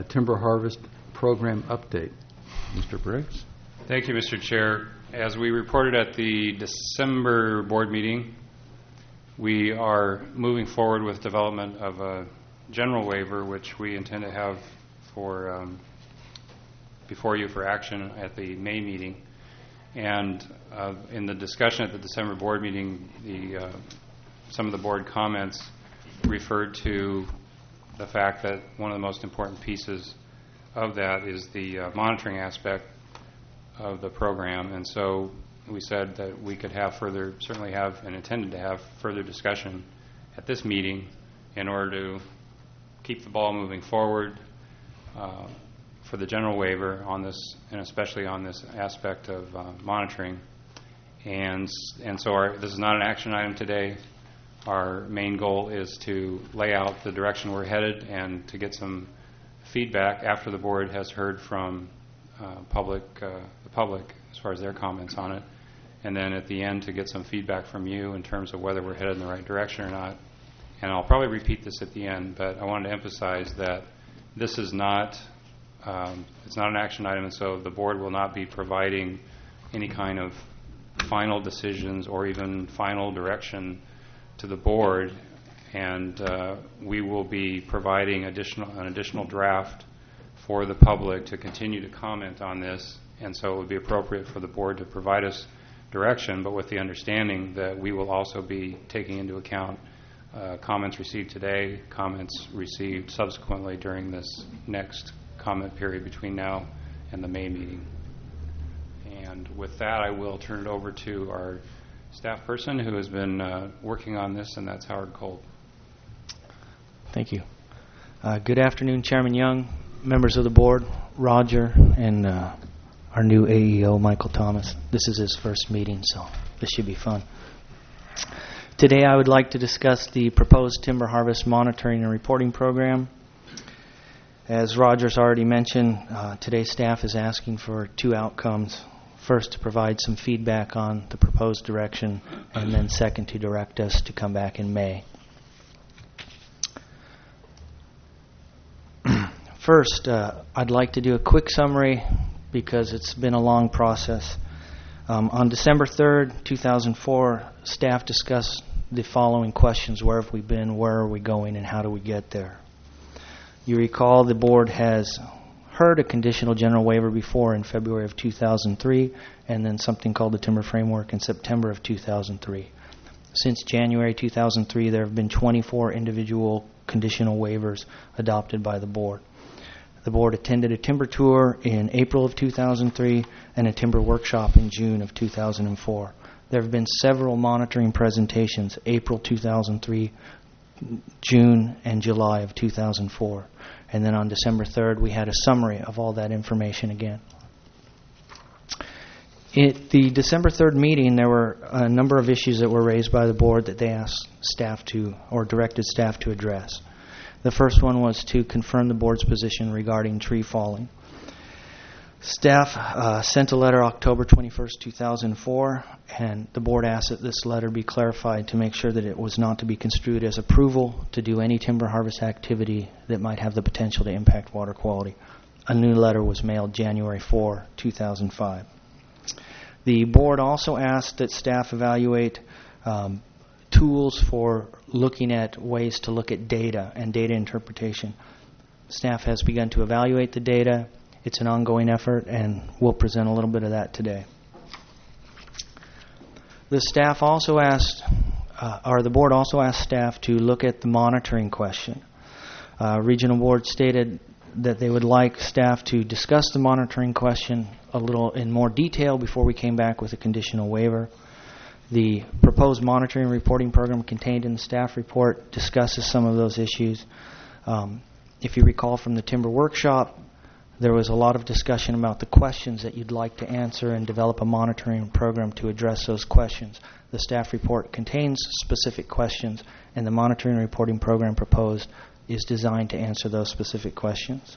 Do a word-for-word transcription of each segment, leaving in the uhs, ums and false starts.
Timber Harvest Program update. Mister Briggs. Thank you, Mister Chair. As we reported at the December board meeting, we are moving forward with development of a general waiver, which we intend to have for um, before you for action at the May meeting. And uh, in the discussion at the December board meeting, the uh, some of the board comments referred to the fact that one of the most important pieces of that is the uh, monitoring aspect of the program. And so we said that we could have further, certainly have and intended to have further discussion at this meeting in order to keep the ball moving forward uh, for the general waiver on this, and especially on this aspect of uh, monitoring. And and so our, this is not an action item today. Our main goal is to lay out the direction we're headed and to get some feedback after the board has heard from uh, public, uh, the public as far as their comments on it, and then at the end to get some feedback from you in terms of whether we're headed in the right direction or not. And I'll probably repeat this at the end, but I wanted to emphasize that this is not um, it's not an action item, and so the board will not be providing any kind of final decisions or even final direction to the board, and uh, we will be providing additional an additional draft for the public to continue to comment on this. And so it would be appropriate for the board to provide us direction, but with the understanding that we will also be taking into account uh, comments received today, comments received subsequently during this next comment period between now and the May meeting. And with that, I will turn it over to our staff person who has been uh, working on this, and that's Howard Kolb. Thank you. Uh, good afternoon, Chairman Young, members of the board, Roger, and uh, our new A E O, Michael Thomas. This is his first meeting, so this should be fun. Today I would like to discuss the proposed timber harvest monitoring and reporting program. As Roger's already mentioned, uh, today's staff is asking for two outcomes. First, to provide some feedback on the proposed direction, and then second, to direct us to come back in May. First, uh, I'd like to do a quick summary because it's been a long process. Um, on December third, two thousand four, staff discussed the following questions: where have we been, where are we going, and how do we get there? You recall the board has heard a conditional general waiver before in February of two thousand three, and then something called the Timber Framework in September of two thousand three. Since January two thousand three, there have been twenty-four individual conditional waivers adopted by the board. The board attended a timber tour in April of two thousand three and a timber workshop in June of two thousand four. There have been several monitoring presentations, April two thousand three, June, and July of two thousand four. And then on December third, we had a summary of all that information again. At the December third meeting, there were a number of issues that were raised by the board that they asked staff to, or directed staff to address. The first one was to confirm the board's position regarding tree falling. Staff uh, sent a letter October twenty-first, two thousand four, and the board asked that this letter be clarified to make sure that it was not to be construed as approval to do any timber harvest activity that might have the potential to impact water quality. A new letter was mailed January fourth, two thousand five. The board also asked that staff evaluate um, tools for looking at ways to look at data and data interpretation. Staff has begun to evaluate the data. It's an ongoing effort, and we'll present a little bit of that today. The staff also asked, uh, or the board also asked staff to look at the monitoring question. Uh, regional board stated that they would like staff to discuss the monitoring question a little in more detail before we came back with a conditional waiver. The proposed monitoring and reporting program contained in the staff report discusses some of those issues. Um, if you recall from the timber workshop, there was a lot of discussion about the questions that you'd like to answer and develop a monitoring program to address those questions. The staff report contains specific questions, and the monitoring and reporting program proposed is designed to answer those specific questions.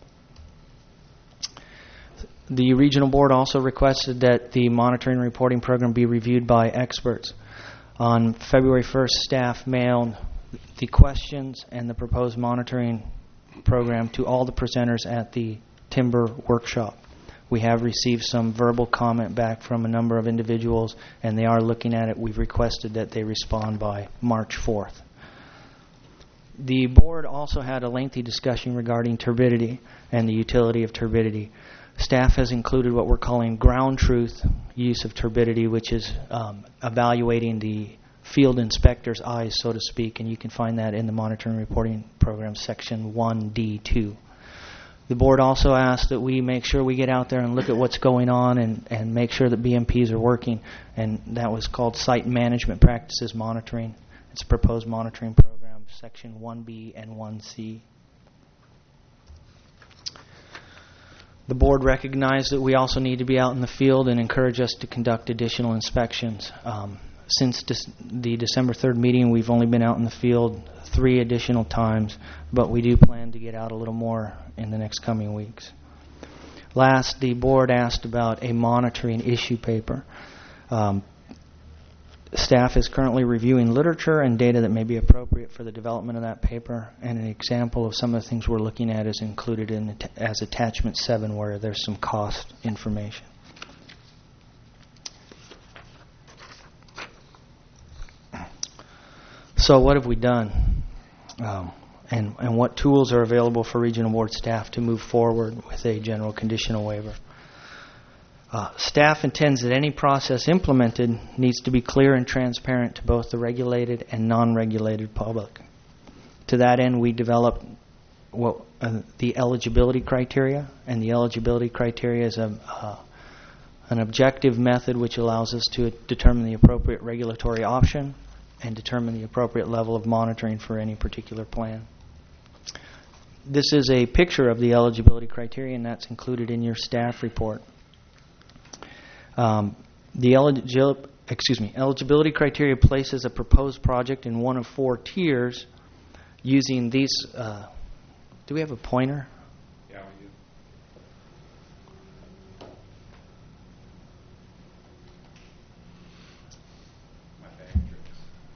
The regional board also requested that the monitoring and reporting program be reviewed by experts. On February first, staff mailed the questions and the proposed monitoring program to all the presenters at the timber workshop. We have received some verbal comment back from a number of individuals, and they are looking at it. We've requested that they respond by March fourth. The board also had a lengthy discussion regarding turbidity and the utility of turbidity. Staff has included what we're calling ground truth use of turbidity, which is um, evaluating the field inspector's eyes, so to speak, and you can find that in the Monitoring and Reporting Program, Section one D two. The board also asked that we make sure we get out there and look at what's going on and, and make sure that B M Ps are working, and that was called Site Management Practices Monitoring. It's a proposed monitoring program, Section one B and one C. The board recognized that we also need to be out in the field and encourage us to conduct additional inspections. Um, since de- the December third meeting, we've only been out in the field three additional times, but we do plan to get out a little more in the next coming weeks. Last, the board asked about a monitoring issue paper. Um, Staff is currently reviewing literature and data that may be appropriate for the development of that paper, and an example of some of the things we're looking at is included in as attachment seven, where there's some cost information. So what have we done? Um, and, and what tools are available for regional board staff to move forward with a general conditional waiver? Uh, staff intends that any process implemented needs to be clear and transparent to both the regulated and non-regulated public. To that end, we developed what, uh, the eligibility criteria, and the eligibility criteria is a, uh, an objective method which allows us to determine the appropriate regulatory option and determine the appropriate level of monitoring for any particular plan. This is a picture of the eligibility criteria, and that's included in your staff report. Um, the eligi- excuse me, eligibility criteria places a proposed project in one of four tiers using these. Uh, do we have a pointer? Yeah, we do. My bag tricks.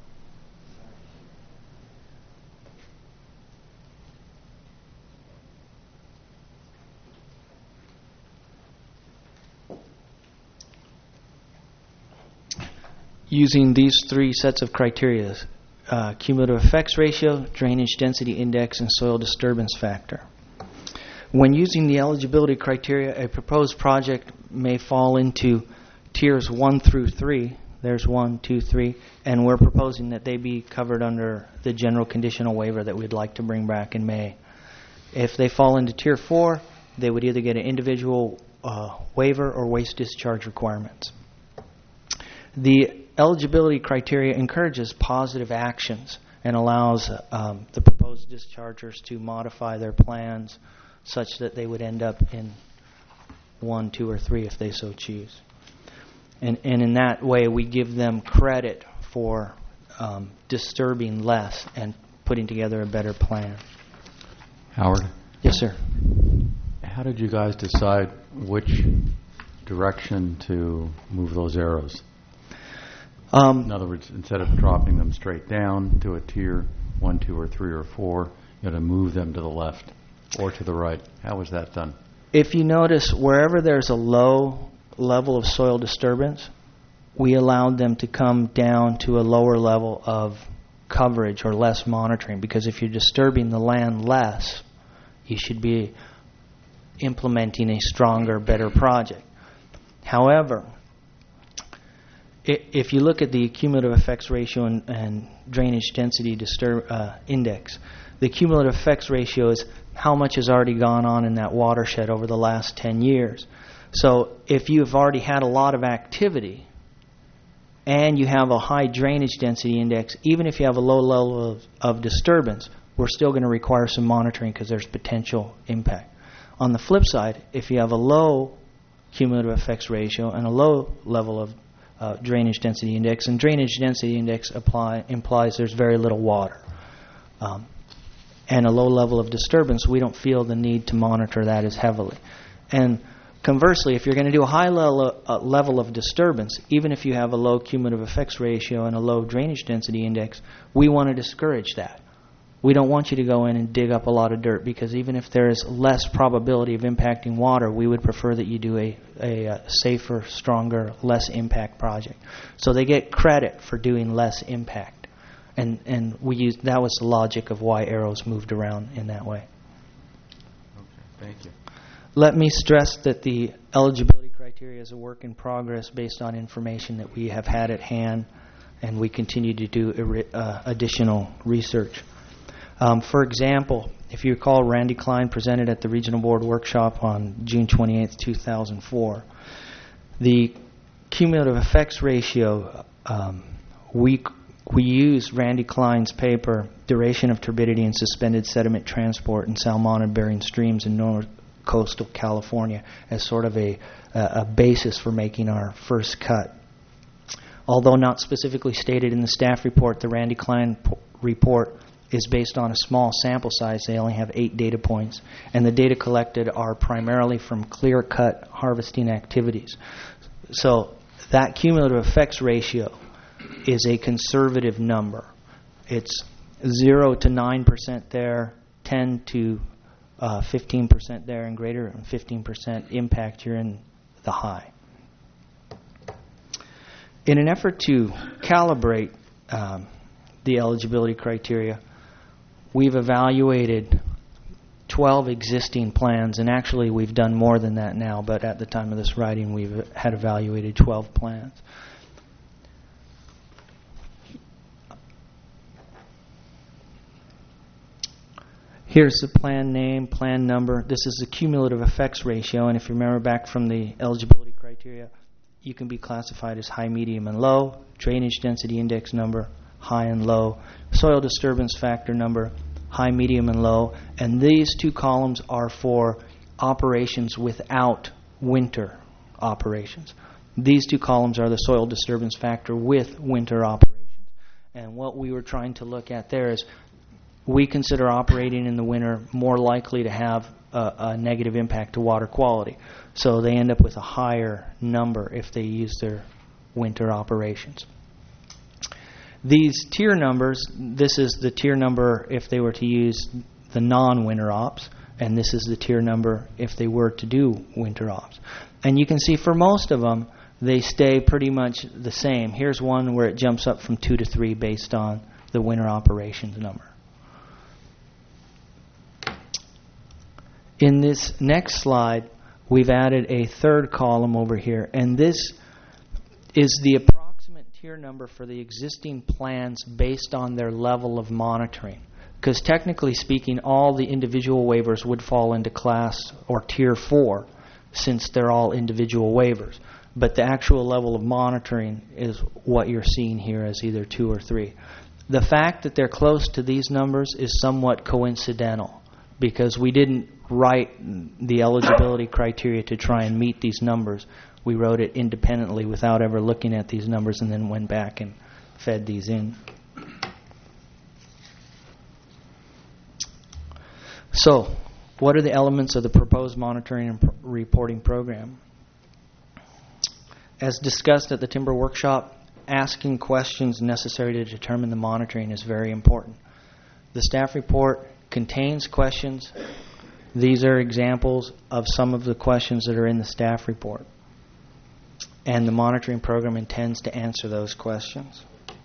Using these three sets of criteria: uh, cumulative effects ratio, drainage density index, and soil disturbance factor. When using the eligibility criteria, a proposed project may fall into tiers one through three. There's one, two, three, and we're proposing that they be covered under the general conditional waiver that we'd like to bring back in May. If they fall into tier four, they would either get an individual uh, waiver or waste discharge requirements. The eligibility criteria encourages positive actions and allows um, the proposed dischargers to modify their plans such that they would end up in one, two, or three if they so choose. And, and in that way, we give them credit for um, disturbing less and putting together a better plan. Howard? Yes, sir. How did you guys decide which direction to move those arrows? Um, In other words, instead of dropping them straight down to a tier one, two, or three, or four, you had to move them to the left or to the right. How was that done? If you notice, wherever there's a low level of soil disturbance, we allowed them to come down to a lower level of coverage or less monitoring, because if you're disturbing the land less, you should be implementing a stronger, better project. However, if you look at the cumulative effects ratio and, and drainage density disturb, uh, index, the cumulative effects ratio is how much has already gone on in that watershed over the last ten years. So if you've already had a lot of activity and you have a high drainage density index, even if you have a low level of, of disturbance, we're still going to require some monitoring because there's potential impact. On the flip side, if you have a low cumulative effects ratio and a low level of Uh, drainage density index, and drainage density index apply, implies there's very little water. Um, and a low level of disturbance, we don't feel the need to monitor that as heavily. And conversely, if you're going to do a high level, uh, level of disturbance, even if you have a low cumulative effects ratio and a low drainage density index, we want to discourage that. We don't want you to go in and dig up a lot of dirt, because even if there is less probability of impacting water, we would prefer that you do a, a, a safer, stronger, less impact project. So they get credit for doing less impact. And and we used, that was the logic of why arrows moved around in that way. Okay, thank you. Let me stress that the eligibility criteria is a work in progress based on information that we have had at hand, and we continue to do uh, additional research. Um, for example, if you recall, Randy Klein presented at the Regional Board Workshop on June twenty-eighth, two thousand four. The cumulative effects ratio, um, we we use Randy Klein's paper, Duration of Turbidity and Suspended Sediment Transport in Salmonid-Bearing Streams in North Coastal California, as sort of a, a basis for making our first cut. Although not specifically stated in the staff report, the Randy Klein p- report is based on a small sample size. They only have eight data points, and the data collected are primarily from clear-cut harvesting activities. So that cumulative effects ratio is a conservative number. It's zero to nine percent there, ten to fifteen percent there, and greater than fifteen percent impact, you're in the high. In an effort to calibrate um, the eligibility criteria, we've evaluated twelve existing plans, and actually we've done more than that now, but at the time of this writing we've had evaluated twelve plans. Here's the plan name, plan number. This is the cumulative effects ratio, and if you remember back from the eligibility criteria, you can be classified as high, medium, and low. Drainage density index number, high and low. Soil disturbance factor number, high, medium, and low. And these two columns are for operations without winter operations. These two columns are the soil disturbance factor with winter operations. And what we were trying to look at there is, we consider operating in the winter more likely to have a, a negative impact to water quality. So they end up with a higher number if they use their winter operations. These tier numbers, this is the tier number if they were to use the non-winter ops, and this is the tier number if they were to do winter ops. And you can see for most of them, they stay pretty much the same. Here's one where it jumps up from two to three based on the winter operations number. In this next slide, we've added a third column over here, and this is the approximate tier number for the existing plans based on their level of monitoring. Because technically speaking, all the individual waivers would fall into class or tier four, since they're all individual waivers. But the actual level of monitoring is what you're seeing here as either two or three. The fact that they're close to these numbers is somewhat coincidental, because we didn't write the eligibility criteria to try and meet these numbers. We wrote it independently without ever looking at these numbers, and then went back and fed these in. So, what are the elements of the proposed monitoring and pr- reporting program? As discussed at the Timber Workshop, asking questions necessary to determine the monitoring is very important. The staff report contains questions. These are examples of some of the questions that are in the staff report. And the monitoring program intends to answer those questions.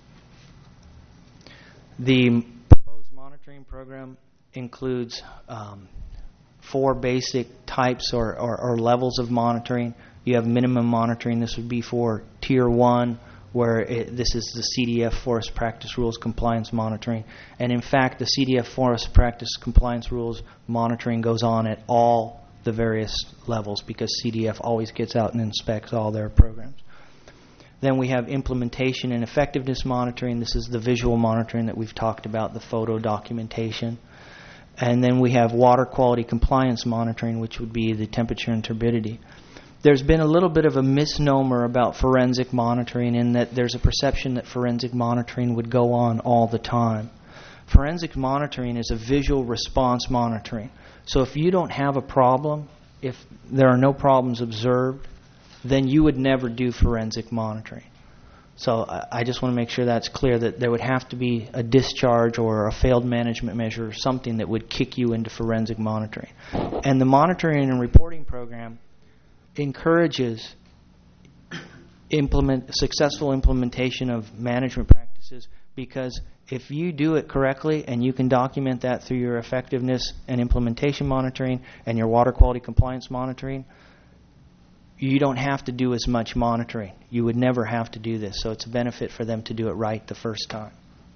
The proposed monitoring program includes um, four basic types or, or, or levels of monitoring. You have minimum monitoring. This would be for Tier one, where it, this is the C D F Forest Practice Rules Compliance Monitoring. And in fact, the C D F Forest Practice Compliance Rules monitoring goes on at all the various levels, because C D F always gets out and inspects all their programs. Then we have implementation and effectiveness monitoring. This is the visual monitoring that we've talked about, the photo documentation. And then we have water quality compliance monitoring, which would be the temperature and turbidity. There's been a little bit of a misnomer about forensic monitoring, in that there's a perception that forensic monitoring would go on all the time. Forensic monitoring is a visual response monitoring. So if you don't have a problem, if there are no problems observed, then you would never do forensic monitoring. So I, I just want to make sure that's clear, that there would have to be a discharge or a failed management measure or something that would kick you into forensic monitoring. And the monitoring and reporting program encourages implement successful implementation of management practices, because if you do it correctly and you can document that through your effectiveness and implementation monitoring and your water quality compliance monitoring, you don't have to do as much monitoring. You would never have to do this, so it's a benefit for them to do it right the first time.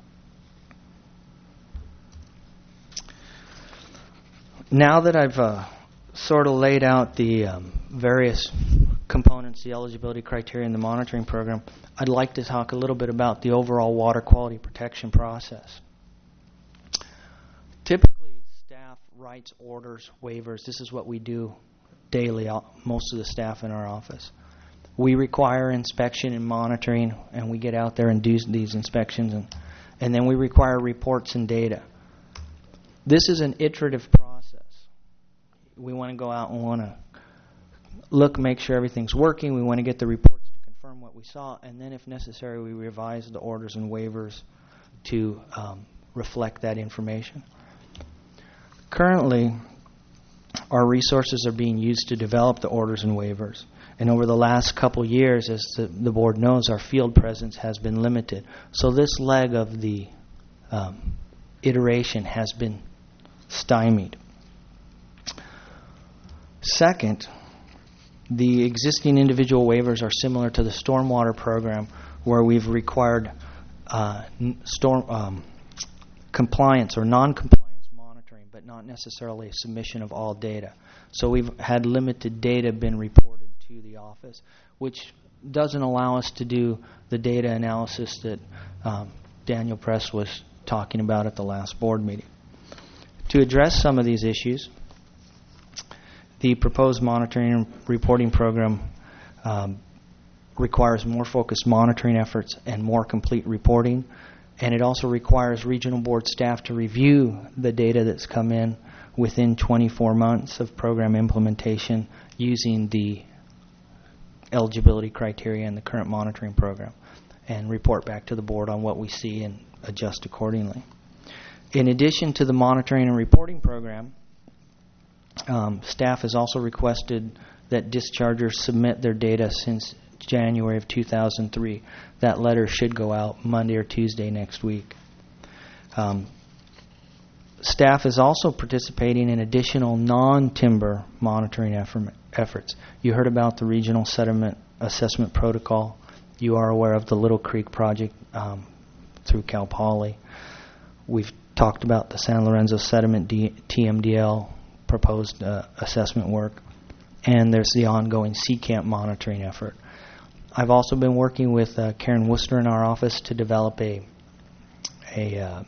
Now that I've uh, sort of laid out the um, various components, the eligibility criteria, and the monitoring program, I'd like to talk a little bit about the overall water quality protection process. Typically, staff writes orders, waivers. This is what we do daily, most of the staff in our office. We require inspection and monitoring, and we get out there and do these inspections, and, and then we require reports and data. This is an iterative process. We want to go out and want to look, make sure everything's working. We want to get the reports to confirm what we saw, and then if necessary, we revise the orders and waivers to um, reflect that information. Currently, our resources are being used to develop the orders and waivers. And over the last couple years, as the, the board knows, our field presence has been limited. So this leg of the um, iteration has been stymied. Second, the existing individual waivers are similar to the stormwater program, where we've required uh, storm um, compliance or non-compliance monitoring, but not necessarily a submission of all data. So we've had limited data been reported to the office, which doesn't allow us to do the data analysis that um, Daniel Press was talking about at the last board meeting. To address some of these issues, the proposed monitoring and reporting program um, requires more focused monitoring efforts and more complete reporting, and it also requires regional board staff to review the data that's come in within twenty-four months of program implementation using the eligibility criteria and the current monitoring program, and report back to the board on what we see and adjust accordingly. In addition to the monitoring and reporting program, um, staff has also requested that dischargers submit their data since January of two thousand three. That letter should go out Monday or Tuesday next week. Um, staff is also participating in additional non-timber monitoring effort, efforts. You heard about the Regional Sediment Assessment Protocol. You are aware of the Little Creek project um, through Cal Poly. We've talked about the San Lorenzo Sediment D- T M D L proposed uh, assessment work. And there's the ongoing C CAMP monitoring effort. I've also been working with uh, Karen Worcester in our office to develop a a uh,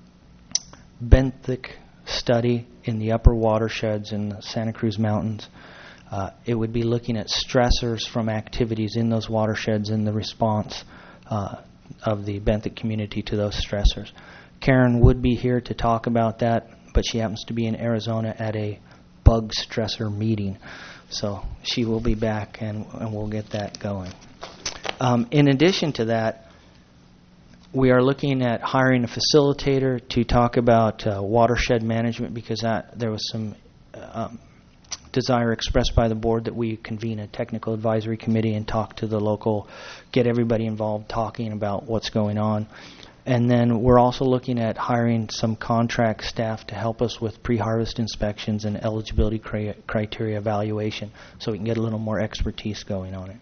benthic study in the upper watersheds in the Santa Cruz Mountains. Uh, it would be looking at stressors from activities in those watersheds and the response uh, of the benthic community to those stressors. Karen would be here to talk about that, but she happens to be in Arizona at a bug stressor meeting. So she will be back, and, and we'll get that going. Um, in addition to that, we are looking at hiring a facilitator to talk about uh, watershed management, because that, there was some um, desire expressed by the board that we convene a technical advisory committee and talk to the local, get everybody involved talking about what's going on. And then we're also looking at hiring some contract staff to help us with pre-harvest inspections and eligibility cri- criteria evaluation, so we can get a little more expertise going on it.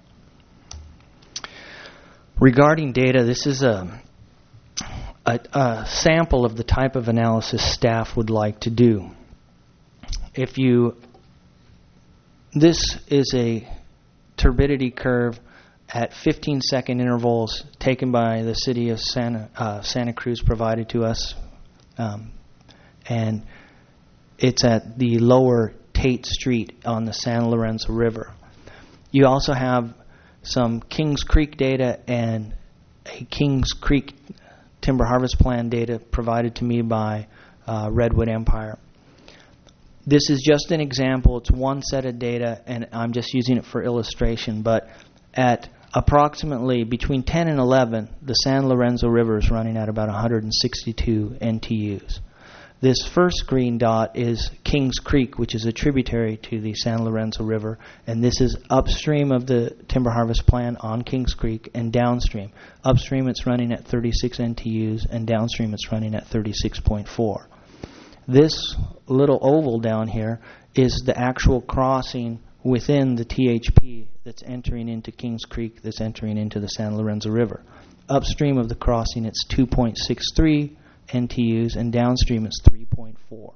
Regarding data, this is a, a, a sample of the type of analysis staff would like to do. If you, this is a turbidity curve at fifteen second intervals taken by the city of Santa, uh, Santa Cruz, provided to us. Um, and it's at the lower Tate Street on the San Lorenzo River. You also have some Kings Creek data and a Kings Creek timber harvest plan data provided to me by uh, Redwood Empire. This is just an example. It's one set of data, and I'm just using it for illustration. But at approximately between ten and eleven, the San Lorenzo River is running at about one hundred sixty-two N T Us. This first green dot is Kings Creek, which is a tributary to the San Lorenzo River, and this is upstream of the timber harvest plan on Kings Creek and downstream. Upstream it's running at thirty-six N T Us, and downstream it's running at thirty-six point four. This little oval down here is the actual crossing within the T H P that's entering into Kings Creek, that's entering into the San Lorenzo River. Upstream of the crossing it's two point six three N T Us, and downstream it's three point four.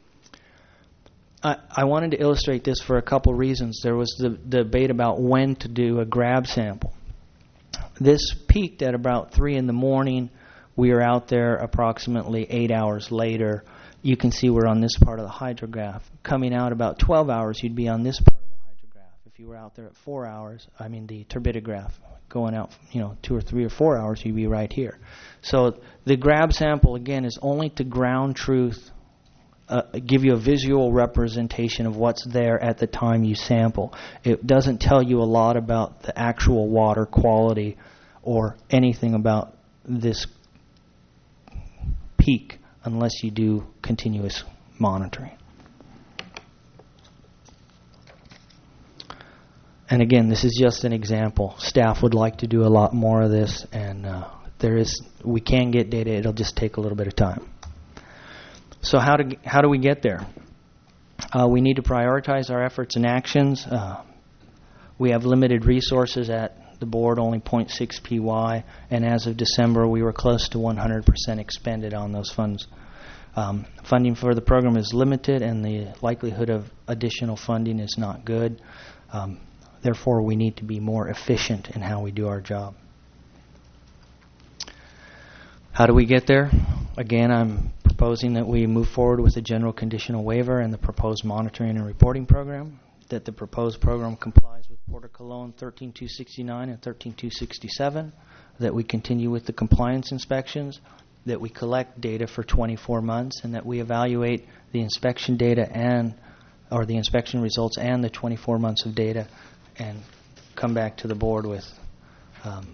I, I wanted to illustrate this for a couple reasons. There was the, the debate about when to do a grab sample. This peaked at about three in the morning. We are out there approximately eight hours later. You can see we're on this part of the hydrograph. Coming out about twelve hours, you'd be on this part of the hydrograph. If you were out there at four hours, I mean the turbidograph, going out, you know, two or three or four hours, you'd be right here. So the grab sample, again, is only to ground truth, uh, give you a visual representation of what's there at the time you sample. It doesn't tell you a lot about the actual water quality or anything about this peak unless you do continuous monitoring. And again, this is just an example. Staff would like to do a lot more of this, and uh, there is we can get data. It'll just take a little bit of time. So how do how do we get there? Uh, we need to prioritize our efforts and actions. Uh, we have limited resources at the board, only zero point six P Y, and as of December, we were close to one hundred percent expended on those funds. Um, funding for the program is limited, and the likelihood of additional funding is not good. Um, Therefore, we need to be more efficient in how we do our job. How do we get there? Again, I'm proposing that we move forward with a general conditional waiver and the proposed monitoring and reporting program, that the proposed program complies with Port of Cologne thirteen two sixty-nine and thirteen two sixty-seven, that we continue with the compliance inspections, that we collect data for twenty-four months, and that we evaluate the inspection data and or the inspection results and the twenty-four months of data and come back to the board with um,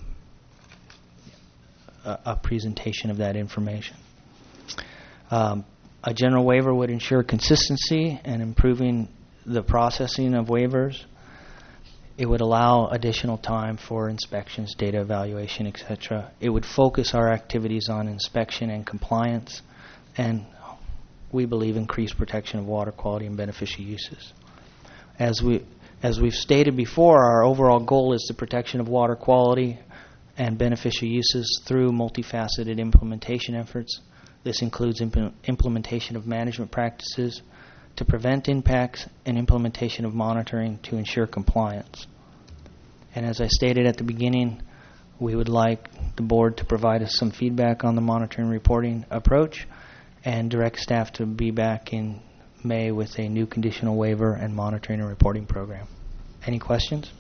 a, a presentation of that information. Um, a general waiver would ensure consistency and improving the processing of waivers. It would allow additional time for inspections, data evaluation, et cetera. It would focus our activities on inspection and compliance, and we believe increased protection of water quality and beneficial uses. As we As we've stated before, our overall goal is the protection of water quality and beneficial uses through multifaceted implementation efforts. This includes imp- implementation of management practices to prevent impacts and implementation of monitoring to ensure compliance. And as I stated at the beginning, we would like the board to provide us some feedback on the monitoring and reporting approach and direct staff to be back in May with a new conditional waiver and monitoring and reporting program. Any questions?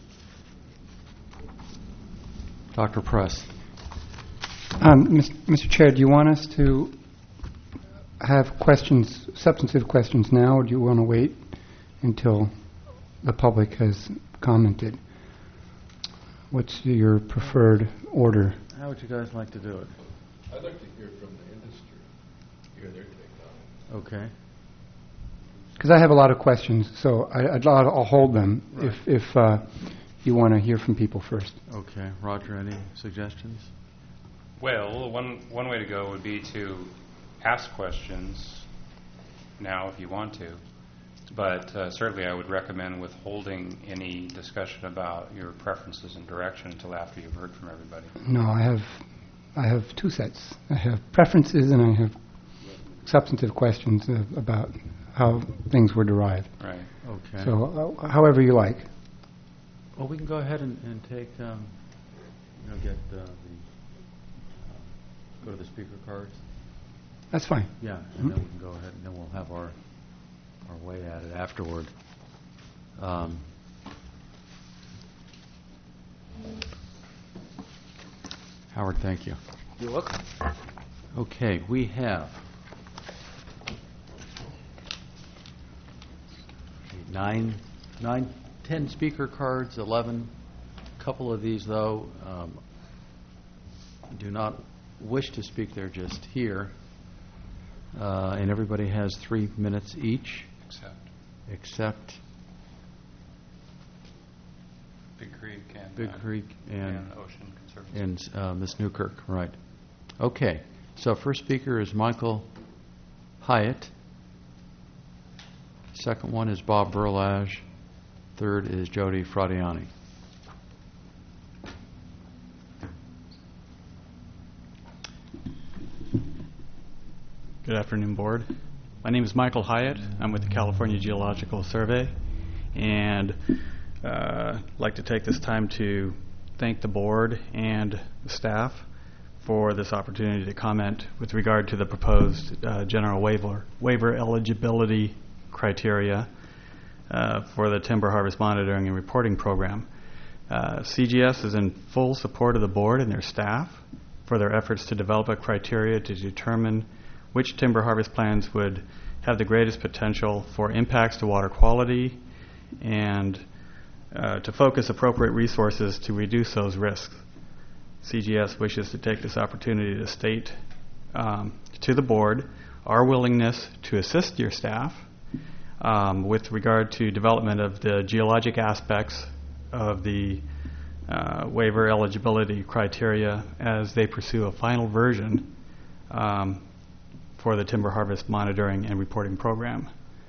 Doctor Press. Um, Mister Chair, do you want us to have questions, substantive questions now, or do you want to wait until the public has commented? What's your preferred order? How would you guys like to do it? I'd like to hear from the industry, hear their take on it. Okay. Because I have a lot of questions, so I, I'd, I'll hold them Right. if, if uh, you want to hear from people first. Okay. Roger, any suggestions? Well, one one way to go would be to ask questions now if you want to, but uh, certainly I would recommend withholding any discussion about your preferences and direction until after you've heard from everybody. No, I have, I have two sets. I have preferences and I have substantive questions uh, about how things were derived. Right. Okay. So, uh, however you like. Well, we can go ahead and, and take, um, you know, get uh, the, uh, go to the speaker cards. That's fine. Yeah, and then we can go ahead, and then we'll have our our way at it afterward. Um, Howard, thank you. You're welcome. Okay, we have nine, nine, ten speaker cards, eleven couple of these, though, um, do not wish to speak. They're just here. Uh, and everybody has three minutes each, Except except Big Creek and Big uh, Creek and, and Ocean Conservancy. and uh, Miz Newkirk. Right. Okay. So first speaker is Michael Hyatt. Second one is Bob Berlage. Third is Jody Fradiani. Good afternoon, Board. My name is Michael Hyatt. I'm with the California Geological Survey, and uh, I'd like to take this time to thank the Board and the staff for this opportunity to comment with regard to the proposed uh, general waiver, waiver eligibility criteria uh, for the Timber Harvest Monitoring and Reporting Program. Uh, C G S is in full support of the Board and their staff for their efforts to develop a criteria to determine which timber harvest plans would have the greatest potential for impacts to water quality and uh, to focus appropriate resources to reduce those risks. C G S wishes to take this opportunity to state um, to the Board our willingness to assist your staff um, with regard to development of the geologic aspects of the uh, waiver eligibility criteria as they pursue a final version um, for the Timber Harvest Monitoring and Reporting Program.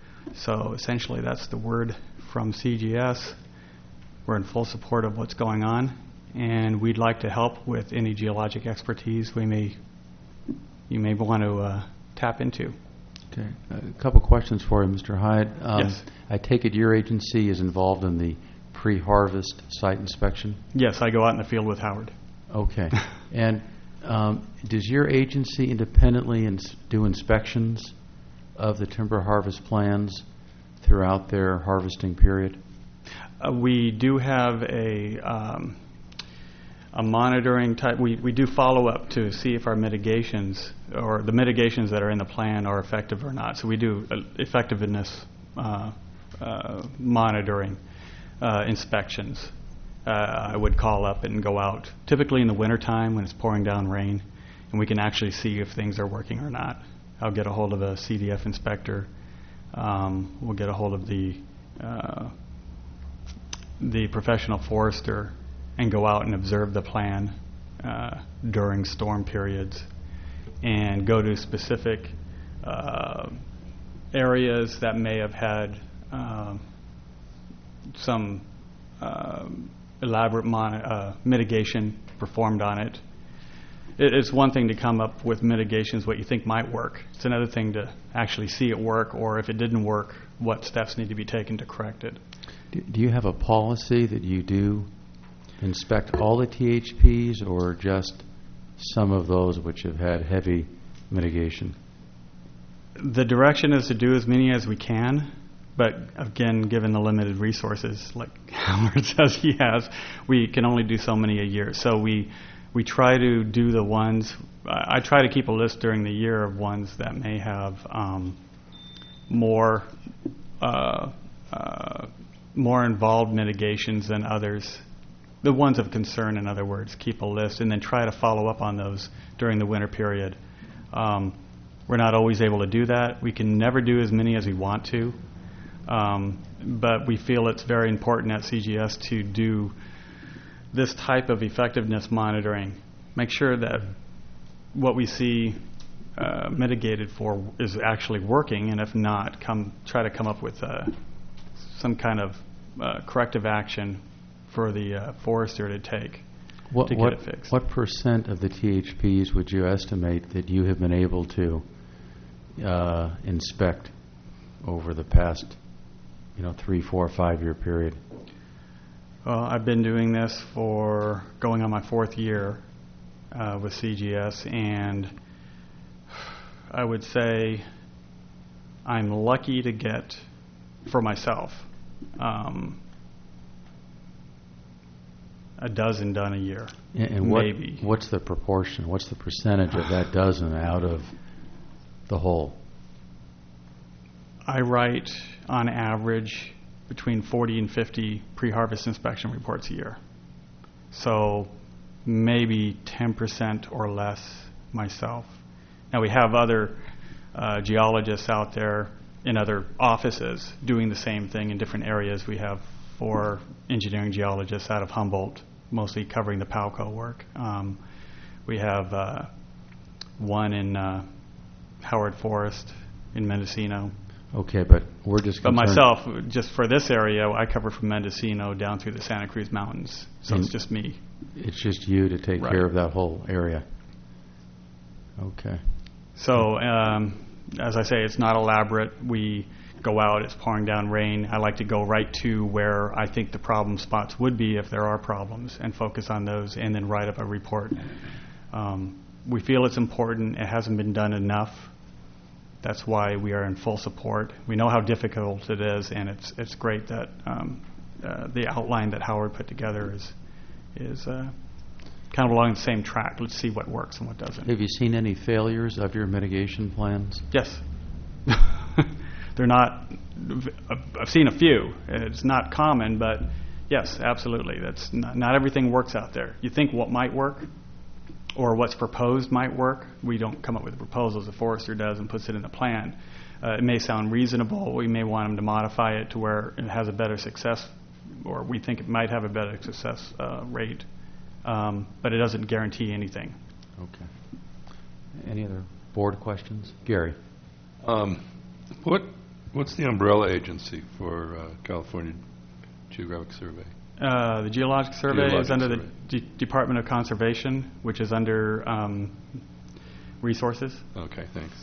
So essentially that's the word from C G S. We're in full support of what's going on, and we'd like to help with any geologic expertise we may you may want to uh, tap into. Okay. A couple questions for you, Mister Hyatt. Um, Yes. I take it your agency is involved in the pre-harvest site inspection? Yes, I go out in the field with Howard. Okay. And um, does your agency independently ins- do inspections of the timber harvest plans throughout their harvesting period? Uh, we do have a um, a monitoring type. We, we do follow up to see if our mitigations or the mitigations that are in the plan are effective or not. So we do uh, effectiveness uh, uh, monitoring uh, inspections. Uh, I would call up and go out, typically in the wintertime when it's pouring down rain, and we can actually see if things are working or not. I'll get a hold of a C D F inspector. Um, we'll get a hold of the uh, the professional forester and go out and observe the plan uh, during storm periods and go to specific uh, areas that may have had um, some um, elaborate mon- uh, mitigation performed on it. It- It's one thing to come up with mitigations, what you think might work. It's another thing to actually see it work, or if it didn't work, what steps need to be taken to correct it. Do do you have a policy that you do inspect all the T H Ps or just some of those which have had heavy mitigation? The direction is to do as many as we can, but again, given the limited resources, like Howard says he has, we can only do so many a year. So we we try to do the ones, I I try to keep a list during the year of ones that may have um, more uh, uh, more involved mitigations than others. The ones of concern, in other words, keep a list and then try to follow up on those during the winter period. Um, we're not always able to do that. We can never do as many as we want to. Um, but we feel it's very important at C G S to do this type of effectiveness monitoring. Make sure that what we see uh, mitigated for is actually working, and if not, come try to come up with uh, some kind of uh, corrective action for the uh, forester to take What, to get what, it fixed. what percent of the T H Ps would you estimate that you have been able to uh, inspect over the past, you know, three, four, five-year period? Well, I've been doing this for going on my fourth year uh, with C G S, and I would say I'm lucky to get, for myself, um, a dozen done a year, And, and what, maybe. what's the proportion? What's the percentage of that dozen out of the whole? I write, on average, between forty and fifty pre-harvest inspection reports a year. So maybe ten percent or less myself. Now we have other uh, geologists out there in other offices doing the same thing in different areas. We have four engineering geologists out of Humboldt, mostly covering the PALCO work. Um, we have uh, one in uh, Howard Forest in Mendocino. Okay, but we're just But concerned- myself, just for this area, I cover from Mendocino down through the Santa Cruz Mountains. So And- it's just me. It's just you to take Right. care of that whole area. Okay. So, um, as I say, it's not elaborate. We go out, it's pouring down rain. I like to go right to where I think the problem spots would be if there are problems and focus on those and then write up a report. Um, we feel it's important. It hasn't been done enough. That's why we are in full support. We know how difficult it is, and it's it's great that um, uh, the outline that Howard put together is is uh, kind of along the same track. Let's see what works and what doesn't. Have you seen any failures of your mitigation plans? Yes. They're not, I've seen a few. It's not common, but yes, absolutely. That's not, not everything works out there. You think what might work or what's proposed might work. We don't come up with proposals. The forester does and puts it in the plan. Uh, it may sound reasonable. We may want them to modify it to where it has a better success, or we think it might have a better success uh, rate, um, but it doesn't guarantee anything. Okay. Any other board questions? Gary? Um, what What's the umbrella agency for uh, California Geographic Survey? Uh, the Geologic Survey Geologic is under Survey. the D- Department of Conservation, which is under um, Resources. Okay, thanks.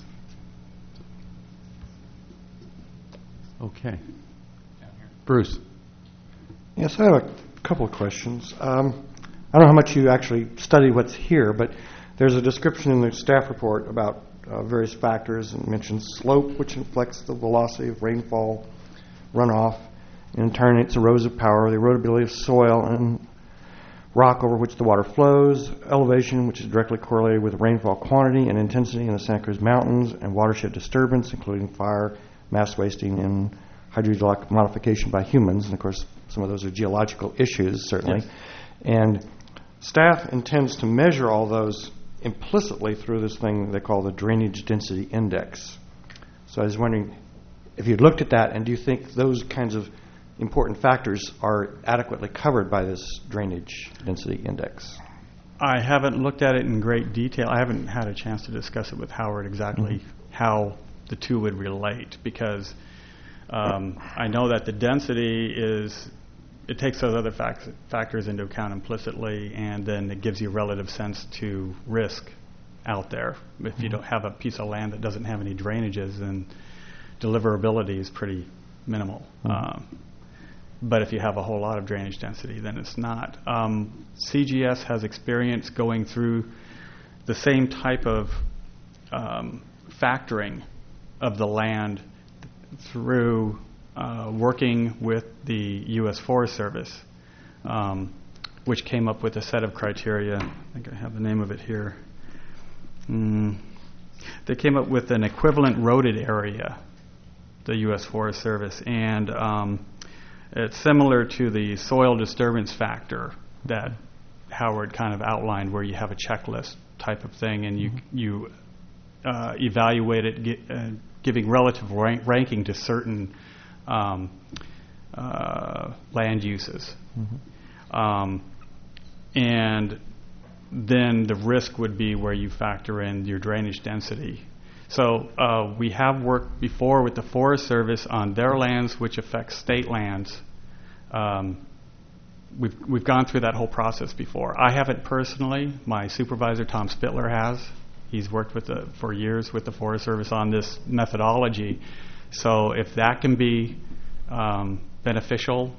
Okay. Bruce? Yes, I have a couple of questions. Um, I don't know how much you actually study what's here, but there's a description in the staff report about uh, various factors, and mentions slope, which inflects the velocity of rainfall runoff, and in turn its erosive power, the erodibility of soil and rock over which the water flows, elevation, which is directly correlated with rainfall quantity and intensity in the Santa Cruz Mountains, and watershed disturbance, including fire, mass wasting, and hydrogeologic modification by humans. And of course, some of those are geological issues, certainly. Yes. And staff intends to measure all those implicitly through this thing they call the Drainage Density Index. So I was wondering if you looked at that, and do you think those kinds of important factors are adequately covered by this Drainage Density Index? I haven't looked at it in great detail. I haven't had a chance to discuss it with Howard exactly Mm-hmm. how the two would relate, because um, I know that the density is, it takes those other fact- factors into account implicitly, and then it gives you a relative sense to risk out there. If you don't have a piece of land that doesn't have any drainages, then deliverability is pretty minimal. Mm-hmm. Um, but if you have a whole lot of drainage density, then it's not. Um, C G S has experience going through the same type of um, factoring of the land through uh, working with the U S Forest Service, um, which came up with a set of criteria. I think I have the name of it here. Mm. They came up with an equivalent roaded area, the U S Forest Service, and um, it's similar to the soil disturbance factor that Howard kind of outlined, where you have a checklist type of thing, and you you uh, evaluate it, gi- uh, giving relative rank- ranking to certain um, uh, land uses. Mm-hmm. Um, and then the risk would be where you factor in your drainage density. So uh, we have worked before with the Forest Service on their lands, which affects state lands. Um, we've we've gone through that whole process before. I haven't personally. My supervisor, Tom Spittler, has. He's worked with the, for years with the Forest Service on this methodology. So if that can be um, beneficial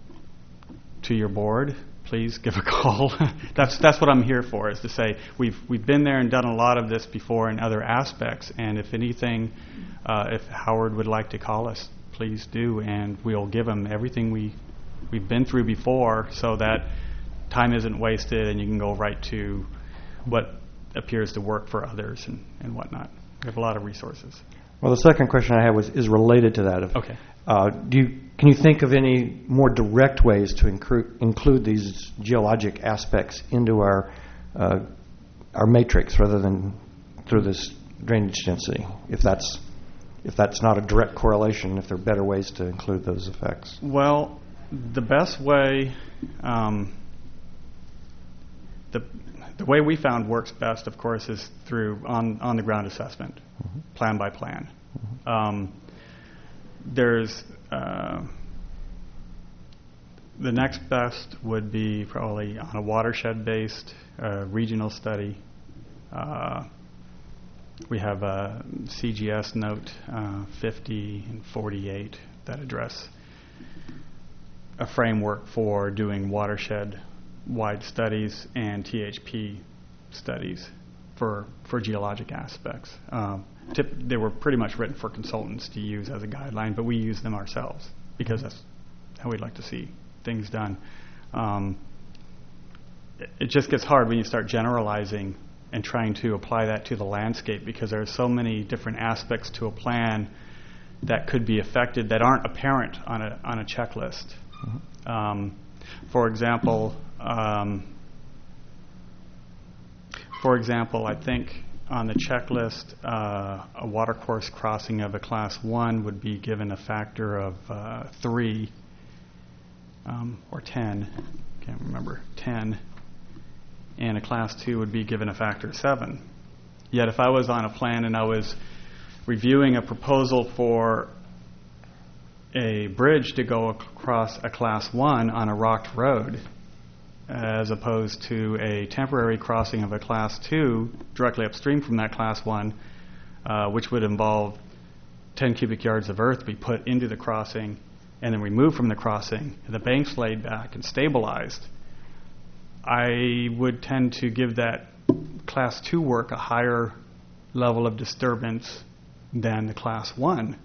to your board, please give a call. that's that's what I'm here for, is to say we've we've been there and done a lot of this before in other aspects. And if anything, uh, if Howard would like to call us, please do, and we'll give him everything we we've been through before, so that time isn't wasted and you can go right to what appears to work for others and, and whatnot. We have a lot of resources. Well, the second question I had was is related to that. If, Okay. Uh, do you, can you think of any more direct ways to incru- include these geologic aspects into our uh, our matrix rather than through this drainage density? If that's if that's not a direct correlation, if there are better ways to include those effects. Well, the best way, um, the the way we found works best, of course, is through on on the ground assessment, mm-hmm. plan by plan. Mm-hmm. Um, there's uh, the next best would be probably on a watershed-based uh, regional study. Uh, we have a C G S note uh, fifty and forty-eight that address a framework for doing watershed-wide studies and T H P studies for for geologic aspects. Um, tip, they were pretty much written for consultants to use as a guideline, but we use them ourselves because that's how we'd like to see things done. Um, it, it just gets hard when you start generalizing and trying to apply that to the landscape because there are so many different aspects to a plan that could be affected that aren't apparent on a on a checklist. Mm-hmm. Um, for example, um, for example, I think on the checklist, uh, a watercourse crossing of a class one would be given a factor of uh, three um, or ten. Can't remember ten. And a class two would be given a factor of seven. Yet if I was on a plan and I was reviewing a proposal for a bridge to go across a class one on a rocked road as opposed to a temporary crossing of a class two directly upstream from that class one, uh, which would involve ten cubic yards of earth be put into the crossing and then removed from the crossing, the banks laid back and stabilized, I would tend to give that class two work a higher level of disturbance than the class one.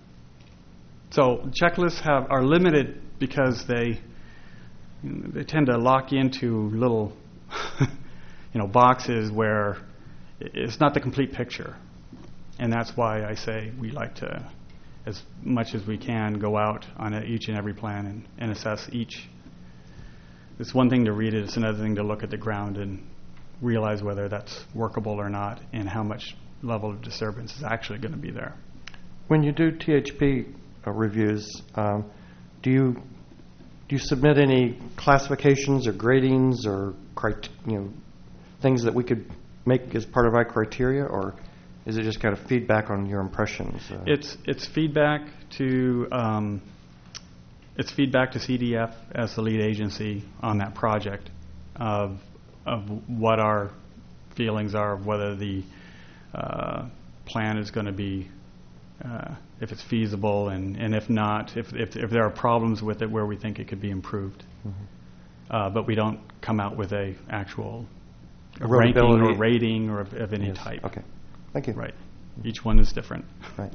So checklists have are limited because they they tend to lock you into little you know boxes where it's not the complete picture, and that's why I say we like to, as much as we can, go out on a, each and every plan and, and assess each. It's one thing to read it; it's another thing to look at the ground and realize whether that's workable or not, and how much level of disturbance is actually going to be there. When you do T H P uh, reviews, um, do you do you submit any classifications or gradings or crit- you know things that we could make as part of our criteria, or is it just kind of feedback on your impressions? Uh, it's it's feedback to um, it's feedback to C D F as the lead agency on that project of of what our feelings are of whether the uh, plan is going to be uh, if it's feasible, and, and if not, if, if if there are problems with it where we think it could be improved. Mm-hmm. Uh, but we don't come out with a actual a ranking or rating or of, of any yes. type. Okay, thank you. Right, each one is different. Right.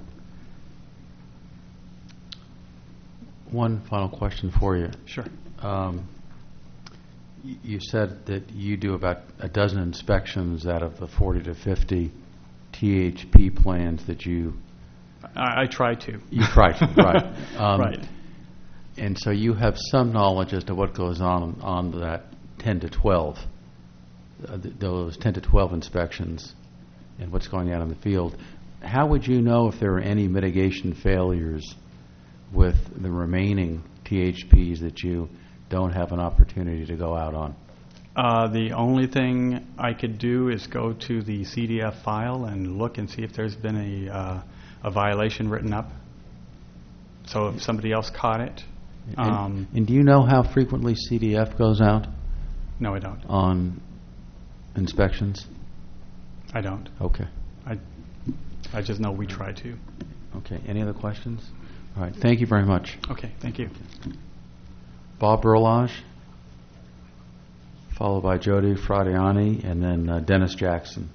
One final question for you. Sure. Um, y- you said that you do about a dozen inspections out of the forty to fifty T H P plans that you I, I try to. You try to, right. Um, right. And so you have some knowledge as to what goes on on that ten to twelve, uh, th- those ten to twelve inspections and what's going on in the field. How would you know if there are any mitigation failures with the remaining T H Ps that you don't have an opportunity to go out on? Uh, the only thing I could do is go to the C D F file and look and see if there's been a uh, a violation written up. So if somebody else caught it. And, Um, and do you know how frequently C D F goes out no, I don't. on inspections? I don't. Okay. I I just know we try to. Okay. Any other questions? All right. Thank you very much. Okay, thank you. Bob Berlage, followed by Jody Fradiani, and then uh, Dennis Jackson.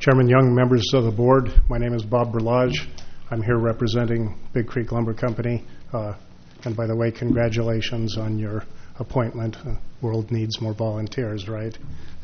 Chairman Young, members of the board, my name is Bob Berlage. I'm here representing Big Creek Lumber Company. Uh, and by the way, congratulations on your appointment. Uh, world needs more volunteers, right?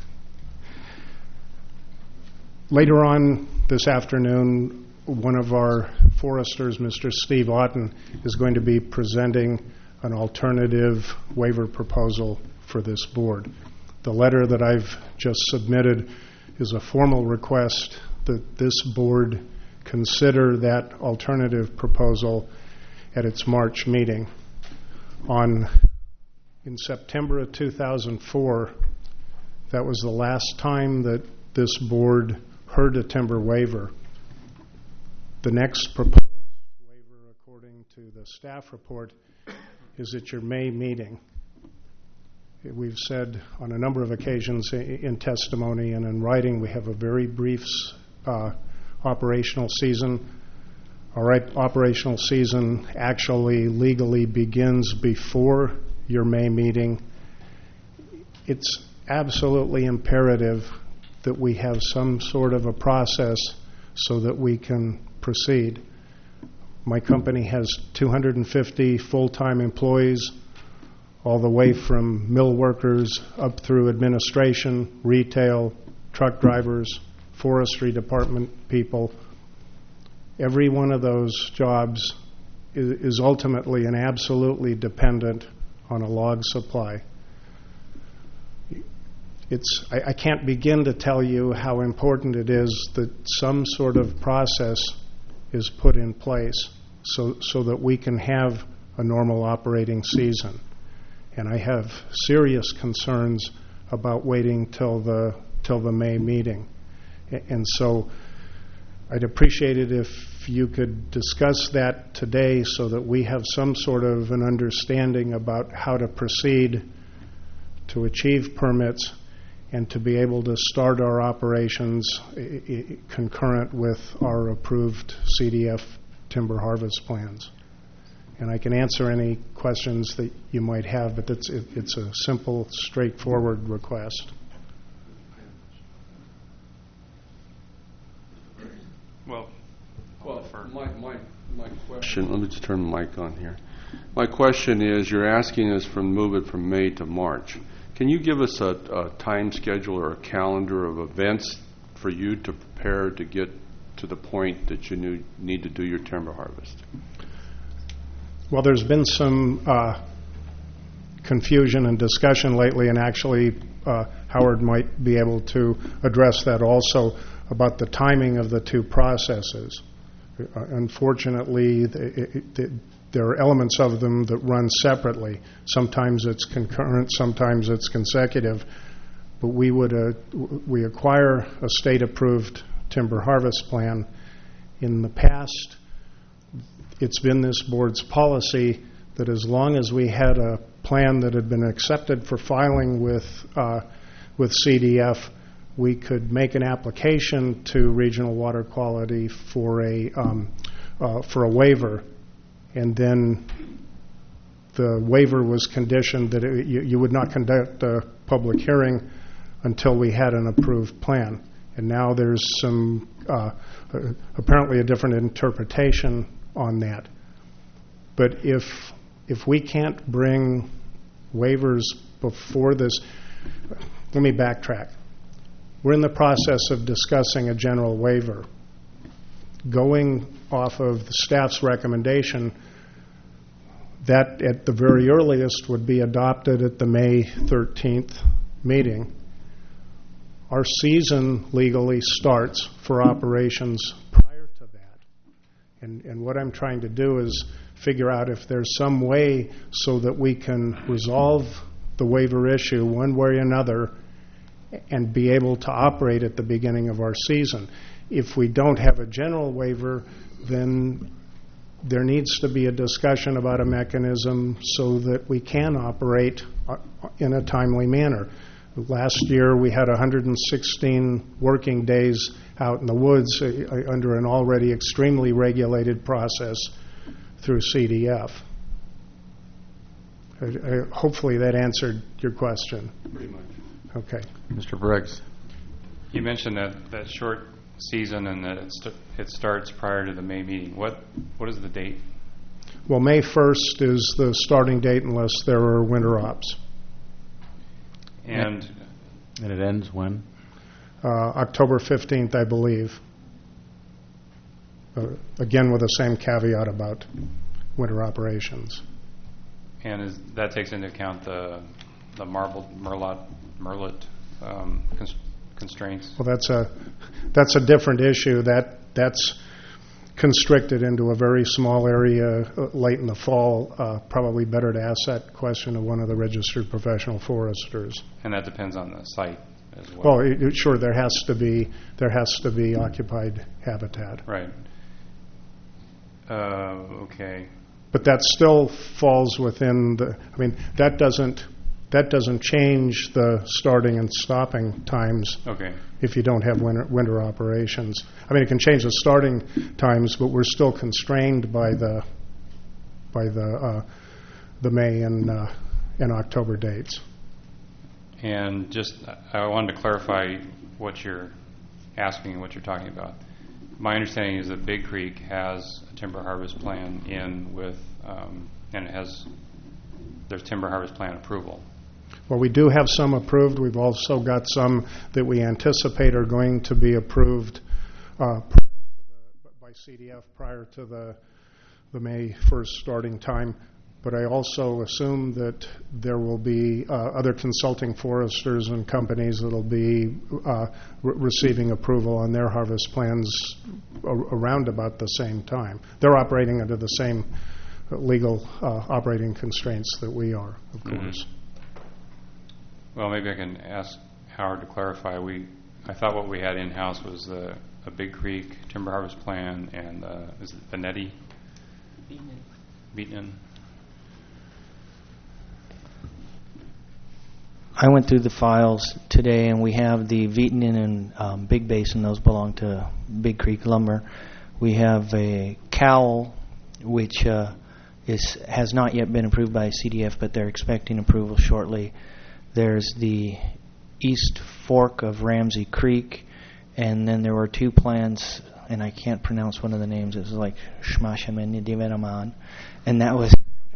Later on this afternoon, one of our foresters, Mister Steve Otten, is going to be presenting an alternative waiver proposal for this board. The letter that I've just submitted is a formal request that this board consider that alternative proposal at its March meeting. On in September of two thousand four, that was the last time that this board heard a timber waiver. The next proposed waiver, according to the staff report, is at your May meeting. We've said on a number of occasions in testimony and in writing we have a very brief uh, operational season. Our right, operational season actually legally begins before your May meeting. It's absolutely imperative that we have some sort of a process so that we can proceed. My company has two hundred fifty full-time employees, all the way from mill workers up through administration, retail, truck drivers, forestry department people. Every one of those jobs is, is ultimately and absolutely dependent on a log supply. It's, I, I can't begin to tell you how important it is that some sort of process is put in place so, so that we can have a normal operating season. And I have serious concerns about waiting till the till the May meeting. And so I'd appreciate it if you could discuss that today so that we have some sort of an understanding about how to proceed to achieve permits and to be able to start our operations I- I- concurrent with our approved C D F timber harvest plans. And I can answer any questions that you might have, but that's, it, it's a simple, straightforward request. Well, Well, my, my, my question, let me just turn the mic on here. My question is, you're asking us to move it from May to March. Can you give us a, a time schedule or a calendar of events for you to prepare to get to the point that you knew, need to do your timber harvest? Well, there's been some uh, confusion and discussion lately, and actually uh, Howard might be able to address that also about the timing of the two processes. Uh, unfortunately, it, it, it, there are elements of them that run separately. Sometimes it's concurrent, sometimes it's consecutive. But we would uh, we acquire a state-approved timber harvest plan. In the past, it's been this board's policy that as long as we had a plan that had been accepted for filing with uh, with C D F, we could make an application to Regional Water Quality for a um, uh, for a waiver, and then the waiver was conditioned that it, you, you would not conduct a public hearing until we had an approved plan. And now there's some uh, apparently a different interpretation on that. But if if we can't bring waivers before this, let me backtrack. We're in the process of discussing a general waiver. Going off of the staff's recommendation, that at the very earliest would be adopted at the May thirteenth meeting. Our season legally starts for operations prior to that. And, and what I'm trying to do is figure out if there's some way so that we can resolve the waiver issue one way or another and be able to operate at the beginning of our season. If we don't have a general waiver, then there needs to be a discussion about a mechanism so that we can operate in a timely manner. Last year, we had one hundred sixteen working days out in the woods uh, under an already extremely regulated process through C D F. Uh, uh, hopefully that answered your question. Pretty much. Okay. Mister Briggs. you mentioned that, that short season and that it, st- it starts prior to the May meeting. What What is the date? Well, May first is the starting date unless there are winter ops. And And it ends when? Uh, October fifteenth, I believe. Uh, Again, with the same caveat about winter operations. and is, that takes into account the the marbled merlot merlet um, cons- constraints. Well, that's a, that's a different issue. That, that's constricted into a very small area uh, late in the fall. Uh, Probably better to ask that question to one of the registered professional foresters. And that depends on the site as well. Well, it- it- sure, there has to be, there has to be occupied habitat. Right. Uh, okay. But that still falls within the, I mean, that doesn't, that doesn't change the starting and stopping times Okay. if you don't have winter, winter operations. I mean, it can change the starting times, but we're still constrained by the, by the, uh, the May and, uh, and October dates. And just, I wanted to clarify what you're asking and what you're talking about. My understanding is that Big Creek has a timber harvest plan in with, um, and it has, there's timber harvest plan approval. Well, we do have some approved. We've also got some that we anticipate are going to be approved uh, prior to the, by C D F prior to the, the May first starting time. But I also assume that there will be uh, other consulting foresters and companies that will be uh, re- receiving approval on their harvest plans a- around about the same time. They're operating under the same legal uh, operating constraints that we are, of Mhm. course. Well, maybe I can ask Howard to clarify. We, I thought what we had in-house was the, a Big Creek timber harvest plan and, uh, is it Benetti? Beaton. I went through the files today, and we have the Vietnam and um, Big Basin. Those belong to Big Creek Lumber. We have a Cowl, which uh, is has not yet been approved by C D F, but they're expecting approval shortly. There's the East Fork of Ramsey Creek, and then there were two plans, and I can't pronounce one of the names. It was like Shmashamanidivenaman, and that was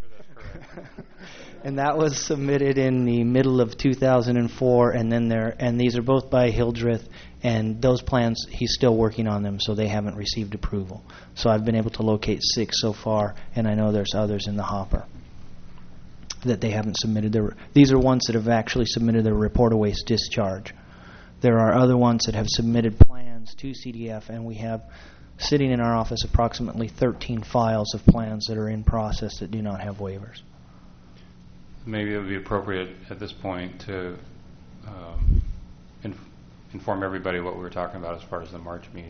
and that was submitted in the middle of two thousand four. And then there, and these are both by Hildreth, and those plans he's still working on them, so they haven't received approval. So I've been able to locate six so far, and I know there's others in the hopper that they haven't submitted their. These are ones that have actually submitted their report of waste discharge. There are other ones that have submitted plans to C D F, and we have sitting in our office approximately thirteen files of plans that are in process that do not have waivers. Maybe it would be appropriate at this point to um, inf- inform everybody what we were talking about as far as the March meeting.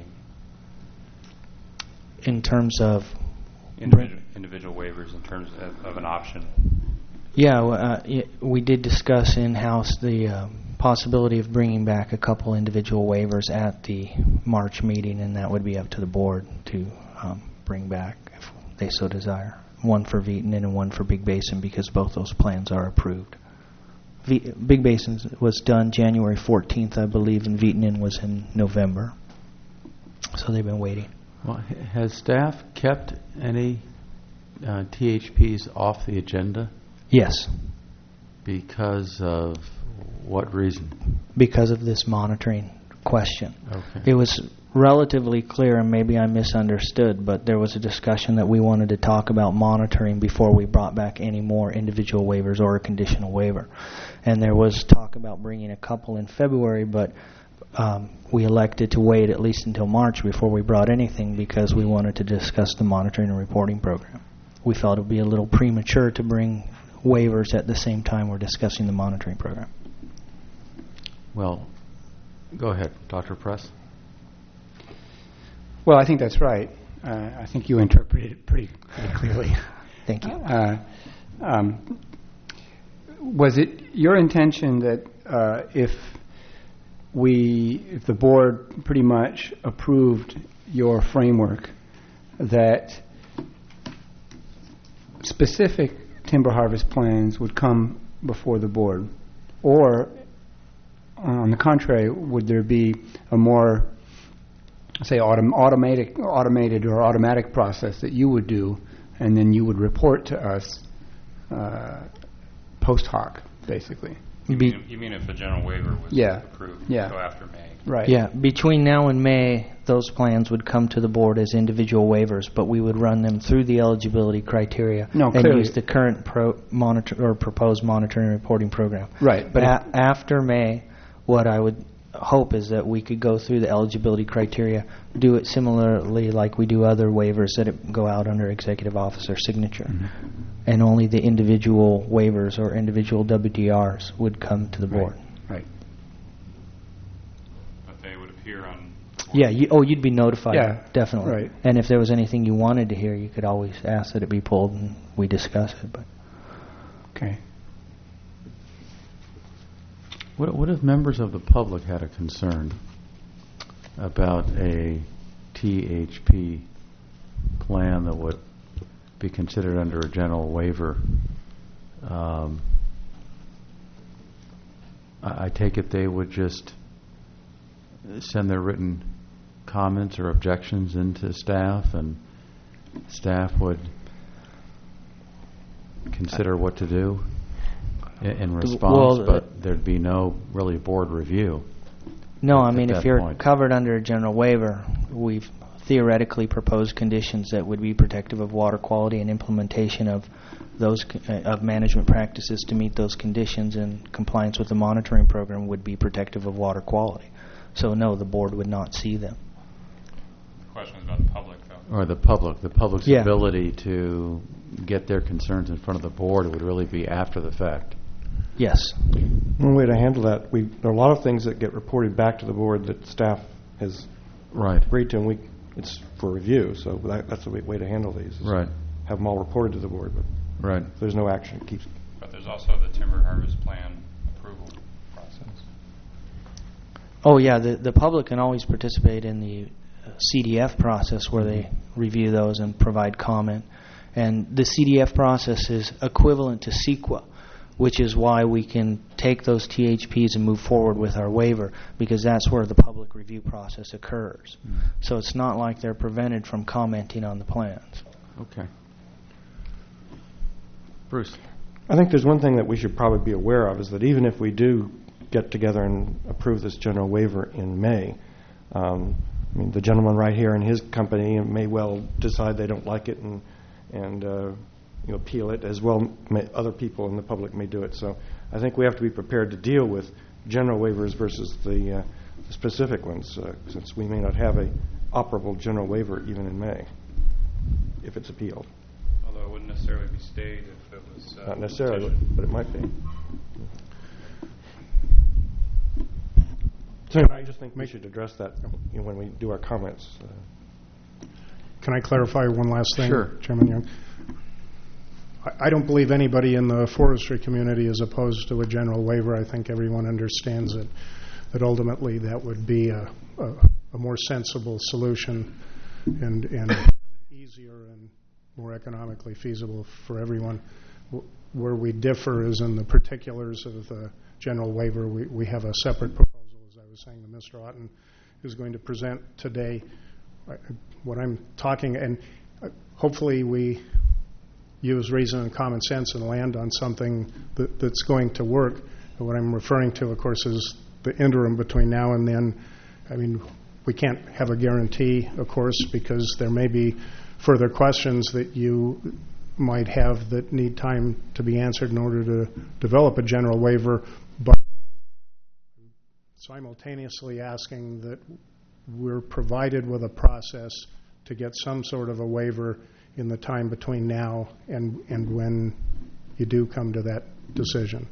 In terms of Individual, individual waivers in terms of, of an option. Yeah, well, uh, y- we did discuss in-house the uh, possibility of bringing back a couple individual waivers at the March meeting, and that would be up to the board to um, bring back if they so desire. One for Vietnam and one for Big Basin, because both those plans are approved. V- Big Basin was done January fourteenth, I believe, and Vietnam was in November. So they've been waiting. Well, h- has staff kept any uh, T H Ps off the agenda Yes, because of what reason? because of this monitoring question. Okay. It was relatively clear, and maybe I misunderstood, but there was a discussion that we wanted to talk about monitoring before we brought back any more individual waivers or a conditional waiver. And there was talk about bringing a couple in February, but um, we elected to wait at least until March before we brought anything because we wanted to discuss the monitoring and reporting program. We felt it would be a little premature to bring waivers at the same time we're discussing the monitoring program. Well, go ahead, Doctor Press. Well, I think that's right. Uh, I think you interpreted it pretty, pretty clearly. Thank you. Uh, um, was it your intention that uh, if we, if the board pretty much approved your framework, that specific timber harvest plans would come before the board? Or, on the contrary, would there be a more say, autom- automatic, automated or automatic process that you would do, and then you would report to us uh, post hoc, basically. You mean, you mean if a general waiver was Yeah. approved, Yeah. go after May? Right. Yeah, between now and May, those plans would come to the board as individual waivers, but we would run them through the eligibility criteria No, and clearly. use the current pro monitor or proposed monitoring and reporting program. Right, but A- after May, what I would hope is that we could go through the eligibility criteria, do it similarly like we do other waivers that it go out under executive officer signature, Mm-hmm. and only the individual waivers or individual W D Rs would come to the board. Right. But they would appear on... Yeah. You, oh, you'd be notified. Yeah, Definitely. right. And if there was anything you wanted to hear, you could always ask that it be pulled and we discuss it. But Okay. What, what if members of the public had a concern about a T H P plan that would be considered under a general waiver? Um, I, I take it they would just send their written comments or objections into staff, and staff would consider what to do in, in response, well, but there'd be no really board review. no, I At mean, that if you're point. covered under a general waiver, we've theoretically proposed conditions that would be protective of water quality and implementation of those c- uh, of management practices to meet those conditions, and compliance with the monitoring program would be protective of water quality. So no, the board would not see them. The question is about the public, though. Or the public, the public's Yeah. ability to get their concerns in front of the board would really be after the fact. Yes. One way to handle that, we, there are a lot of things that get reported back to the board that staff has Right, agreed to, and we, it's for review, so that, that's the way, way to handle these. is right, Have them all reported to the board, but right. if there's no action, it keeps, But there's also the timber harvest plan approval process. Oh, yeah, the, the public can always participate in the uh, C D F process where they review those and provide comment. And the C D F process is equivalent to CEQA, which is why we can take those T H Ps and move forward with our waiver, because that's where the public review process occurs. Mm. So it's not like they're prevented from commenting on the plans. Okay. Bruce? I think there's one thing that we should probably be aware of, is that even if we do get together and approve this general waiver in May, um, I mean, the gentleman right here and his company may well decide they don't like it and, and uh, you know, appeal it, as well may, other people in the public may do it. So I think we have to be prepared to deal with general waivers versus the, uh, the specific ones, uh, since we may not have a operable general waiver even in May, if it's appealed. Although it wouldn't necessarily be stayed if it was... Uh, Not necessarily, petitioned. but it might be. So anyway, I just think we should address that, you know, when we do our comments. Uh, Can I clarify one last thing? Sure. Chairman Young? I- I don't believe anybody in the forestry community is opposed to a general waiver. I think everyone understands that, that ultimately that would be a, a, a more sensible solution and, and easier and more economically feasible for everyone. W- Where we differ is in the particulars of the general waiver. We, we have a separate proposal, as I was saying, that Mister Otten is going to present today. I- What I'm talking, and uh, hopefully we use reason and common sense and land on something that, that's going to work. And what I'm referring to, of course, is the interim between now and then. I mean, we can't have a guarantee, of course, because there may be further questions that you might have that need time to be answered in order to develop a general waiver, but simultaneously asking that we're provided with a process to get some sort of a waiver in the time between now and, and when you do come to that decision.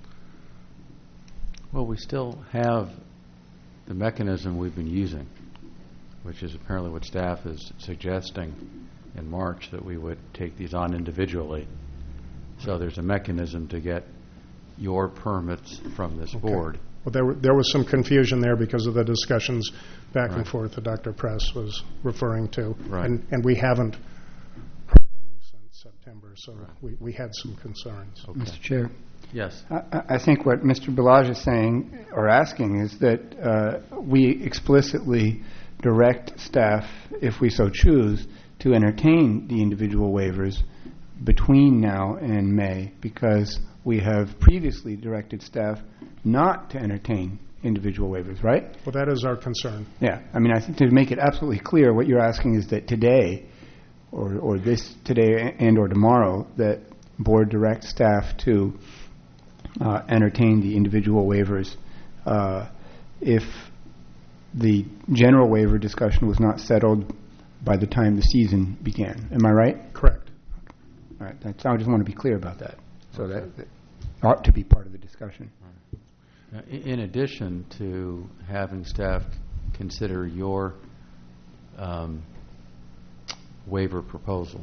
Well, we still have the mechanism we've been using, which is apparently what staff is suggesting in March, that we would take these on individually. So there's a mechanism to get your permits from this board. Well, there, were- there was some confusion there because of the discussions back and Right. forth that Doctor Press was referring to. Right. And, and we haven't heard any since September, so we, we had some concerns. Okay. Mister Chair, Yes. I, I- I think what Mister Balaj is saying or asking is that uh, we explicitly direct staff, if we so choose, to entertain the individual waivers between now and May, because we have previously directed staff not to entertain individual waivers, right? Well, that is our concern. Yeah. I mean, I think to make it absolutely clear, what you're asking is that today, or, or this today and or tomorrow, that board direct staff to uh, entertain the individual waivers uh, if the general waiver discussion was not settled by the time the season began. Am I right? Correct. All right. That's, I just want to be clear about that. So that, that ought to be part of the discussion. Uh, i- In addition to having staff consider your um, waiver proposal.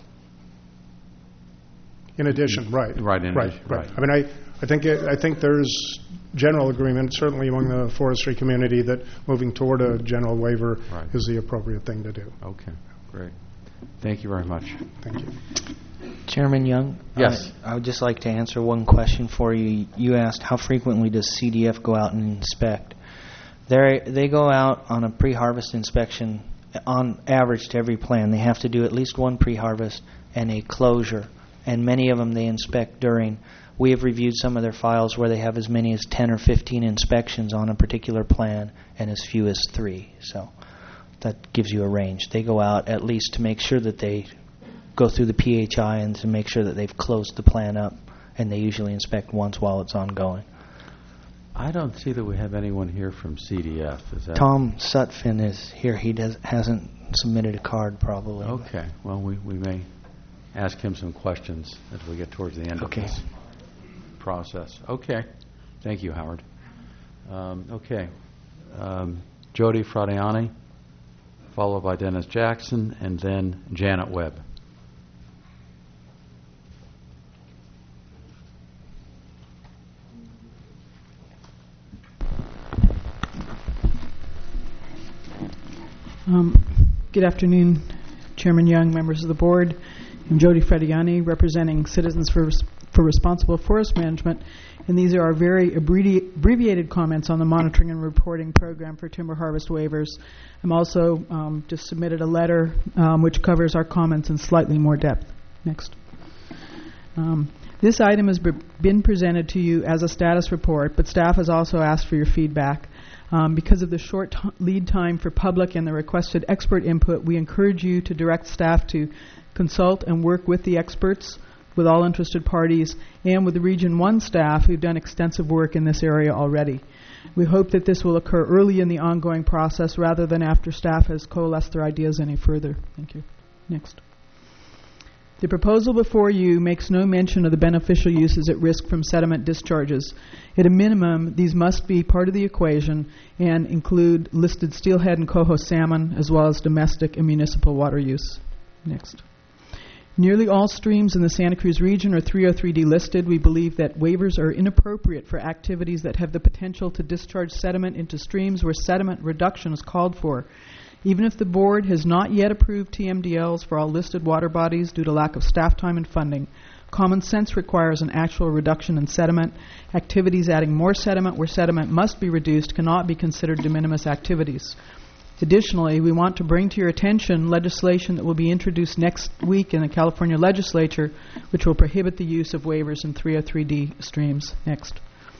In addition, right. Right, in right, addition, right. right. I mean, I, I think it, I think there's general agreement, certainly among the forestry community, that moving toward a general waiver Right. is the appropriate thing to do. Okay, great. Thank you very much. Thank you. Chairman Young? Yes. I, I would just like to answer one question for you. You asked how frequently does C D F go out and inspect? They they go out on a pre-harvest inspection on average to every plan. They have to do at least one pre-harvest and a closure, and many of them they inspect during. We have reviewed some of their files where they have as many as ten or fifteen inspections on a particular plan and as few as three. So that gives you a range. They go out at least to make sure that they go through the P H I and to make sure that they've closed the plan up, and they usually inspect once while it's ongoing. I don't see that we have anyone here from C D F. Is that Tom Sutphin is here. He does, hasn't submitted a card probably. Okay. Well, we, we may ask him some questions as we get towards the end Okay. of this process. Okay. Thank you, Howard. Um, okay. Um, Jody Fradiani, followed by Dennis Jackson, and then Janet Webb. Um, Good afternoon, Chairman Young, members of the board. I'm Jody Frediani, representing Citizens for, for Responsible Forest Management, and these are our very abbrevi- abbreviated comments on the monitoring and reporting program for timber harvest waivers. I'm also um, just submitted a letter um, which covers our comments in slightly more depth. Next. Um, this item has be- been presented to you as a status report, but staff has also asked for your feedback. Um, because of the short t- lead time for public and the requested expert input, we encourage you to direct staff to consult and work with the experts, with all interested parties, and with the Region one staff who've done extensive work in this area already. We hope that this will occur early in the ongoing process rather than after staff has coalesced their ideas any further. Thank you. Next. The proposal before you makes no mention of the beneficial uses at risk from sediment discharges. At a minimum, these must be part of the equation and include listed steelhead and coho salmon, as well as domestic and municipal water use. Next. Nearly all streams in the Santa Cruz region are three oh three D listed. We believe that waivers are inappropriate for activities that have the potential to discharge sediment into streams where sediment reduction is called for. Even if the board has not yet approved T M D Ls for all listed water bodies due to lack of staff time and funding, common sense requires an actual reduction in sediment. Activities adding more sediment where sediment must be reduced cannot be considered de minimis activities. Additionally, we want to bring to your attention legislation that will be introduced next week in the California legislature, which will prohibit the use of waivers in three oh three D streams. Next.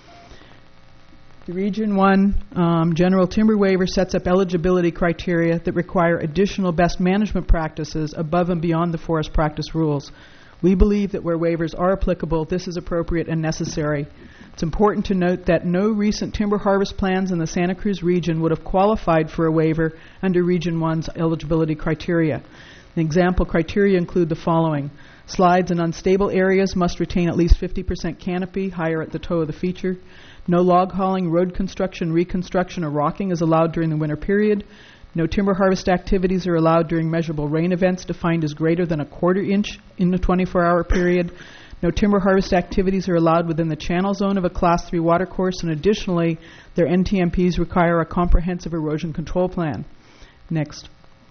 The Region one um, General Timber Waiver sets up eligibility criteria that require additional best management practices above and beyond the forest practice rules. We believe that where waivers are applicable, this is appropriate and necessary. It's important to note that no recent timber harvest plans in the Santa Cruz region would have qualified for a waiver under Region one's eligibility criteria. The example criteria include the following. Slides in unstable areas must retain at least fifty percent canopy, higher at the toe of the feature. No log hauling, road construction, reconstruction, or rocking is allowed during the winter period. No timber harvest activities are allowed during measurable rain events defined as greater than a quarter inch in the twenty-four hour period. No timber harvest activities are allowed within the channel zone of a Class three watercourse, and additionally, their N T M Ps require a comprehensive erosion control plan. Next.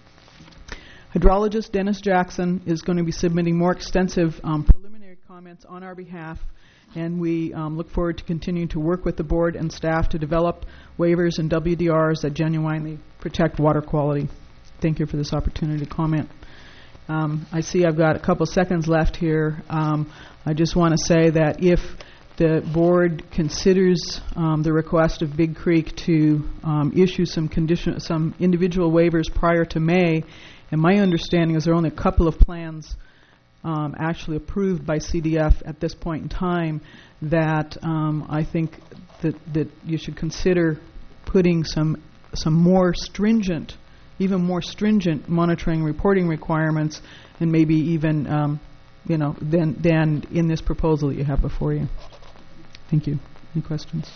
Hydrologist Dennis Jackson is going to be submitting more extensive um, preliminary comments on our behalf, and we um, look forward to continuing to work with the board and staff to develop waivers and W D Rs that genuinely protect water quality. Thank you for this opportunity to comment. Um, I see I've got a couple seconds left here. Um, I just want to say that if the board considers um, the request of Big Creek to um, issue some condition, some individual waivers prior to May, and my understanding is there are only a couple of plans um, actually approved by C D F at this point in time, that um, I think that, that you should consider putting some some more stringent, even more stringent monitoring reporting requirements, and maybe even um, you know than than in this proposal that you have before you. Thank you. Any questions?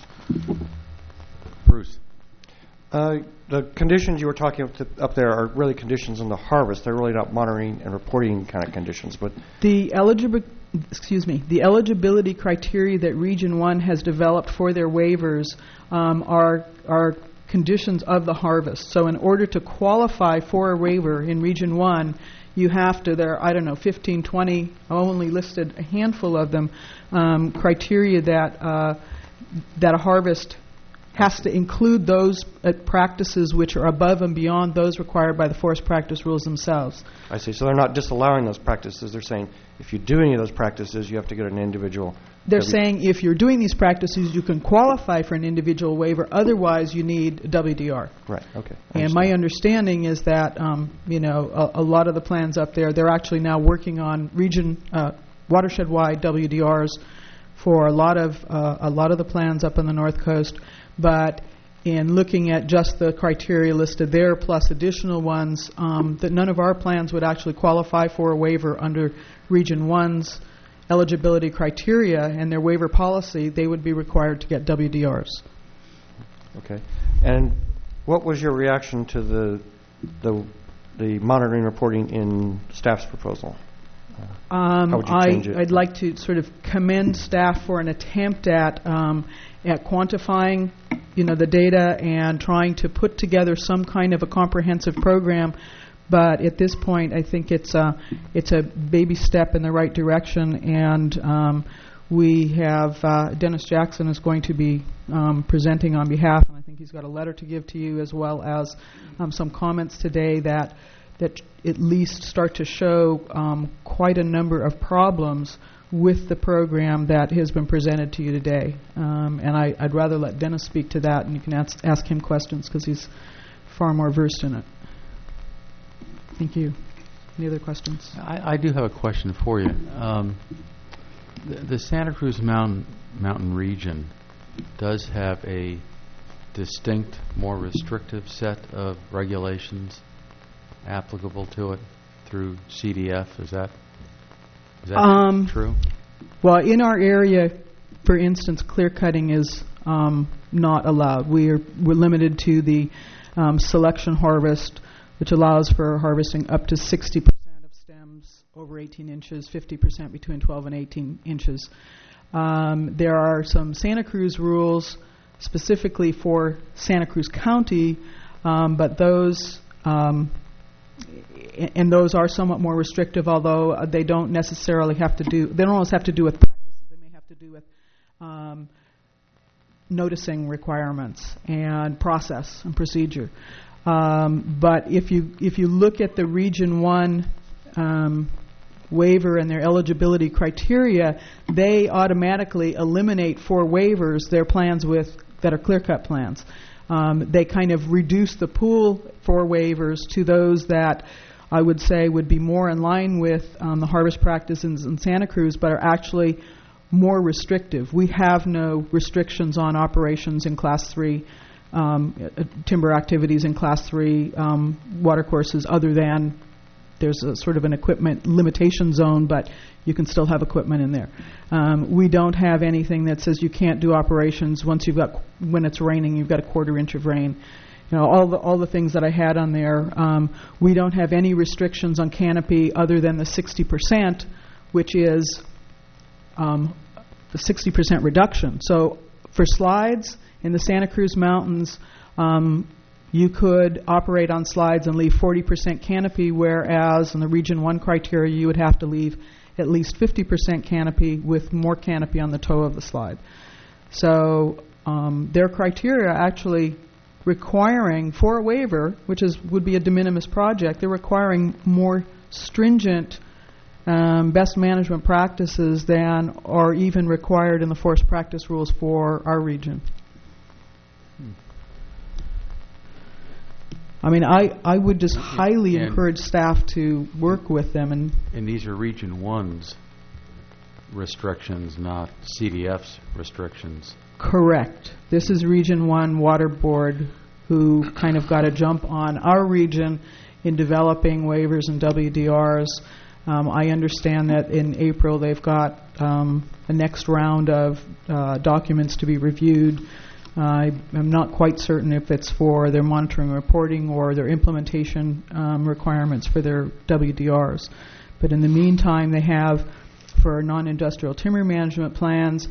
Bruce. Uh, the conditions you were talking up, to, up there are really conditions on the harvest. They're really not monitoring and reporting kind of conditions. But the eligibility, excuse me, the eligibility criteria that Region One has developed for their waivers um, are are conditions of the harvest. So, in order to qualify for a waiver in Region One, you have to, there are, I don't know, fifteen, twenty, I only listed a handful of them, um, criteria that uh, that a harvest has to include those uh, practices which are above and beyond those required by the forest practice rules themselves. I see. So they're not disallowing those practices. They're saying if you do any of those practices, you have to get an individual. They're saying if you're doing these practices, you can qualify for an individual waiver. Otherwise, you need a W D R. Right. Okay. And my understanding is that, um, you know, a, a lot of the plans up there, they're actually now working on region, uh, watershed-wide W D Rs for a lot of uh, a lot of the plans up on the North Coast. But in looking at just the criteria listed there, plus additional ones, um, that none of our plans would actually qualify for a waiver under Region One's eligibility criteria and their waiver policy. They would be required to get W D Rs. Okay. And what was your reaction to the the the monitoring reporting in staff's proposal? Um, How would you I, change it? I'd like to sort of commend staff for an attempt at um, at quantifying, you know, the data and trying to put together some kind of a comprehensive program. But at this point, I think it's a it's a baby step in the right direction, and um, we have uh, Dennis Jackson is going to be um, presenting on behalf, and I think he's got a letter to give to you, as well as um, some comments today that that at least start to show um, quite a number of problems with the program that has been presented to you today. Um, and I, I'd rather let Dennis speak to that, and you can ask, ask him questions because he's far more versed in it. Thank you. Any other questions? I, I do have a question for you. Um, the, the Santa Cruz Mountain Mountain region does have a distinct, more restrictive set of regulations applicable to it through C D F. Is that is that Um, true? Well, in our area, for instance, clear cutting is um, not allowed. We are we're limited to the um, selection harvest, which allows for harvesting up to sixty percent of stems over eighteen inches, fifty percent between twelve and eighteen inches. Um, there are some Santa Cruz rules specifically for Santa Cruz County, um, but those um, and those are somewhat more restrictive, although uh, they don't necessarily have to do, they don't always have to do with practices. They may have to do with um, noticing requirements and process and procedure. Um, but if you if you look at the Region One um, waiver and their eligibility criteria, they automatically eliminate for waivers their plans with that are clear-cut plans. Um, they kind of reduce the pool for waivers to those that I would say would be more in line with um, the harvest practices in Santa Cruz, but are actually more restrictive. We have no restrictions on operations in Class three, um, uh, timber activities in Class three um, watercourses, other than there's a sort of an equipment limitation zone, but you can still have equipment in there. Um, we don't have anything that says you can't do operations once you've got, when it's raining, you've got a quarter inch of rain. You know, all the all the things that I had on there. Um, we don't have any restrictions on canopy other than the sixty percent, which is um, the sixty percent reduction. So for slides in the Santa Cruz Mountains, um, you could operate on slides and leave forty percent canopy, whereas in the Region one criteria, you would have to leave at least fifty percent canopy with more canopy on the toe of the slide. So um, their criteria actually requiring, for a waiver, which is would be a de minimis project, they're requiring more stringent um, best management practices than are even required in the forest practice rules for our region. I mean, I, I would just highly And- encourage staff to work with them. And And these are Region one's restrictions, not C D F's restrictions. correct. This is Region one Water Board who kind of got a jump on our region in developing waivers and W D Rs. Um, I understand that in April they've got um, a next round of uh, documents to be reviewed. Uh, I'm not quite certain if it's for their monitoring and reporting or their implementation um, requirements for their W D Rs. But in the meantime, they have, for non-industrial timber management plans,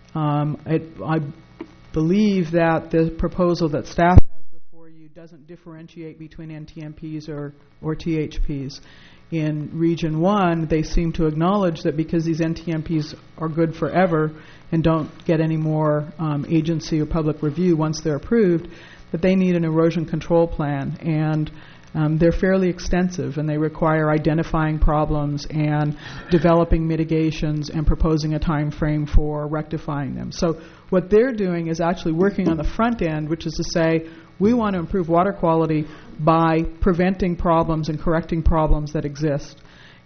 um, it, I believe that the proposal that staff has before you doesn't differentiate between N T M Ps or, or T H Ps. In Region one, they seem to acknowledge that because these N T M Ps are good forever and don't get any more um, agency or public review once they're approved, that they need an erosion control plan. And um, they're fairly extensive, and they require identifying problems and developing mitigations and proposing a time frame for rectifying them. So what they're doing is actually working on the front end, which is to say, we want to improve water quality by preventing problems and correcting problems that exist.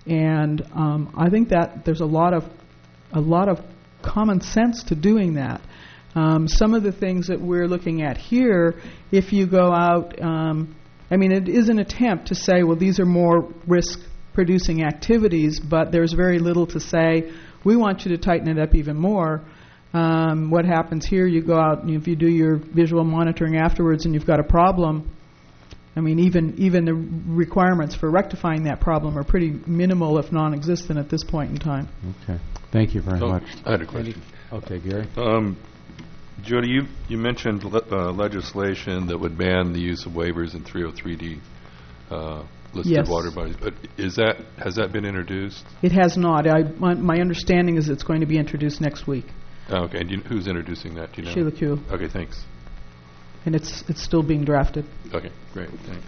And um, I think that there's a lot of a lot of common sense to doing that. Um, some of the things that we're looking at here, if you go out, um, I mean, it is an attempt to say, well, these are more risk-producing activities, but there's very little to say, we want you to tighten it up even more. Um, what happens here, you go out, and if you do your visual monitoring afterwards and you've got a problem, I mean, even even the requirements for rectifying that problem are pretty minimal, if non-existent, at this point in time. Okay. Thank you very So, much. I had a question. Okay, Gary. Um, Jody, you, you mentioned le- uh, legislation that would ban the use of waivers in three oh three D uh, listed Yes. water bodies. But is that has that been introduced? It has not. I, my, my understanding is it's going to be introduced next week. Oh, okay. And do you, who's introducing that? Do you know? Sheila Kuehl. Okay, thanks. And it's it's still being drafted. Okay, great. Thanks.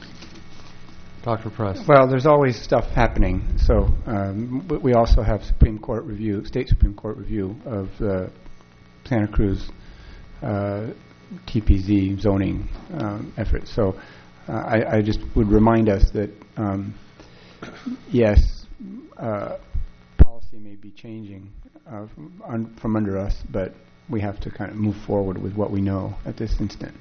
Doctor Press. Well, there's always stuff happening. So um, w- we also have Supreme Court review, state Supreme Court review of the Santa Cruz uh, T P Z zoning um, effort. So uh, I, I just would remind us that um, yes, uh, policy may be changing uh, from, un- from under us, but we have to kind of move forward with what we know at this instant.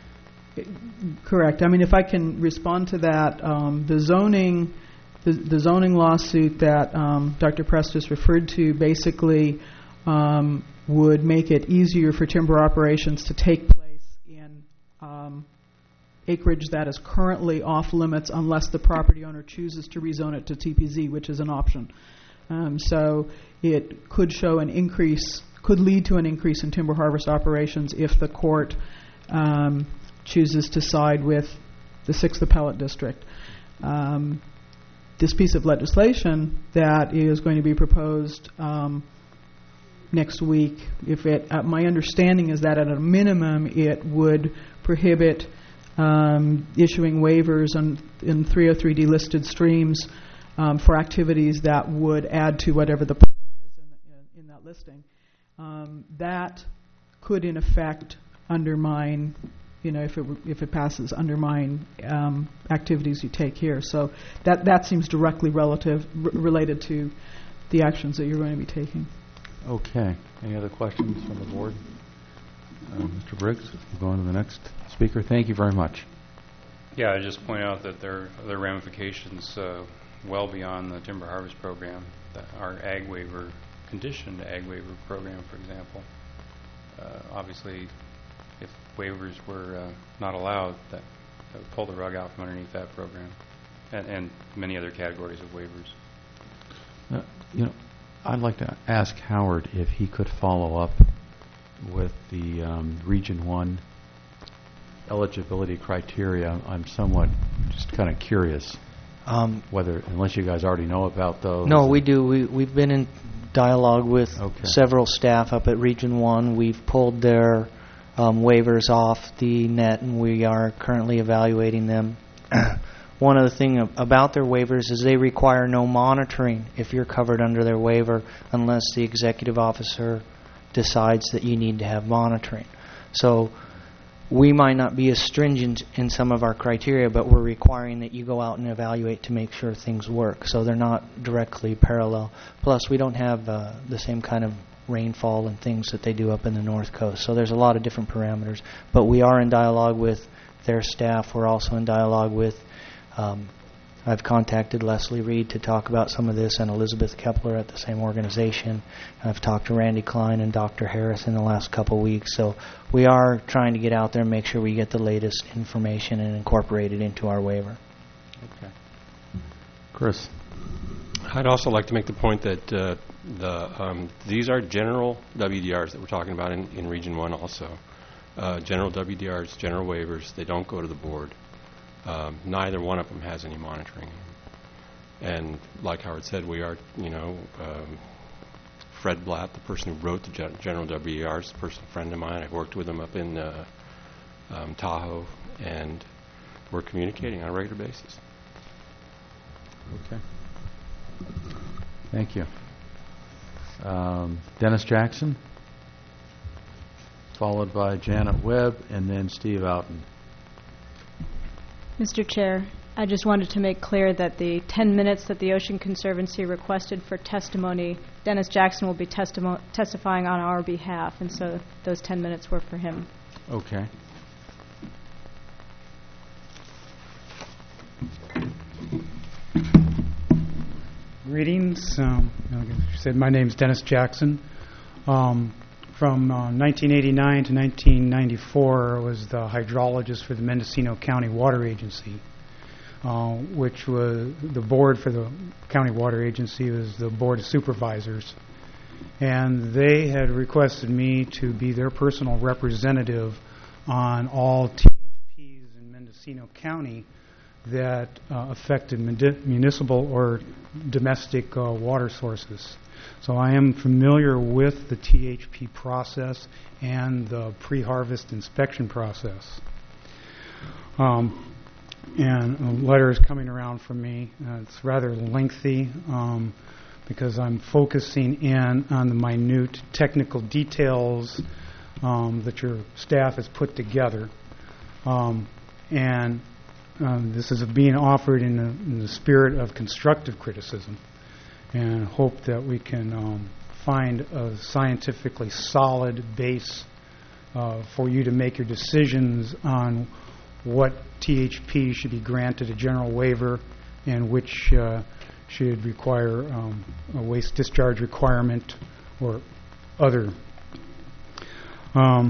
Correct. I mean, if I can respond to that, um, the zoning, the, the zoning lawsuit that um, Doctor Prestis referred to, basically um, would make it easier for timber operations to take place in um, acreage that is currently off limits, unless the property owner chooses to rezone it to T P Z, which is an option. Um, so it could show an increase, could lead to an increase in timber harvest operations if the court um, chooses to side with the sixth Appellate District. Um, this piece of legislation that is going to be proposed um, next week, if it, uh, my understanding is that at a minimum it would prohibit um, issuing waivers on, in three oh three D listed streams um, for activities that would add to whatever the plan is in, the, in, in that listing. Um, that could in effect undermine, you know, if it w- if it passes, undermine um, activities you take here. So that that seems directly relative r- related to the actions that you're going to be taking. Okay. Any other questions from the board? Uh, Mister Briggs, we'll go on to the next speaker. Thank you very much. Yeah, I just point out that there are other ramifications uh, well beyond the timber harvest program. That our ag waiver, conditioned ag waiver program, for example. Uh, obviously, if waivers were uh, not allowed, that, that would pull the rug out from underneath that program, and, and many other categories of waivers. Uh, you know, I'd like to ask Howard if he could follow up with the um, Region one eligibility criteria. I'm somewhat just kind of curious Um, Whether, unless you guys already know about those? No, we do. We, we've been in dialogue with Okay. several staff up at Region one. We've pulled their um, waivers off the net, and we are currently evaluating them. One of the things about their waivers is they require no monitoring if you're covered under their waiver unless the executive officer decides that you need to have monitoring. So we might not be as stringent in some of our criteria, but we're requiring that you go out and evaluate to make sure things work. So they're not directly parallel. Plus, we don't have uh, the same kind of rainfall and things that they do up in the North Coast. So there's a lot of different parameters. But we are in dialogue with their staff. We're also in dialogue with Um, I've contacted Leslie Reed to talk about some of this, and Elizabeth Kepler at the same organization. I've talked to Randy Klein and Doctor Harris in the last couple weeks. So we are trying to get out there and make sure we get the latest information and incorporate it into our waiver. Okay. Chris? I'd also like to make the point that uh, the um, these are general W D Rs that we're talking about in, in Region one also. Uh, general W D Rs, general waivers, they don't go to the board. Um, neither one of them has any monitoring. And like Howard said, we are, you know, um, Fred Blatt, the person who wrote the gen- general W D Rs, a personal friend of mine. I've worked with him up in uh, um, Tahoe, and we're communicating on a regular basis. Okay. Thank you. Um, Dennis Jackson, followed by Janet Webb, and then Steve Outen. Mister Chair, I just wanted to make clear that the ten minutes that the Ocean Conservancy requested for testimony, Dennis Jackson will be testimo- testifying on our behalf, and so those ten minutes were for him. Okay. Greetings. Um, like you said, my name is Dennis Jackson. Um, From uh, nineteen eighty-nine to nineteen ninety-four, I was the hydrologist for the Mendocino County Water Agency, uh, which was the board for the County Water Agency was the Board of Supervisors. And they had requested me to be their personal representative on all T H Ps in Mendocino County that uh, affected muni- municipal or domestic uh, water sources. So I am familiar with the T H P process and the pre-harvest inspection process. Um, and a letter is coming around from me. Uh, it's rather lengthy um, because I'm focusing in on the minute technical details um, that your staff has put together. Um, and um, this is being offered in the, in the spirit of constructive criticism, and hope that we can um, find a scientifically solid base uh, for you to make your decisions on what T H P should be granted a general waiver and which uh, should require um, a waste discharge requirement or other. Um,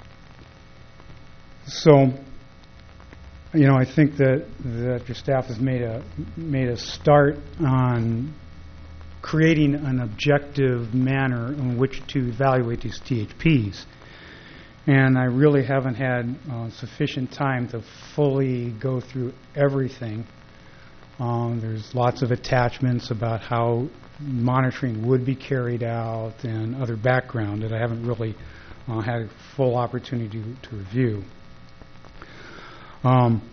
so, you know, I think that that your staff has made a made a start on creating an objective manner in which to evaluate these T H Ps. And I really haven't had uh, sufficient time to fully go through everything. Um, there's lots of attachments about how monitoring would be carried out and other background that I haven't really uh, had a full opportunity to, to review. Um,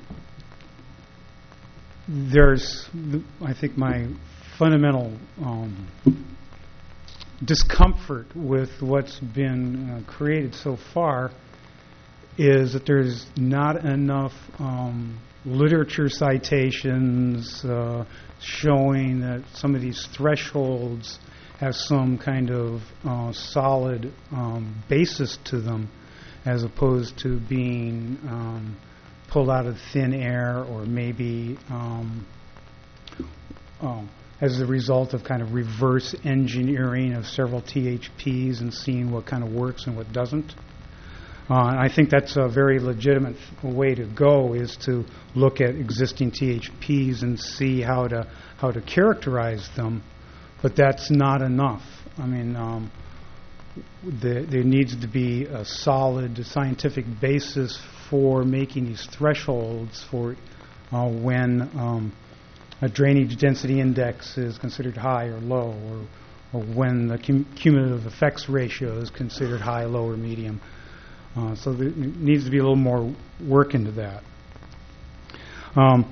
there's, I think, my fundamental um, discomfort with what's been uh, created so far is that there's not enough um, literature citations uh, showing that some of these thresholds have some kind of uh, solid um, basis to them, as opposed to being um, pulled out of thin air or maybe um, um, as a result of kind of reverse engineering of several T H Ps and seeing what kind of works and what doesn't. Uh, I think that's a very legitimate way to go, is to look at existing T H Ps and see how to how to characterize them, but that's not enough. I mean, um, the, there needs to be a solid scientific basis for making these thresholds for uh, when um, a drainage density index is considered high or low, or, or when the cum- cumulative effects ratio is considered high, low, or medium. Uh, so there needs to be a little more work into that. Um,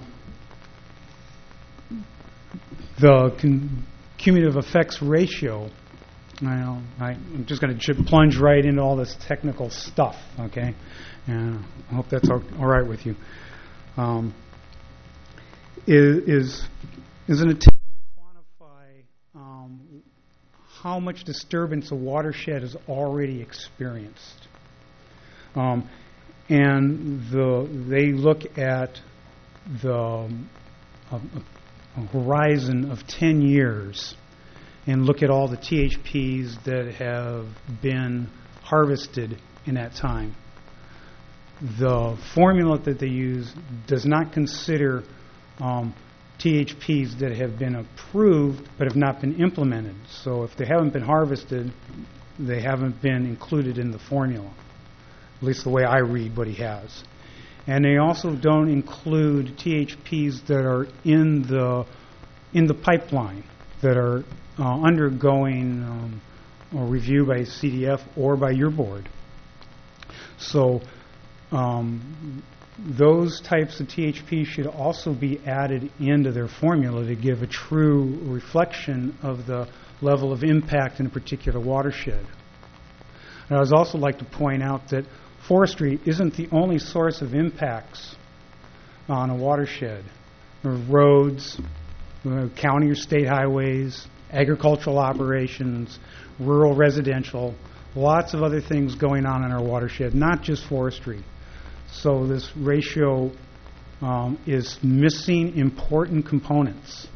the con- cumulative effects ratio, I know, I, I'm just going to plunge right into all this technical stuff, okay? And I hope that's all, all right with you. Um, is, is is an attempt to quantify um, how much disturbance a watershed has already experienced. Um, and the they look at the um, a, a horizon of ten years and look at all the T H Ps that have been harvested in that time. The formula that they use does not consider um, T H Ps that have been approved but have not been implemented. So if they haven't been harvested, they haven't been included in the formula, at least the way I read what he has. And they also don't include T H Ps that are in the in the pipeline, that are uh, undergoing um, a review by C D F or by your board. So um, those types of T H Ps should also be added into their formula to give a true reflection of the level of impact in a particular watershed. And I would also like to point out that forestry isn't the only source of impacts on a watershed. There are roads, uh, county or state highways, agricultural operations, rural residential, lots of other things going on in our watershed, not just forestry. So this ratio um, is missing important components.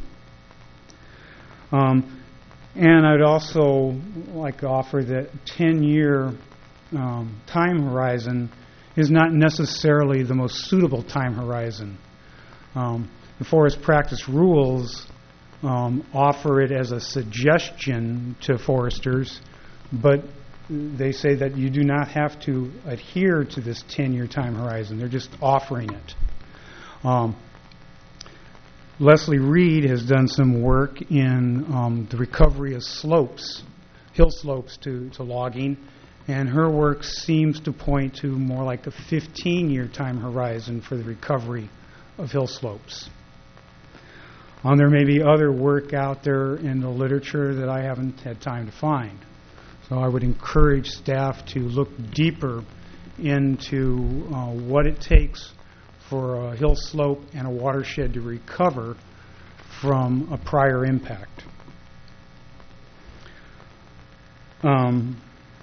Um, and I'd also like to offer that ten-year um, time horizon is not necessarily the most suitable time horizon. Um, the forest practice rules um, offer it as a suggestion to foresters, but they say that you do not have to adhere to this ten-year time horizon. They're just offering it. Um, Leslie Reed has done some work in um, the recovery of slopes, hill slopes to, to logging, and her work seems to point to more like a fifteen-year time horizon for the recovery of hill slopes. Um, there may be other work out there in the literature that I haven't had time to find. So I would encourage staff to look deeper into uh, what it takes for a hill slope and a watershed to recover from a prior impact. Um,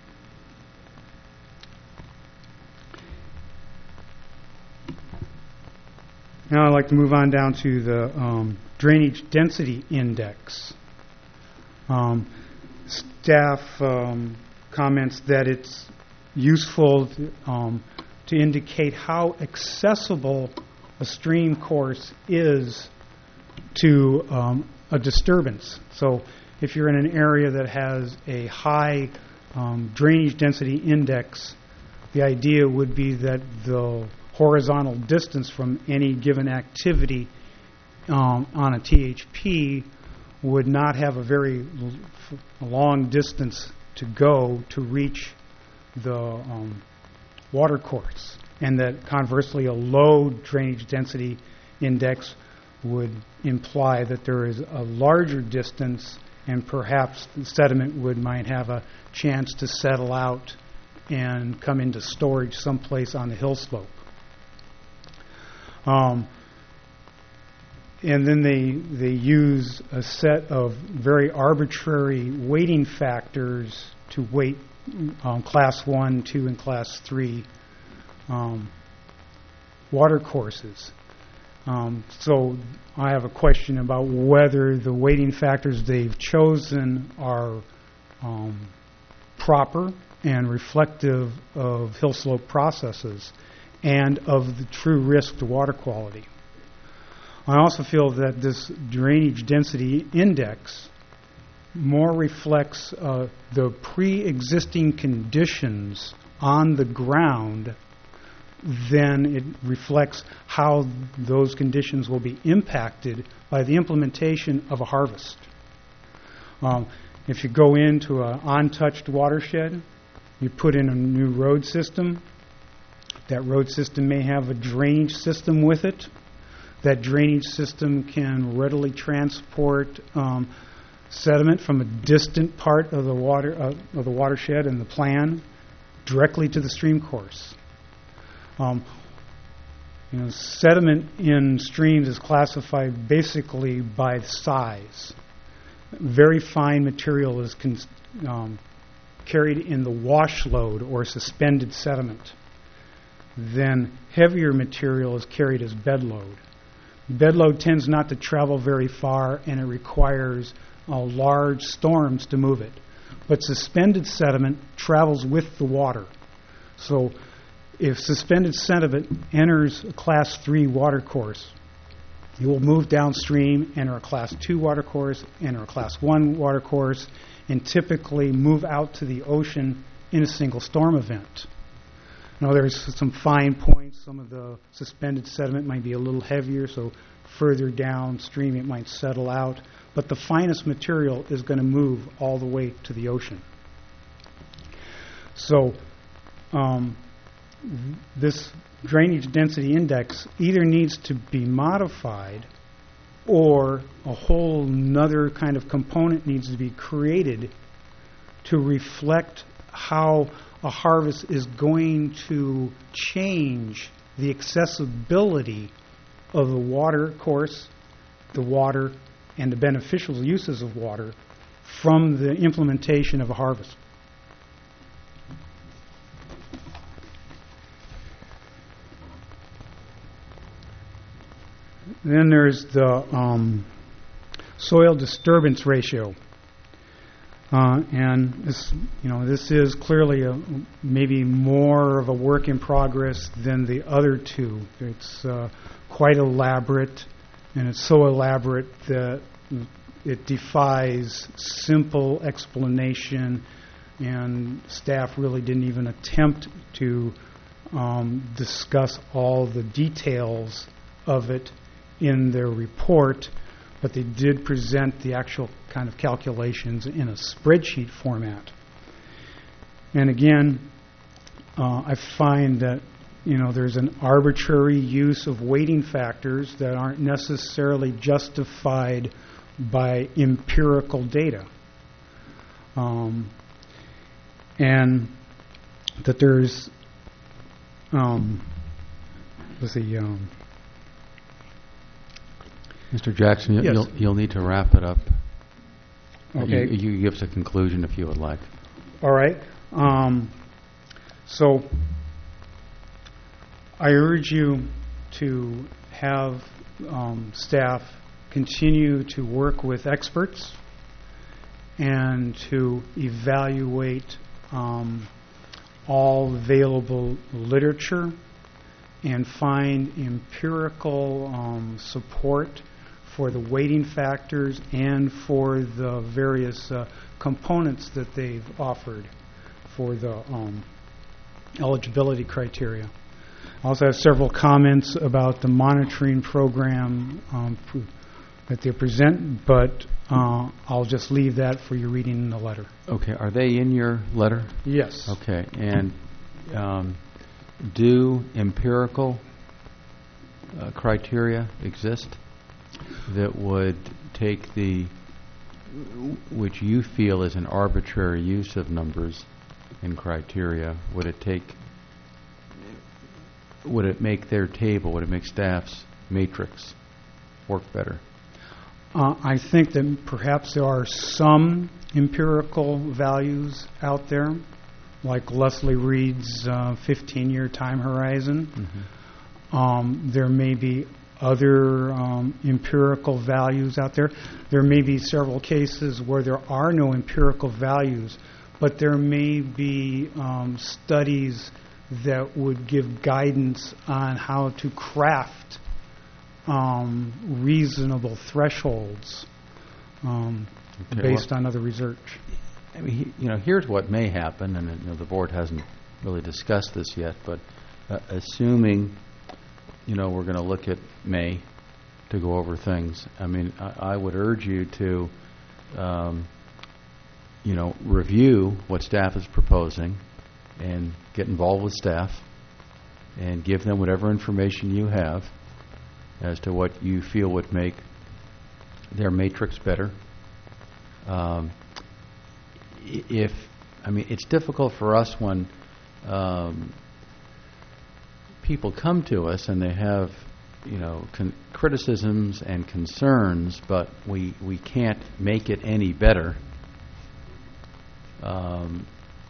now I'd like to move on down to the um, drainage density index. Um, staff um, comments that it's useful to, um, to indicate how accessible a stream course is to um, a disturbance. So if you're in an area that has a high um, drainage density index, the idea would be that the horizontal distance from any given activity um, on a T H P would not have a very l- f- long distance to go to reach the um, water course, and that conversely a low drainage density index would imply that there is a larger distance and perhaps the sediment would might have a chance to settle out and come into storage someplace on the hill slope. Um, and then they they use a set of very arbitrary weighting factors to weight um, class one, two, and class three um, water courses. Um, so I have a question about whether the weighting factors they've chosen are um, proper and reflective of hill slope processes and of the true risk to water quality. I also feel that this drainage density index more reflects uh, the pre-existing conditions on the ground then it reflects how those conditions will be impacted by the implementation of a harvest. Um, if you go into an untouched watershed, you put in a new road system. That road system may have a drainage system with it. That drainage system can readily transport um, sediment from a distant part of the water uh, of the watershed and the plan directly to the stream course. Um, you know, sediment in streams is classified basically by size. Very fine material is con- um, carried in the wash load or suspended sediment. Then heavier material is carried as bed load. Bed load tends not to travel very far, and it requires uh, large storms to move it. But suspended sediment travels with the water. So if suspended sediment enters a class three water course, it will move downstream, enter a class two water course, enter a class one water course, and typically move out to the ocean in a single storm event. Now, there's some fine points. Some of the suspended sediment might be a little heavier, so further downstream it might settle out. But the finest material is going to move all the way to the ocean. So um, this drainage density index either needs to be modified or a whole nother kind of component needs to be created to reflect how a harvest is going to change the accessibility of the water course, the water, and the beneficial uses of water from the implementation of a harvest. Then there's the um, soil disturbance ratio. Uh, and this, you know, this is clearly a, maybe more of a work in progress than the other two. It's uh, quite elaborate, and it's so elaborate that it defies simple explanation, and staff really didn't even attempt to um, discuss all the details of it in their report, but they did present the actual kind of calculations in a spreadsheet format. And again, uh, I find that, you know, there's an arbitrary use of weighting factors that aren't necessarily justified by empirical data. Um, and that there's, um, let's see, um, Mister Jackson, you, Yes. you'll, you'll need to wrap it up. Uh, Okay. You, you give us a conclusion if you would like. All right. Um, so I urge you to have um, staff continue to work with experts and to evaluate um, all available literature and find empirical um, support for the weighting factors and for the various uh, components that they've offered for the um, eligibility criteria. I also have several comments about the monitoring program um, pr- that they present, but uh, I'll just leave that for your reading in the letter. Okay. Are they in your letter? Yes. Okay. And um, do empirical uh, criteria exist that would take the, which you feel is an arbitrary use of numbers and criteria, would it take, would it make their table, would it make staff's matrix work better? Uh, I think that perhaps there are some empirical values out there, like Leslie Reed's uh, fifteen-year time horizon. Mm-hmm. Um, there may be other um, empirical values out there. There may be several cases where there are no empirical values, but there may be um, studies that would give guidance on how to craft um, reasonable thresholds um, Okay, based well, on other research. I mean, he- you know, here's what may happen, and you know, the board hasn't really discussed this yet, but uh, assuming, you know, we're going to look at May to go over things. I mean, I, I would urge you to, um, you know, review what staff is proposing and get involved with staff and give them whatever information you have as to what you feel would make their matrix better. Um, i- if, I mean, it's difficult for us when um, people come to us and they have, you know, con- criticisms and concerns, but we we can't make it any better um,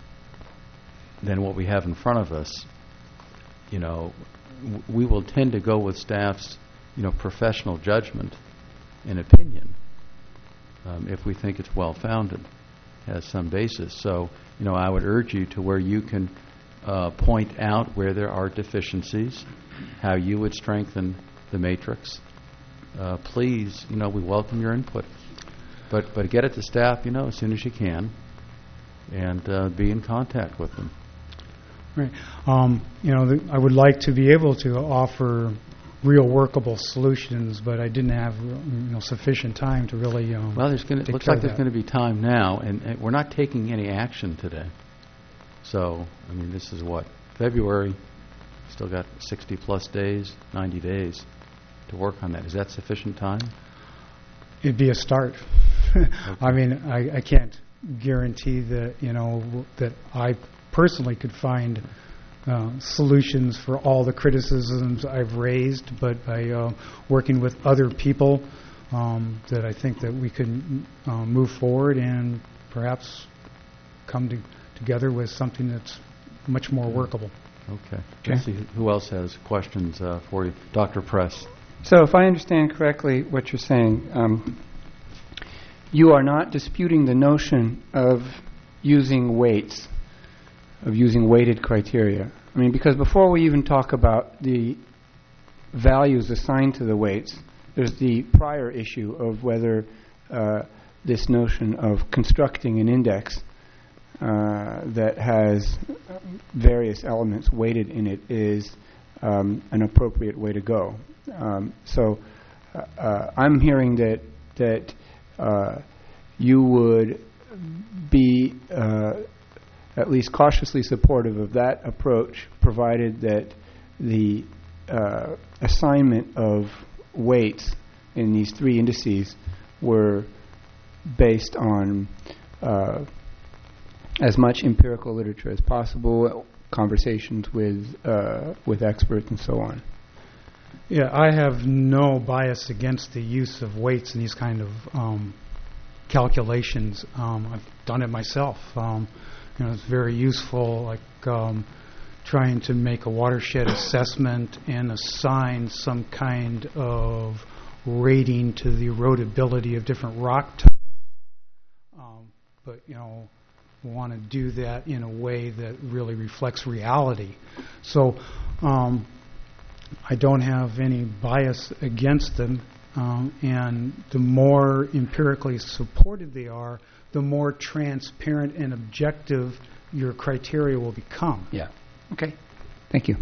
than what we have in front of us. You know, w- we will tend to go with staff's, you know, professional judgment and opinion um, if we think it's well-founded, has some basis. So, you know, I would urge you to where you can uh, point out where there are deficiencies, how you would strengthen the matrix. Uh, please, you know, we welcome your input. But but get it to staff, you know, as soon as you can, and uh, be in contact with them. Right. Um, you know, the, I would like to be able to offer real workable solutions, but I didn't have you know sufficient time to really. Um, Well, there's going take looks care like of there's that. going to be time now, and, and we're not taking any action today. So, I mean, this is what, February. Still got sixty plus days, ninety days to work on that. Is that sufficient time? It'd be a start. I mean, I, I can't guarantee that you know w- that I personally could find uh, solutions for all the criticisms I've raised, but by uh, working with other people, um, that I think that we could uh, move forward and perhaps come to, together with something that's much more workable. Okay. Let's see who else has questions uh, for you. Doctor Press. So if I understand correctly what you're saying, um, you are not disputing the notion of using weights, of using weighted criteria. I mean, because before we even talk about the values assigned to the weights, there's the prior issue of whether uh, this notion of constructing an index uh, that has various elements weighted in it is um, an appropriate way to go. Um, so uh, uh, I'm hearing that that uh, you would be uh, at least cautiously supportive of that approach, provided that the uh, assignment of weights in these three indices were based on uh, as much empirical literature as possible, conversations with uh, with experts, and so on. Yeah, I have no bias against the use of weights in these kind of um, calculations. Um, I've done it myself. Um, you know, it's very useful, like um, trying to make a watershed assessment and assign some kind of rating to the erodibility of different rock types. Um, but, you know, we want to do that in a way that really reflects reality. So um, I don't have any bias against them, um, and the more empirically supported they are, the more transparent and objective your criteria will become. Yeah. Okay. Thank you.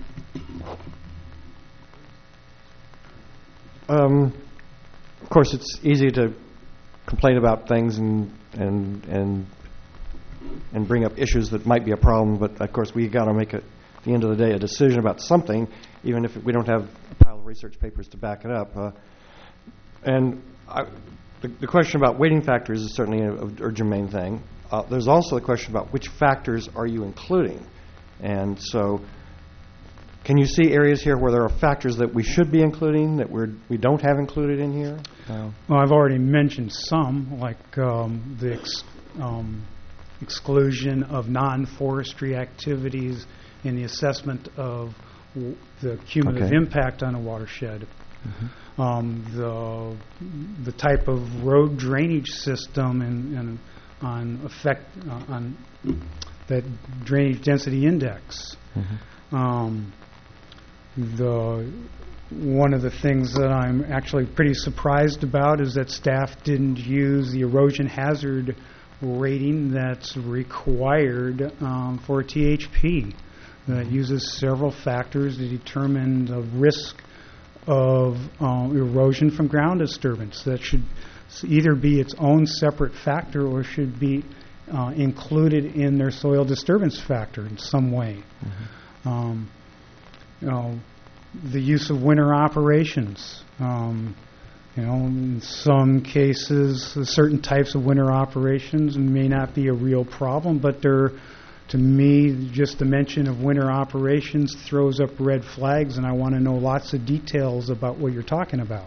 Um, of course, it's easy to complain about things and and and and bring up issues that might be a problem, but of course we got to make a, at the end of the day a decision about something, even if we don't have a pile of research papers to back it up. Uh, and I, the, the question about weighting factors is certainly a, a, a germane thing. Uh, there's also the question about which factors are you including, and so. Can you see areas here where there are factors that we should be including that we're, we don't have included in here? Uh, Well, I've already mentioned some, like um, the ex- um, exclusion of non-forestry activities in the assessment of w- the cumulative Okay. impact on a watershed. Um, the the type of road drainage system and, and on effect uh, on that drainage density index. Um, the one of the things that I'm actually pretty surprised about is that staff didn't use the erosion hazard rating that's required um, for T H P. that uses several factors to determine the risk of uh, erosion from ground disturbance. That should either be its own separate factor or should be uh, included in their soil disturbance factor in some way. Mm-hmm. Um, you know, the use of winter operations. Um, you know, in some cases, certain types of winter operations may not be a real problem, but they're, to me, just the mention of winter operations throws up red flags, and I want to know lots of details about what you're talking about.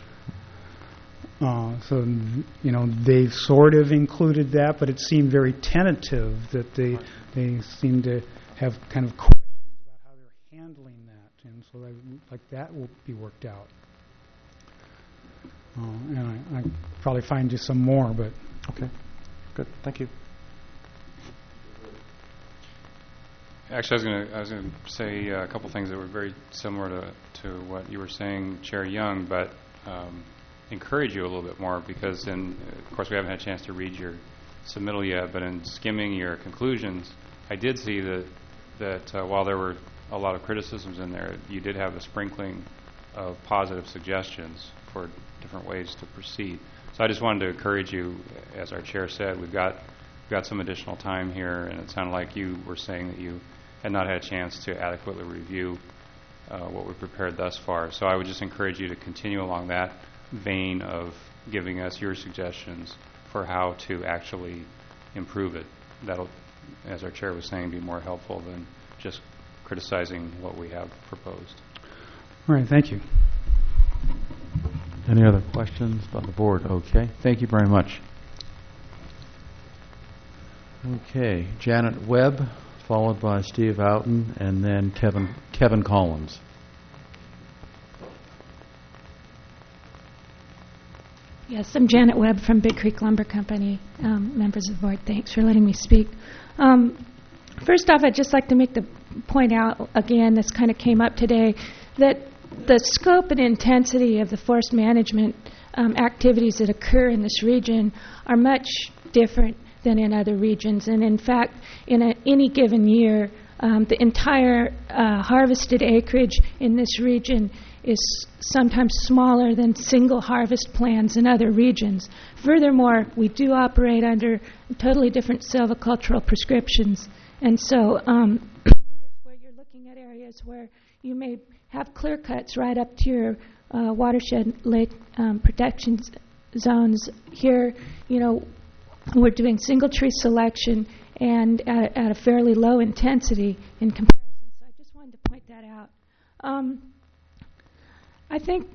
Uh, so, you know, they've sort of included that, but it seemed very tentative that they they seem to have kind of questions about how they're handling that, and so that, like that will be worked out. Uh, and I, I probably find you some more, but okay, good, thank you. Actually, I was going to I was going to say a couple things that were very similar to to what you were saying, Chair Young, but um, encourage you a little bit more because, in, of course, we haven't had a chance to read your submittal yet. But in skimming your conclusions, I did see that that uh, while there were a lot of criticisms in there, you did have a sprinkling of positive suggestions for different ways to proceed. So I just wanted to encourage you, as our chair said, we've got we've got some additional time here, and it sounded like you were saying that you had not had a chance to adequately review uh, what we've prepared thus far. So I would just encourage you to continue along that vein of giving us your suggestions for how to actually improve it. That'll, as our chair was saying, be more helpful than just criticizing what we have proposed. All right, thank you. Any other questions by the board? Okay, thank you very much. Okay, Janet Webb, followed by Steve Outen, and then Kevin Kevin Collins. Yes, I'm Janet Webb from Big Creek Lumber Company. Um, members of the board, thanks for letting me speak. Um, first off, I'd just like to make the point out again, this kind of came up today, that the scope and intensity of the forest management um, activities that occur in this region are much different than in other regions. And in fact, in a, any given year, um, the entire uh, harvested acreage in this region is sometimes smaller than single harvest plans in other regions. Furthermore, we do operate under totally different silvicultural prescriptions. And so um, where you're looking at areas where you may have clear cuts right up to your uh, watershed lake um, protection zones. Here, you know, we're doing single tree selection and at, at a fairly low intensity in comparison. So I just wanted to point that out. Um, I think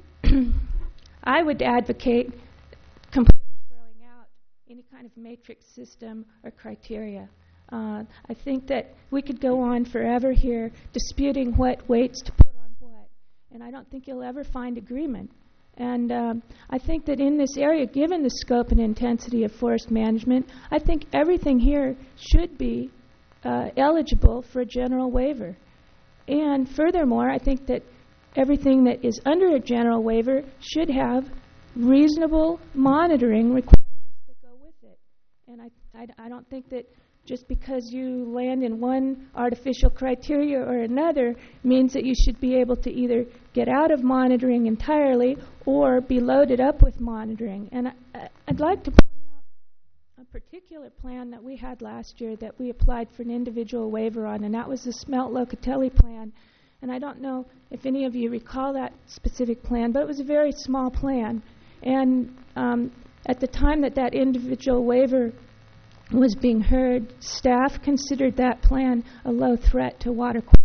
I would advocate completely throwing out any kind of matrix system or criteria. Uh, I think that we could go on forever here disputing what weights to put on what, and I don't think you'll ever find agreement. And um, I think that in this area, given the scope and intensity of forest management, I think everything here should be uh, eligible for a general waiver. And furthermore, I think that everything that is under a general waiver should have reasonable monitoring requirements that go with it. And I, I, I don't think that just because you land in one artificial criteria or another means that you should be able to either get out of monitoring entirely or be loaded up with monitoring. And I, I'd like to point out a particular plan that we had last year that we applied for an individual waiver on, and that was the Smelt Locatelli plan. And I don't know if any of you recall that specific plan, but it was a very small plan. And um, at the time that that individual waiver was being heard, staff considered that plan a low threat to water quality.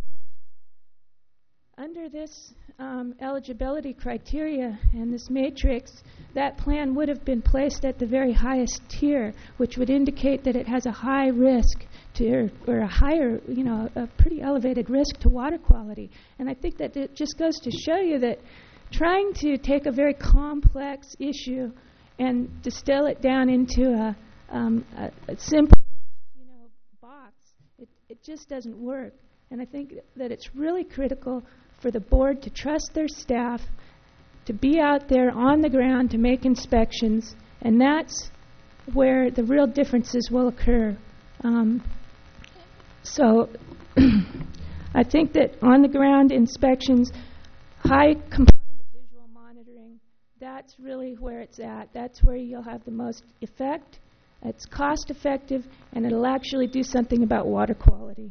Under this um, eligibility criteria and this matrix, that plan would have been placed at the very highest tier, which would indicate that it has a high risk to, or a higher, you know, a pretty elevated risk to water quality. And I think that it just goes to show you that trying to take a very complex issue and distill it down into a Um, a, a simple, you know, box, it, it just doesn't work. And I think that it's really critical for the board to trust their staff, to be out there on the ground to make inspections, and that's where the real differences will occur. Um, so I think that on-the-ground inspections, high component of visual monitoring, that's really where it's at. That's where you'll have the most effect. It's cost-effective, and it'll actually do something about water quality.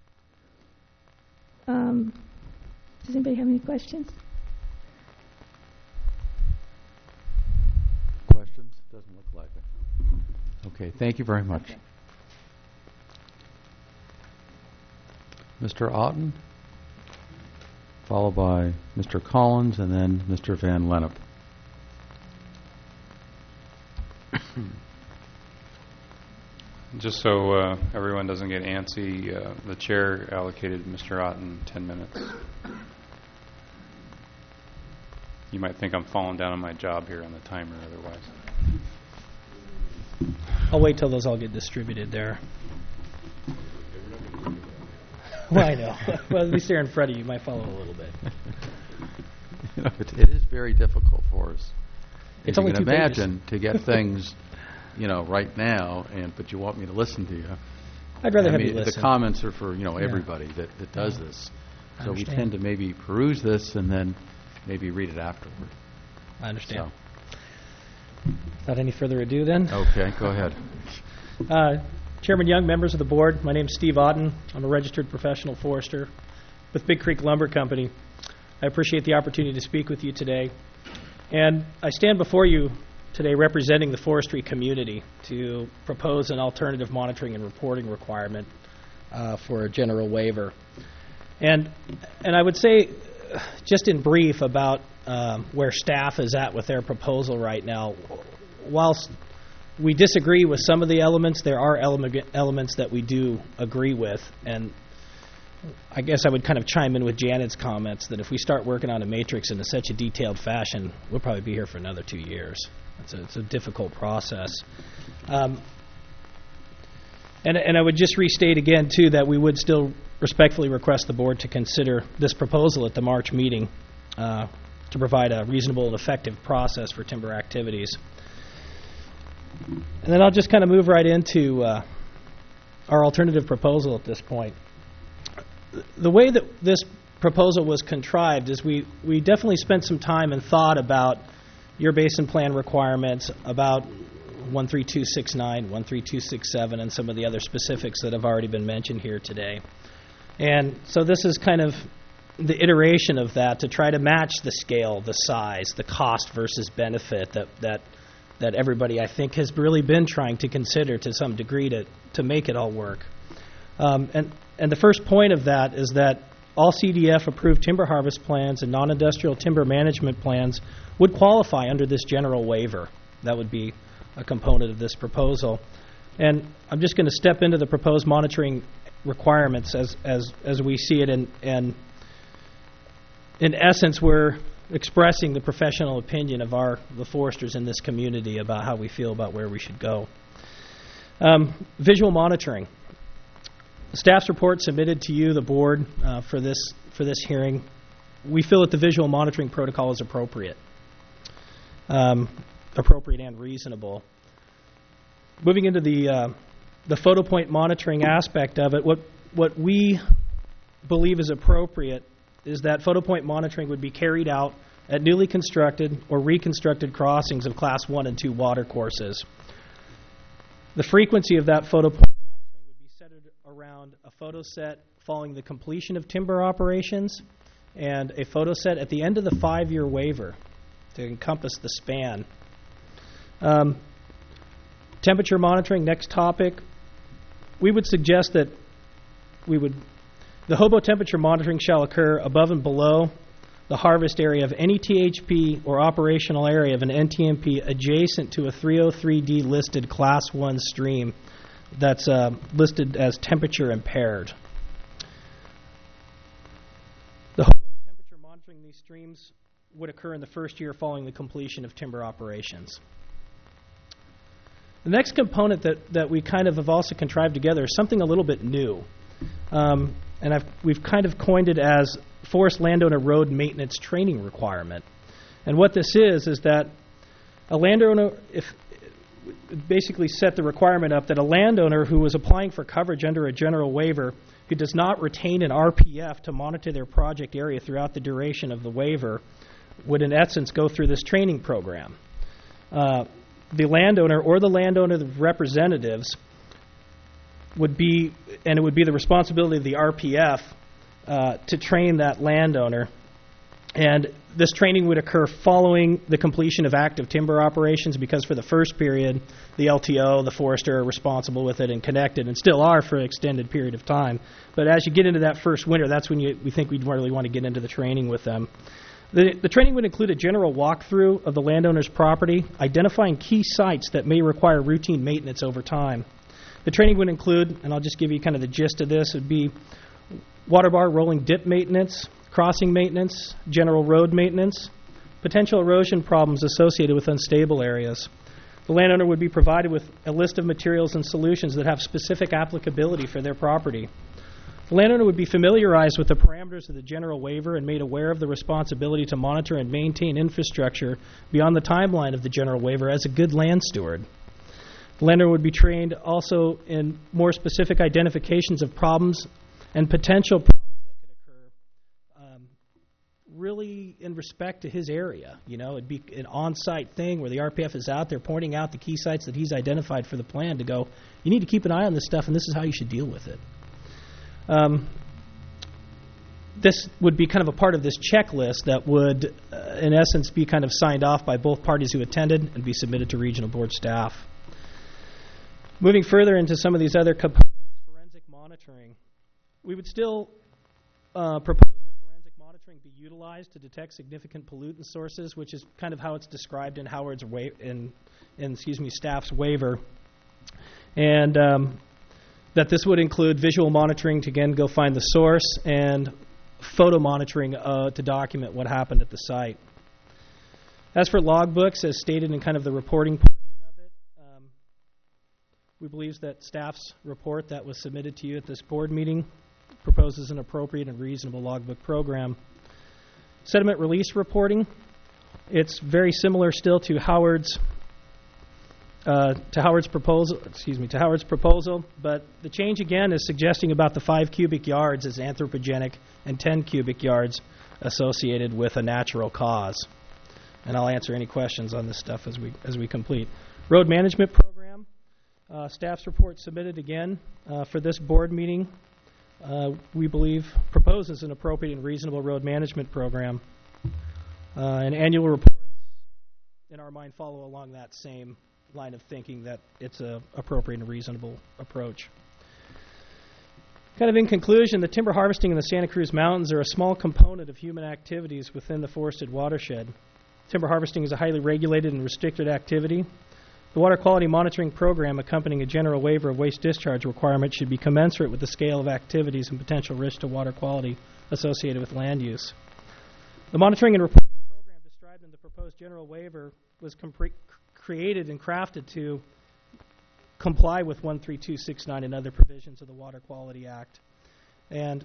Um, does anybody have any questions? Questions? Doesn't look like it. Okay, thank you very much. Okay. Mister Otten, followed by Mister Collins, and then Mister Van Lennep. Just so uh, everyone doesn't get antsy, uh, the chair allocated Mister Otten ten minutes. You might think I'm falling down on my job here on the timer otherwise. I'll wait till those all get distributed there. Well, I know. Well, at least they're in front of you. You might follow a little bit. You know, it, it is very difficult for us. It's If only you can two pages. imagine to get things, you know, right now, and but you want me to listen to you. I'd rather I have mean, you listen. The comments are for, you know, Yeah. everybody that, that does Yeah. this. I So we understand. tend to maybe peruse this and then maybe read it afterward. I understand. So, Without any further ado, then. okay, go ahead. Uh, Chairman Young, members of the board, my name's Steve Otten. I'm a registered professional forester with Big Creek Lumber Company. I appreciate the opportunity to speak with you today. And I stand before you today representing the forestry community to propose an alternative monitoring and reporting requirement uh, for a general waiver. And and I would say, uh, just in brief, about um, where staff is at with their proposal right now. Whilst we disagree with some of the elements, there are ele- elements that we do agree with. And I guess I would kind of chime in with Janet's comments that if we start working on a matrix in a such a detailed fashion, we'll probably be here for another two years. It's a, it's a difficult process. Um, and, and I would just restate again, too, that we would still respectfully request the board to consider this proposal at the March meeting uh, to provide a reasonable and effective process for timber activities. And then I'll just kind of move right into uh, our alternative proposal at this point. The way that this proposal was contrived is we, we definitely spent some time and thought about your basin plan requirements, about one three two six nine, one three two six seven, and some of the other specifics that have already been mentioned here today. And so this is kind of the iteration of that to try to match the scale, the size, the cost versus benefit that that that everybody, I think, has really been trying to consider to some degree to, to make it all work. Um, and, and the first point of that is that all C D F-approved timber harvest plans and non-industrial timber management plans would qualify under this general waiver. That would be a component of this proposal. And I'm just going to step into the proposed monitoring requirements as, as, as we see it, and, and in essence, we're expressing the professional opinion of our the foresters in this community about how we feel about where we should go. Um, visual monitoring. The staff's report submitted to you, the board, uh, for this for this hearing. We feel that the visual monitoring protocol is appropriate, um, appropriate and reasonable. Moving into the uh, the photo point monitoring aspect of it, what what we believe is appropriate is that photo point monitoring would be carried out at newly constructed or reconstructed crossings of Class one and two water courses. The frequency of that photo point monitoring would be centered around a photo set following the completion of timber operations and a photo set at the end of the five-year waiver to encompass the span. Um, temperature monitoring, next topic. We would suggest that we would The hobo temperature monitoring shall occur above and below the harvest area of any T H P or operational area of an N T M P adjacent to a three oh three D listed Class one stream that's uh, listed as temperature impaired. The hobo temperature monitoring these streams would occur in the first year following the completion of timber operations. The next component that, that we kind of have also contrived together is something a little bit new. Um, and I've, we've kind of coined it as Forest Landowner Road Maintenance Training Requirement. And what this is, is that a landowner, if basically set the requirement up that a landowner who was applying for coverage under a general waiver who does not retain an R P F to monitor their project area throughout the duration of the waiver would, in essence, go through this training program. Uh, the landowner or the landowner representatives would be, and it would be the responsibility of the R P F uh, to train that landowner. And this training would occur following the completion of active timber operations, because for the first period, the L T O, the forester, are responsible with it and connected, and still are for an extended period of time. But as you get into that first winter, that's when you, we think we'd really want to get into the training with them. The, the training would include a general walkthrough of the landowner's property, identifying key sites that may require routine maintenance over time. The training would include, and I'll just give you kind of the gist of this, would be water bar rolling dip maintenance, crossing maintenance, general road maintenance, potential erosion problems associated with unstable areas. The landowner would be provided with a list of materials and solutions that have specific applicability for their property. The landowner would be familiarized with the parameters of the general waiver and made aware of the responsibility to monitor and maintain infrastructure beyond the timeline of the general waiver as a good land steward. The landowner would be trained also in more specific identifications of problems and potential problems really in respect to his area. You know, it'd be an on-site thing where the R P F is out there pointing out the key sites that he's identified for the plan to go, you need to keep an eye on this stuff, and this is how you should deal with it. Um, this would be kind of a part of this checklist that would, uh, in essence, be kind of signed off by both parties who attended and be submitted to regional board staff. Moving further into some of these other components, forensic monitoring. We would still uh, propose be utilized to detect significant pollutant sources, which is kind of how it's described in Howard's wa- in, in excuse me staff's waiver, and um, that this would include visual monitoring to again go find the source, and photo monitoring uh, to document what happened at the site. As for logbooks, as stated in kind of the reporting portion of it, um, we believe that staff's report that was submitted to you at this board meeting proposes an appropriate and reasonable logbook program. Sediment release reporting, it's very similar still to Howard's uh, to Howard's proposal. Excuse me, to Howard's proposal, but the change again is suggesting about the five cubic yards as anthropogenic and ten cubic yards associated with a natural cause. And I'll answer any questions on this stuff as we as we complete. Road management program, uh, staff's report submitted again uh, for this board meeting. Uh, we believe proposes an appropriate and reasonable road management program. Uh, and annual reports, in our mind, follow along that same line of thinking that it's an appropriate and reasonable approach. Kind of in conclusion, the timber harvesting in the Santa Cruz Mountains are a small component of human activities within the forested watershed. Timber harvesting is a highly regulated and restricted activity. The water quality monitoring program accompanying a general waiver of waste discharge requirements should be commensurate with the scale of activities and potential risk to water quality associated with land use. The monitoring and reporting program described in the proposed general waiver was compre- created and crafted to comply with one three two six nine and other provisions of the Water Quality Act. And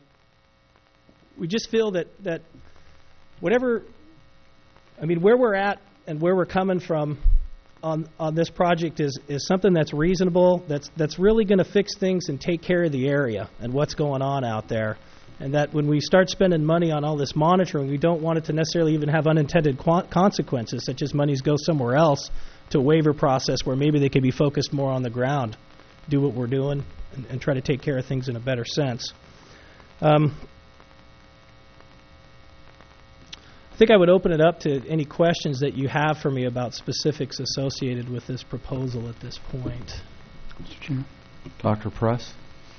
we just feel that, that whatever, I mean, where we're at and where we're coming from on on this project is, is something that's reasonable, that's that's really going to fix things and take care of the area and what's going on out there. And that when we start spending money on all this monitoring, we don't want it to necessarily even have unintended qu- consequences, such as monies go somewhere else to a waiver process where maybe they could be focused more on the ground, do what we're doing, and, and try to take care of things in a better sense. Um, I think I would open it up to any questions that you have for me about specifics associated with this proposal at this point. Mister Chairman. Doctor Press?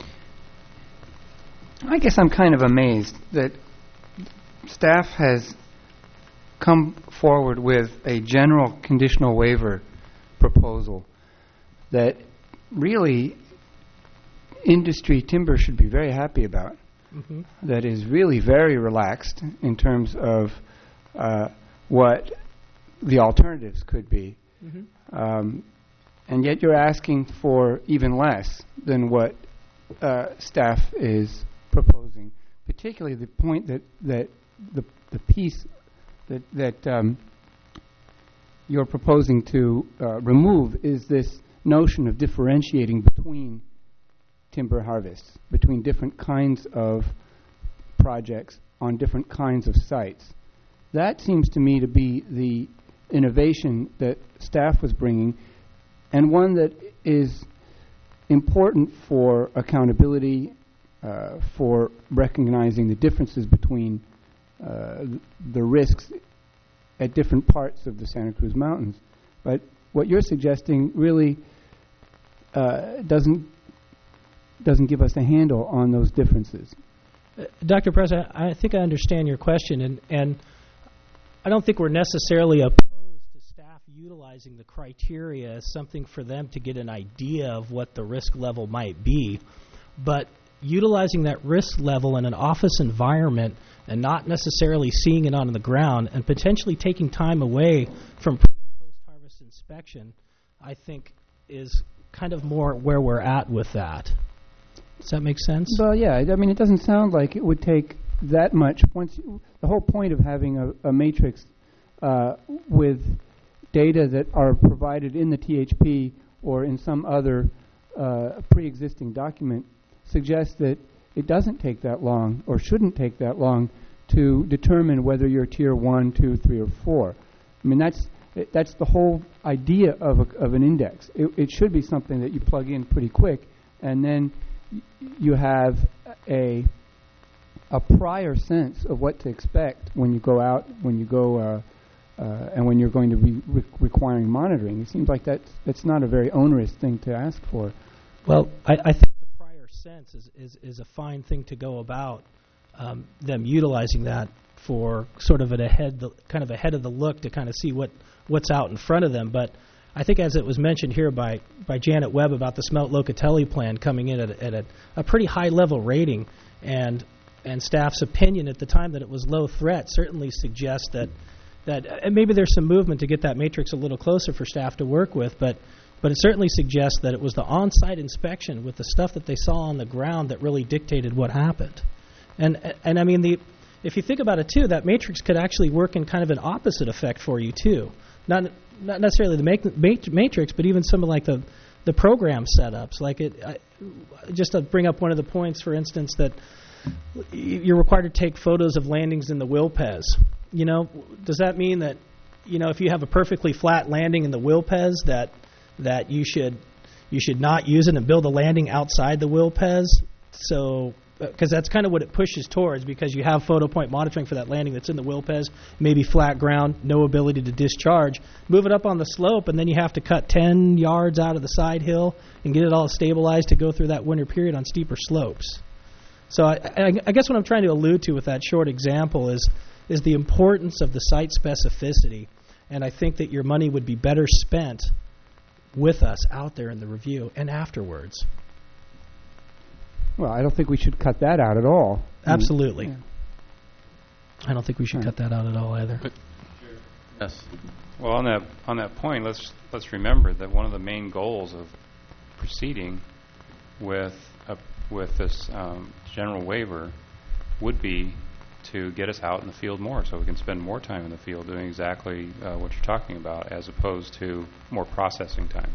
I guess I'm kind of amazed that staff has come forward with a general conditional waiver proposal that really industry timber should be very happy about. Mm-hmm. That is really very relaxed in terms of uh, what the alternatives could be. Mm-hmm. Um, and yet you're asking for even less than what uh, staff is proposing, particularly the point that, that the, the piece that, that um, you're proposing to uh, remove is this notion of differentiating between timber harvests between different kinds of projects on different kinds of sites. That seems to me to be the innovation that staff was bringing, and one that is important for accountability, uh, for recognizing the differences between uh, the risks at different parts of the Santa Cruz Mountains. But what you're suggesting really uh, doesn't doesn't give us a handle on those differences. Uh, Doctor President, I think I understand your question, and, and I don't think we're necessarily opposed to staff utilizing the criteria as something for them to get an idea of what the risk level might be. But utilizing that risk level in an office environment and not necessarily seeing it on the ground and potentially taking time away from pre- and post-harvest inspection, I think is kind of more where we're at with that. Does that make sense? Well, yeah. I mean, it doesn't sound like it would take that much. Once you, the whole point of having a, a matrix uh, with data that are provided in the T H P or in some other uh, pre-existing document suggests that it doesn't take that long, or shouldn't take that long, to determine whether you're tier one, two, three, or four. I mean, that's that's the whole idea of a, of an index. It, it should be something that you plug in pretty quick, and then y- you have a a prior sense of what to expect when you go out, when you go, uh, uh, and when you're going to be re- requiring monitoring. It seems like that's that's not a very onerous thing to ask for. Well, I, I think the prior sense is, is, is a fine thing to go about, um, them utilizing that for sort of an ahead, the, kind of ahead of the look to kind of see what, what's out in front of them. But I think, as it was mentioned here by, by Janet Webb about the Smelt Locatelli plan coming in at, a, at a, a pretty high level rating, and and staff's opinion at the time that it was low threat certainly suggests that that uh, maybe there's some movement to get that matrix a little closer for staff to work with, but but it certainly suggests that it was the on-site inspection with the stuff that they saw on the ground that really dictated what happened. And and I mean, the if you think about it too, that matrix could actually work in kind of an opposite effect for you too. Not not necessarily the mat- matrix, but even some of like the the program setups. Like it, I, just to bring up one of the points, for instance, that you're required to take photos of landings in the Wilpez. You know, does that mean that, you know, if you have a perfectly flat landing in the Wilpez, that that you should you should not use it and build a landing outside the Wilpez? So, because that's kind of what it pushes towards, because you have photo point monitoring for that landing that's in the Wilpez, maybe flat ground, no ability to discharge. Move it up on the slope, and then you have to cut ten yards out of the side hill and get it all stabilized to go through that winter period on steeper slopes. So I, I, I guess what I'm trying to allude to with that short example is is the importance of the site specificity, and I think that your money would be better spent with us out there in the review and afterwards. Well, I don't think we should cut that out at all. Absolutely. Yeah. I don't think we should Right. cut that out at all either. Yes. Well, on that on that point, let's let's remember that one of the main goals of proceeding with a, with this um, general waiver would be to get us out in the field more, so we can spend more time in the field doing exactly uh, what you're talking about, as opposed to more processing time.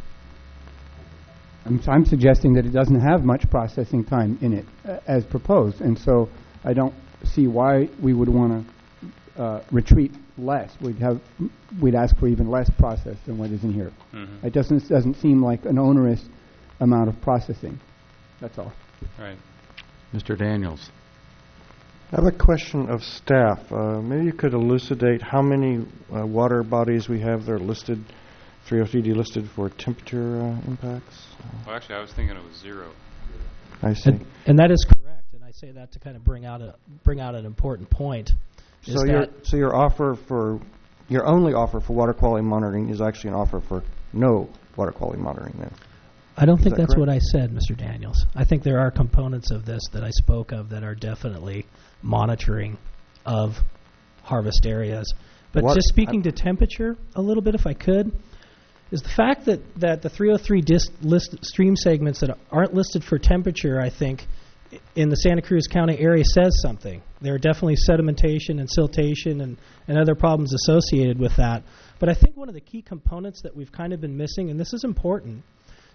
I'm, I'm suggesting that it doesn't have much processing time in it uh, as proposed, and so I don't see why we would want to uh, retreat less. We'd have we'd ask for even less process than what is in here. Mm-hmm. It doesn't doesn't seem like an onerous amount of processing. That's all. Right. Mister Daniels. I have a question of staff. Uh, maybe you could elucidate how many uh, water bodies we have that are listed, three oh three D listed for temperature uh, impacts. Well, actually, I was thinking it was zero. I see. And, and that is correct, and I say that to kind of bring out a bring out an important point. Is So your that so your offer for your only offer for water quality monitoring is actually an offer for no water quality monitoring then. I don't Is think that that's correct? what I said, Mister Daniels. I think there are components of this that I spoke of that are definitely monitoring of harvest areas. But What- just speaking to temperature a little bit, if I could, is the fact that, that the three oh three dis- list stream segments that aren't listed for temperature, I think, i- in the Santa Cruz County area says something. There are definitely sedimentation and siltation and, and other problems associated with that. But I think one of the key components that we've kind of been missing, and this is important,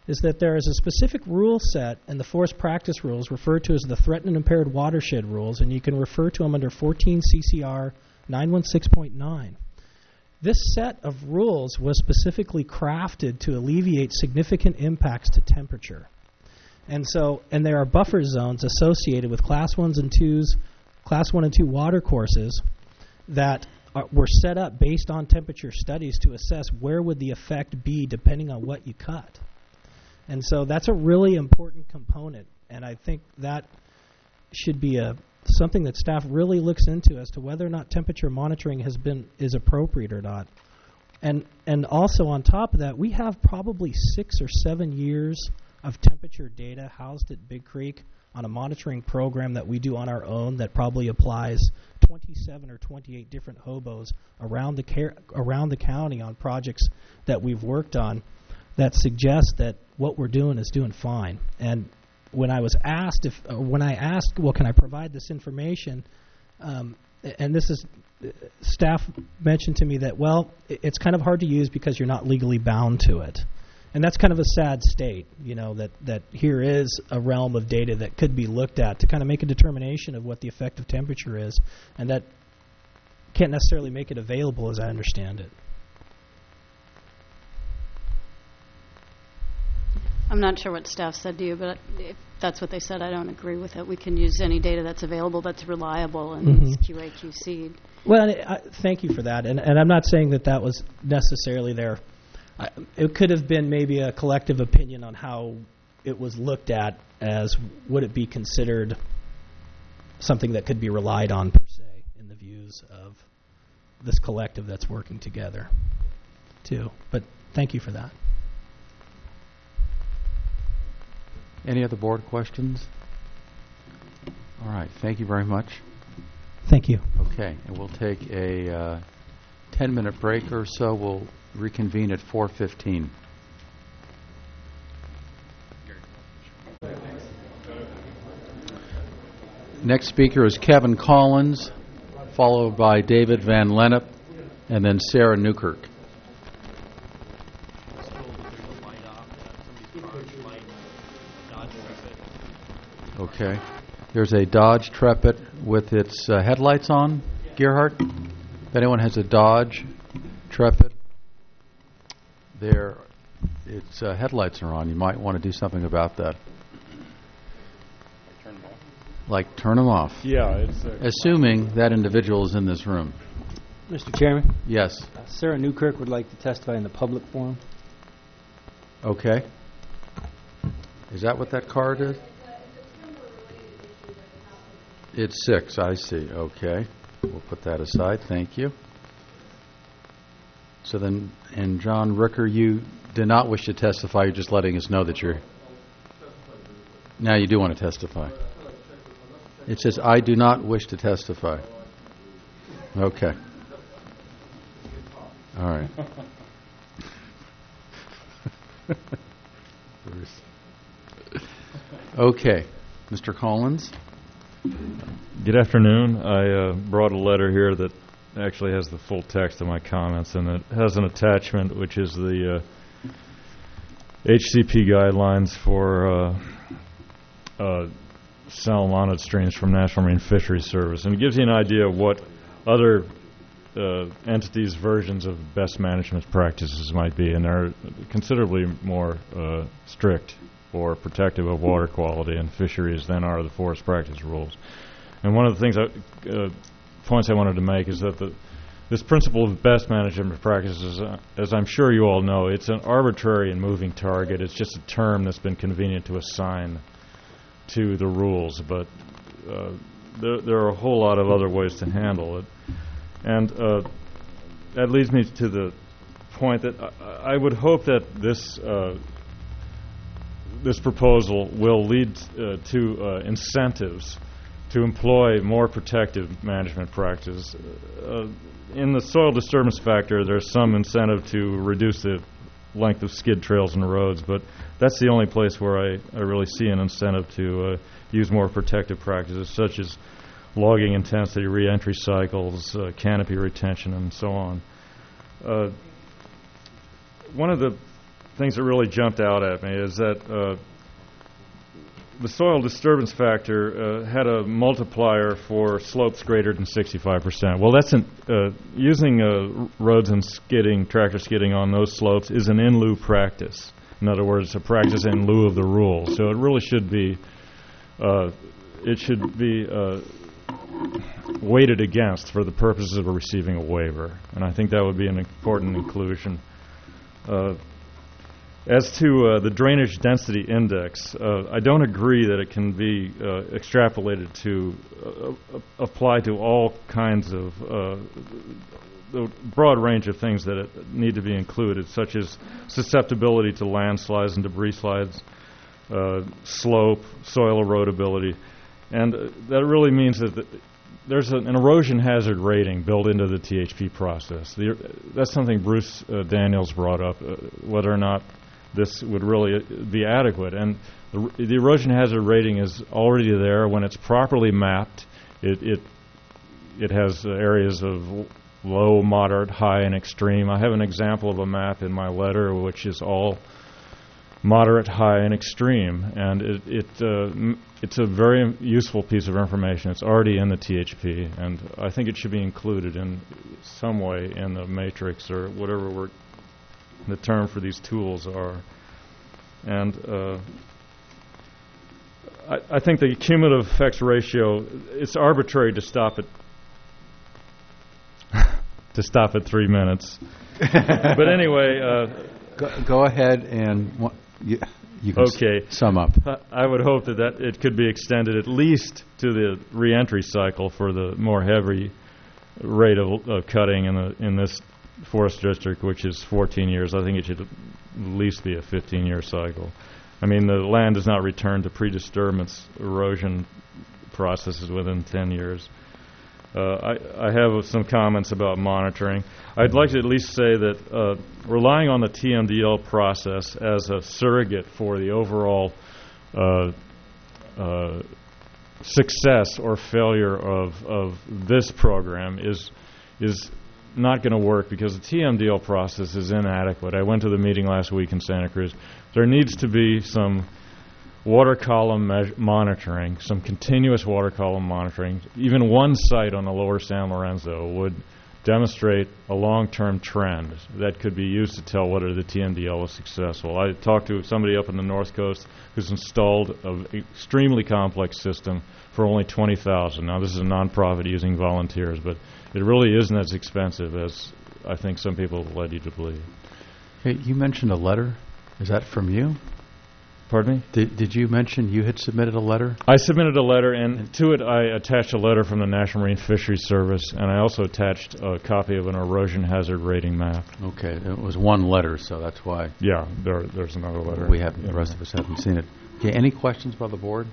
is that there is a specific rule set in the forest practice rules referred to as the threatened and impaired watershed rules, and you can refer to them under fourteen C C R nine sixteen point nine. This set of rules was specifically crafted to alleviate significant impacts to temperature. And so, and there are buffer zones associated with class ones and twos, class one and two water courses that are, were set up based on temperature studies to assess where would the effect be depending on what you cut. And so that's a really important component, and I think that should be a something that staff really looks into as to whether or not temperature monitoring has been is appropriate or not. And and also on top of that, we have probably six or seven years of temperature data housed at Big Creek on a monitoring program that we do on our own that probably applies twenty-seven or twenty-eight different hobos around the car- around the county on projects that we've worked on that suggests that what we're doing is doing fine. And when I was asked if, uh, when I asked, well, can I provide this information? Um, and this is, uh, staff mentioned to me that, well, it, it's kind of hard to use because you're not legally bound to it. And that's kind of a sad state, you know, that, that here is a realm of data that could be looked at to kind of make a determination of what the effective temperature is, and that can't necessarily make it available as I understand it. I'm not sure what staff said to you, but if that's what they said, I don't agree with it. We can use any data that's available that's reliable and Mm-hmm. is Q A Q C'd. Well, I, thank you for that. And, and I'm not saying that that was necessarily there. I, it could have been maybe a collective opinion on how it was looked at as would it be considered something that could be relied on per se in the views of this collective that's working together too. But thank you for that. Any other board questions? All right, thank you very much. Thank you. Okay, and we'll take a uh, ten-minute break or so. We'll reconvene at four fifteen. Next speaker is Kevin Collins, followed by David Van Lennep, and then Sarah Newkirk. Okay. There's a Dodge Trepid with its uh, headlights on, Gerhardt. If anyone has a Dodge Trepid, there, its uh, headlights are on. You might want to do something about that. Turn them off. Like turn them off. Yeah, it's uh, assuming that individual is in this room. Mister Chairman? Yes. Uh, Sarah Newkirk would like to testify in the public forum. Okay. Is that what that card is? It's six, I see. Okay. We'll put that aside. Thank you. So then, and John Ricker, you did not wish to testify. You're just letting us know that you're... Now you do want to testify. It says, I do not wish to testify. Okay. All right. Okay. Mister Collins? Good afternoon. I uh, brought a letter here that actually has the full text of my comments, and it has an attachment which is the uh, H C P guidelines for uh, uh, salmonid streams from National Marine Fisheries Service. And it gives you an idea of what other uh, entities' versions of best management practices might be, and they're considerably more uh, strict or protective of water quality and fisheries than are the forest practice rules. And one of the things, I, uh, points I wanted to make is that the, this principle of best management practices, uh, as I'm sure you all know, it's an arbitrary and moving target. It's just a term that's been convenient to assign to the rules, but uh, there, there are a whole lot of other ways to handle it. And uh, that leads me to the point that I, I would hope that this uh, this proposal will lead uh, to uh, incentives to employ more protective management practices. Uh, in the soil disturbance factor, there's some incentive to reduce the length of skid trails and roads, but that's the only place where I, I really see an incentive to uh, use more protective practices, such as logging intensity, re-entry cycles, uh, canopy retention, and so on. Uh, one of the things that really jumped out at me is that uh, the soil disturbance factor uh, had a multiplier for slopes greater than sixty-five percent. Well, that's an, uh, using uh, roads and skidding, tractor skidding on those slopes is an in lieu practice. In other words, a practice in lieu of the rule. So it really should be, uh, it should be uh, weighted against for the purposes of receiving a waiver. And I think that would be an important inclusion. Uh, As to uh, the drainage density index, uh, I don't agree that it can be uh, extrapolated to uh, apply to all kinds of uh, the broad range of things that it need to be included, such as susceptibility to landslides and debris slides, uh, slope, soil erodibility, and uh, that really means that the, there's an, an erosion hazard rating built into the T H P process. The, that's something Bruce uh, Daniels brought up, uh, whether or not this would really be adequate. And the, the erosion hazard rating is already there. When it's properly mapped, it it, it has uh, areas of low, moderate, high, and extreme. I have an example of a map in my letter which is all moderate, high, and extreme. And it, it uh, m it's a very useful piece of information. It's already in the T H P, and I think it should be included in some way in the matrix or whatever we're the term for these tools are. And uh, I, I think the cumulative effects ratio, it's arbitrary to stop at to stop at three minutes. But anyway, uh, go, go ahead and wha- you, you can okay. s- sum up. I would hope that, that it could be extended at least to the reentry cycle for the more heavy rate of, of cutting in the in this forest district, which is fourteen years. I think it should at least be a fifteen-year cycle. I mean, the land does not return to pre-disturbance erosion processes within ten years. Uh, I, I have some comments about monitoring. I'd like to at least say that uh, relying on the T M D L process as a surrogate for the overall uh, uh, success or failure of, of this program is is not going to work, because the T M D L process is inadequate. I went to the meeting last week in Santa Cruz. There needs to be some water column monitoring, some continuous water column monitoring. Even one site on the lower San Lorenzo would demonstrate a long-term trend that could be used to tell whether the T M D L is successful. I talked to somebody up in the North Coast who's installed an extremely complex system for only twenty thousand dollars. Now, this is a nonprofit using volunteers, but it really isn't as expensive as I think some people have led you to believe. Hey, you mentioned a letter. Is that from you? Pardon me? Did, did you mention you had submitted a letter? I submitted a letter, and to it I attached a letter from the National Marine Fisheries Service, and I also attached a copy of an erosion hazard rating map. Okay, it was one letter, so that's why. Yeah, there, there's another letter. We haven't. The rest of us haven't seen it. Okay, any questions by the board?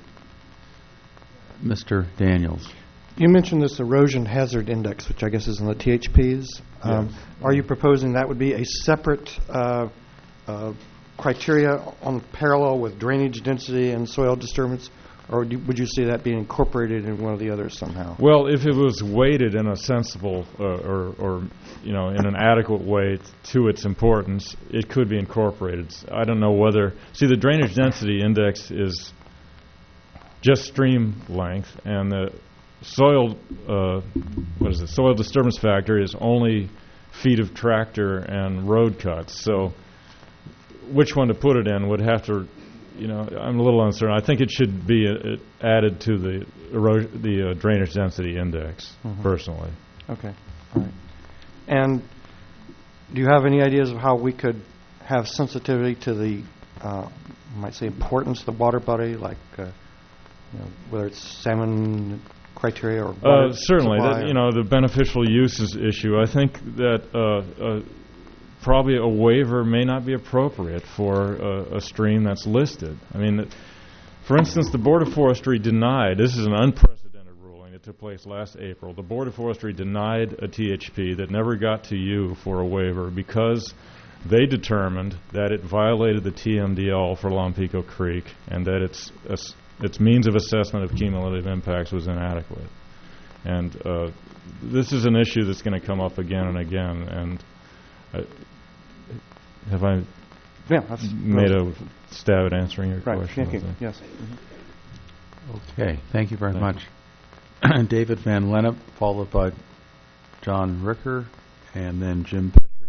Mister Daniels. You mentioned this erosion hazard index, which I guess is in the T H Ps. Um, Yes. Are you proposing that would be a separate uh, uh, criteria on parallel with drainage density and soil disturbance, or do, would you see that being incorporated in one of the others somehow? Well, if it was weighted in a sensible uh, or, or, you know, in an adequate way t- to its importance, it could be incorporated. I don't know whether... See, the drainage density index is just stream length, and the soil, uh, what is it, soil disturbance factor is only feet of tractor and road cuts. So which one to put it in would have to, you know, I'm a little uncertain. I think it should be uh, added to the ero- the uh, drainage density index, Mhm. personally. Okay, all right. And do you have any ideas of how we could have sensitivity to the, uh, you might say, importance of the water body, like, uh, you know, whether it's salmon criteria or water Uh, certainly, supply that, or- you know, the beneficial uses issue. I think that uh, uh, probably a waiver may not be appropriate for a, a stream that's listed. I mean, for instance, the Board of Forestry denied, this is an unprecedented ruling that took place last April, the Board of Forestry denied a T H P that never got to you for a waiver because they determined that it violated the T M D L for Lompico Creek and that its its its means of assessment of cumulative impacts was inadequate. And uh, this is an issue that's going to come up again and again. And uh, have I Yeah, that's made a stab at answering your right. question. Thank you. I think. Yes. Mm-hmm. Okay, thank you very Thank much. David Van Lennep, followed by John Ricker, and then Jim Petrie.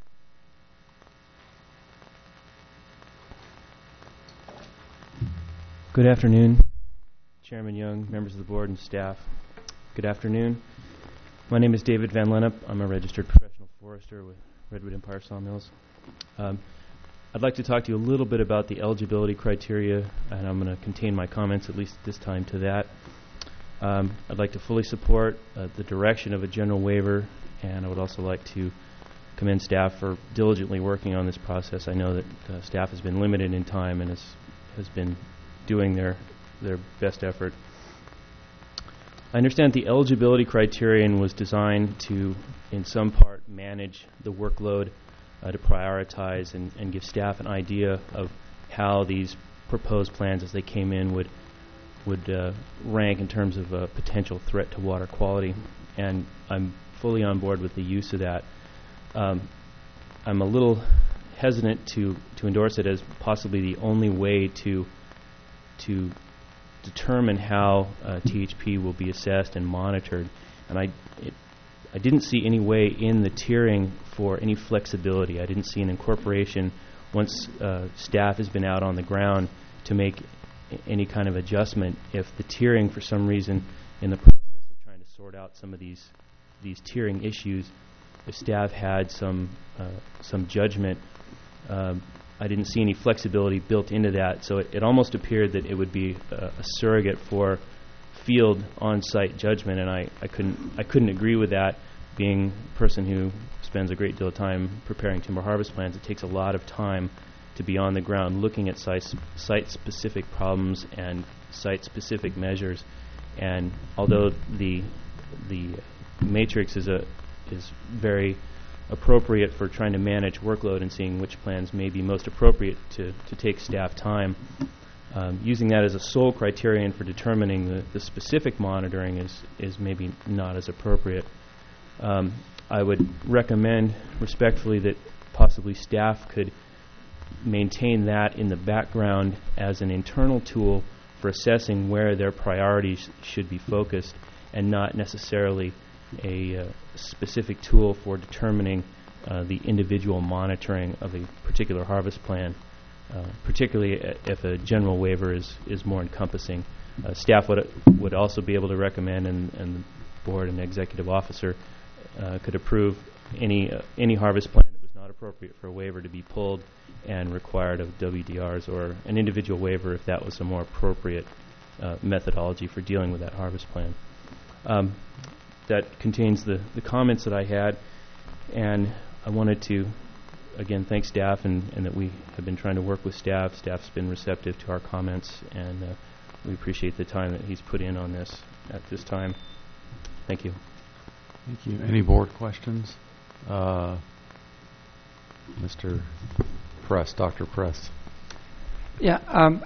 Good afternoon, Chairman Young, members of the board, and staff. Good afternoon. My name is David Van Lennep. I'm a registered professional forester with Redwood Empire Sawmills. Um, I'd like to talk to you a little bit about the eligibility criteria, and I'm going to contain my comments, at least this time, to that. Um, I'd like to fully support uh, the direction of a general waiver, and I would also like to commend staff for diligently working on this process. I know that uh, staff has been limited in time and has, has been doing their, their best effort. I understand the eligibility criterion was designed to, in some part, manage the workload, uh, to prioritize and, and give staff an idea of how these proposed plans as they came in would would uh, rank in terms of a potential threat to water quality, and I'm fully on board with the use of that. Um, I'm a little hesitant to, to endorse it as possibly the only way to to determine how uh, T H P will be assessed and monitored, and I it, I didn't see any way in the tiering for any flexibility. I didn't see an incorporation once uh, staff has been out on the ground to make any kind of adjustment if the tiering for some reason in the process of trying to sort out some of these these tiering issues, if staff had some uh, some judgment, um, I didn't see any flexibility built into that, so it, it almost appeared that it would be a, a surrogate for field on-site judgment, and I, I couldn't I couldn't agree with that. Being a person who spends a great deal of time preparing timber harvest plans, it takes a lot of time to be on the ground looking at site site-specific problems and site-specific measures. And although the the matrix is a is very appropriate for trying to manage workload and seeing which plans may be most appropriate to, to take staff time, um, using that as a sole criterion for determining the, the specific monitoring is is maybe not as appropriate. Um, I would recommend respectfully that possibly staff could maintain that in the background as an internal tool for assessing where their priorities should be focused, and not necessarily a uh, specific tool for determining uh, the individual monitoring of a particular harvest plan, uh, particularly if a general waiver is, is more encompassing. Uh, staff would, would also be able to recommend, and, and the board and the executive officer uh, could approve any, uh, any harvest plan that was not appropriate for a waiver to be pulled and required of W D Rs, or an individual waiver if that was a more appropriate uh, methodology for dealing with that harvest plan. Um, that contains the, the comments that I had, and I wanted to again thank staff, and, and that we have been trying to work with staff. Staff's been receptive to our comments, and uh, we appreciate the time that he's put in on this at this time. Thank you. Thank you. Any board questions? Uh, Mister Press, Doctor Press. Yeah, um,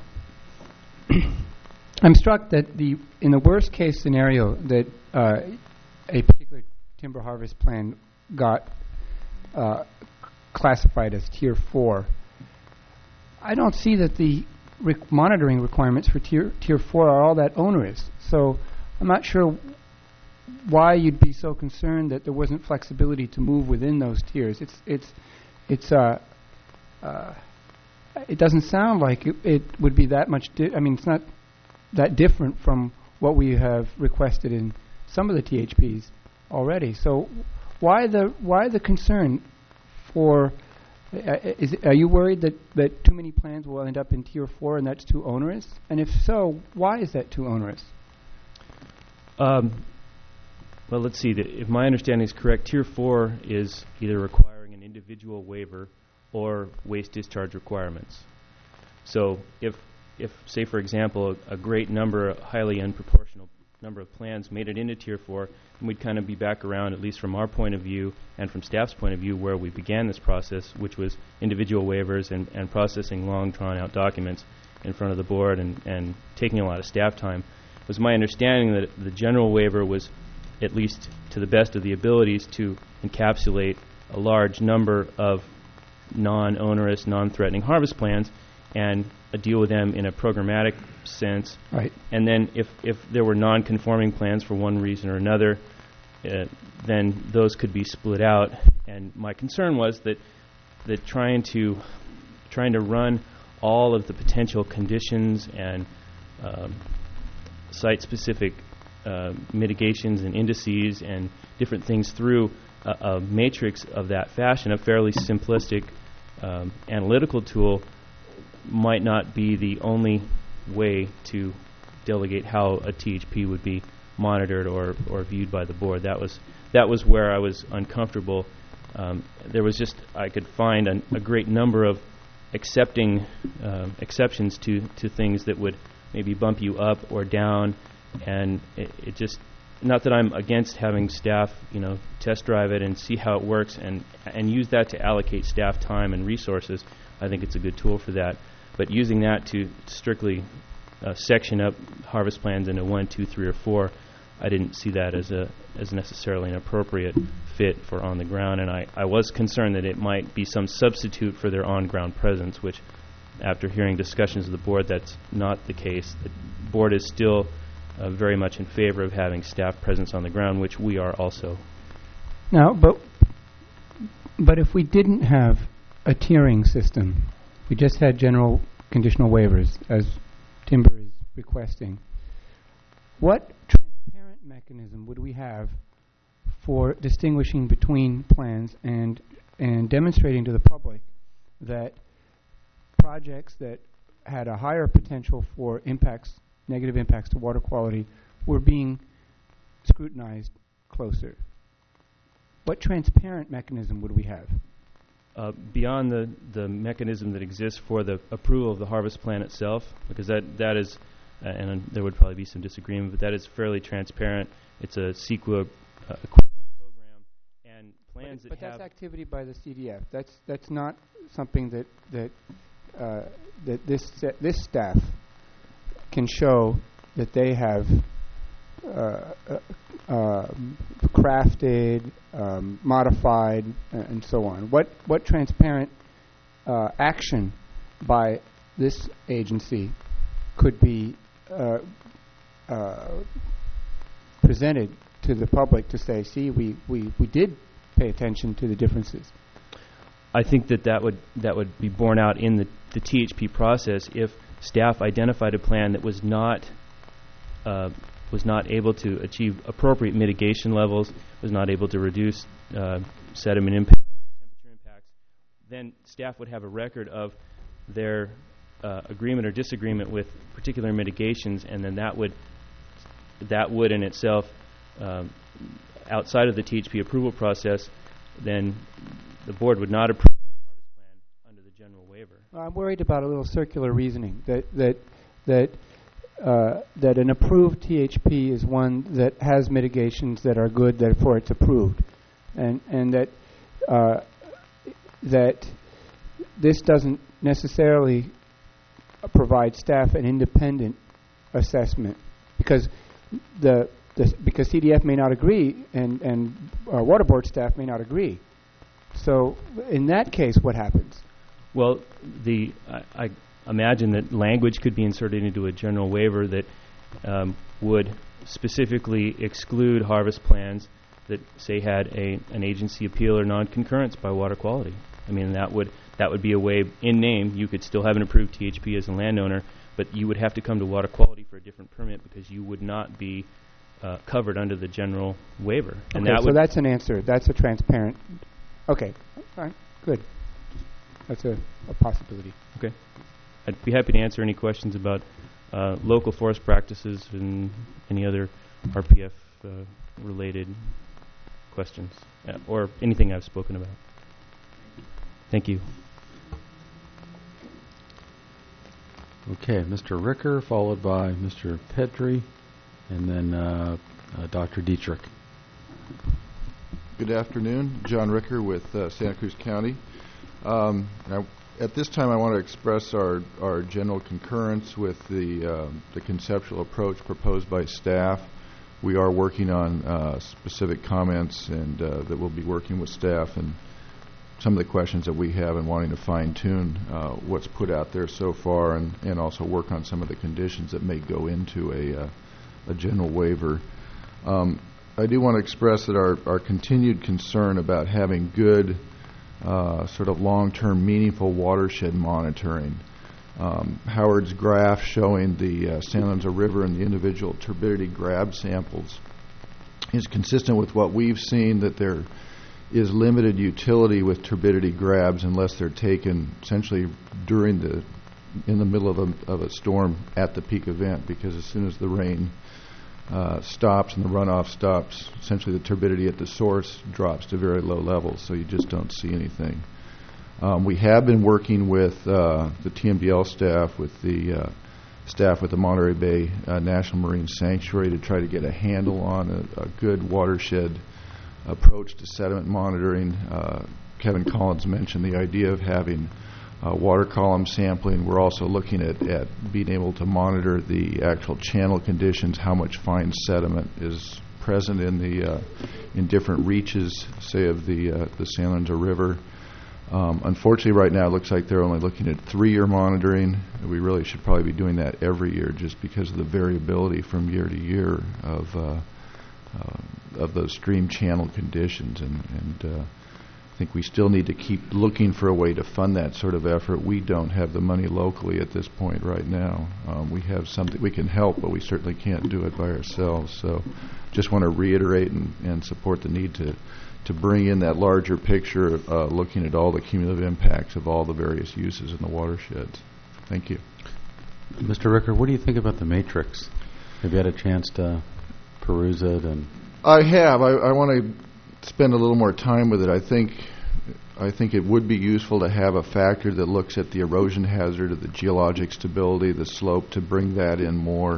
I'm struck that the in the worst case scenario that uh, a particular timber harvest plan got uh, classified as tier four. I don't see that the re- monitoring requirements for tier tier four are all that onerous. So I'm not sure why you'd be so concerned that there wasn't flexibility to move within those tiers. It's it's it's uh, uh, it doesn't sound like it, it would be that much. Di- I mean, it's not that different from what we have requested in some of the T H Ps already. So why the why the concern for? Uh, is it, are you worried that, that too many plans will end up in tier four and that's too onerous? And if so, why is that too onerous? Um, well, let's see. The, if my understanding is correct, tier four is either requiring an individual waiver or waste discharge requirements. So if, if say, for example, a, a great number, a highly unproportional number of plans made it into tier four, and we'd kind of be back around, at least from our point of view and from staff's point of view, where we began this process, which was individual waivers and, and processing long drawn-out documents in front of the board and, and taking a lot of staff time. It was my understanding that the general waiver was, at least to the best of the abilities, to encapsulate a large number of non-onerous, non-threatening harvest plans and uh, deal with them in a programmatic sense. Right. And then if, if there were non-conforming plans for one reason or another, uh, then those could be split out. And my concern was that that trying to trying to run all of the potential conditions and um, site-specific uh, mitigations and indices and different things through a, a matrix of that fashion, a fairly simplistic um, analytical tool, might not be the only way to delegate how a T H P would be monitored or, or viewed by the board. That was that was where I was uncomfortable. Um, there was just, I could find an, a great number of accepting uh, exceptions to, to things that would maybe bump you up or down, and it, it just, not that I'm against having staff, you know, test drive it and see how it works and and use that to allocate staff time and resources. I think it's a good tool for that. But using that to strictly uh, section up harvest plans into one, two, three, or four, I didn't see that as a as necessarily an appropriate fit for on the ground, and I, I was concerned that it might be some substitute for their on-ground presence, which, after hearing discussions of the board, that's not the case. The board is still uh, very much in favor of having staff presence on the ground, which we are also. Now, but but if we didn't have a tiering system, we just had general conditional waivers, as Timber is requesting, what transparent mechanism would we have for distinguishing between plans and and demonstrating to the public that projects that had a higher potential for impacts, negative impacts to water quality, were being scrutinized closer? What transparent mechanism would we have? Uh, beyond the, the mechanism that exists for the approval of the harvest plan itself, because that, that is, uh, and uh, there would probably be some disagreement, but that is fairly transparent. It's a CEQA uh, equivalent program, and plans but, that but have... that's activity by the C D F. That's that's not something that that uh, that this sta- this staff can show that they have uh, uh, uh, crafted, um, modified, uh, and so on. What what transparent uh, action by this agency could be uh, uh, presented to the public to say, see, we, we, we did pay attention to the differences? I think that that would that would be borne out in the, the T H P process if staff identified a plan that was not uh, was not able to achieve appropriate mitigation levels, was not able to reduce uh, sediment impact, temperature impacts. Then staff would have a record of their uh, agreement or disagreement with particular mitigations, and then that would that would in itself, um, outside of the T H P approval process, then the board would not approve that harvest plan under the general waiver. I'm worried about a little circular reasoning, that that that uh, that an approved T H P is one that has mitigations that are good, therefore it's approved, and and that uh, that this doesn't necessarily provide staff an independent assessment, because the, the because C D F may not agree and and uh, water board staff may not agree. So in that case, what happens? Well, the I, I imagine that language could be inserted into a general waiver that um, would specifically exclude harvest plans that, say, had a an agency appeal or non-concurrence by water quality. I mean, that would that would be a way, in name, you could still have an approved T H P as a landowner, but you would have to come to water quality for a different permit because you would not be uh, covered under the general waiver. And Okay, that so would that's an answer. That's a transparent. Okay, all right, good. That's a, a possibility. Okay. I'd be happy to answer any questions about uh, local forest practices and any other R P F uh, related questions, uh, or anything I've spoken about. Thank you. Okay, Mister Ricker, followed by Mister Petrie, and then uh, uh, Doctor Dietrich. Good afternoon. John Ricker with uh, Santa Cruz County. Um, I, at this time, I want to express our, our general concurrence with the, uh, the conceptual approach proposed by staff. We are working on uh, specific comments, and uh, that we'll be working with staff and some of the questions that we have and wanting to fine-tune uh, what's put out there so far, and, and also work on some of the conditions that may go into a, uh, a general waiver. Um, I do want to express that our, our continued concern about having good uh, sort of long-term meaningful watershed monitoring. Um, Howard's graph showing the uh, San Lorenzo River and the individual turbidity grab samples is consistent with what we've seen, that there is limited utility with turbidity grabs unless they're taken essentially during the in the middle of a, of a storm at the peak event, because as soon as the rain uh, stops and the runoff stops, essentially the turbidity at the source drops to very low levels, so you just don't see anything. Um, we have been working with uh, the T M D L staff, with the uh, staff with the Monterey Bay uh, National Marine Sanctuary, to try to get a handle on a, a good watershed approach to sediment monitoring. Uh, Kevin Collins mentioned the idea of having uh, water column sampling. We're also looking at, at being able to monitor the actual channel conditions, how much fine sediment is present in the uh, in different reaches, say, of the uh, the San Lorenzo River. Um, unfortunately, right now it looks like they're only looking at three-year monitoring. We really should probably be doing that every year, just because of the variability from year to year of uh, uh, of those stream channel conditions. And, and uh, I think we still need to keep looking for a way to fund that sort of effort. We don't have the money locally at this point right now. Um, we have something we can help, but we certainly can't do it by ourselves. So just want to reiterate and, and support the need to to bring in that larger picture, uh, looking at all the cumulative impacts of all the various uses in the watersheds. Thank you. Mister Ricker, what do you think about the matrix? Have you had a chance to peruse it? And I have. I, I want to spend a little more time with it. I think I think it would be useful to have a factor that looks at the erosion hazard, of the geologic stability, the slope, to bring that in more.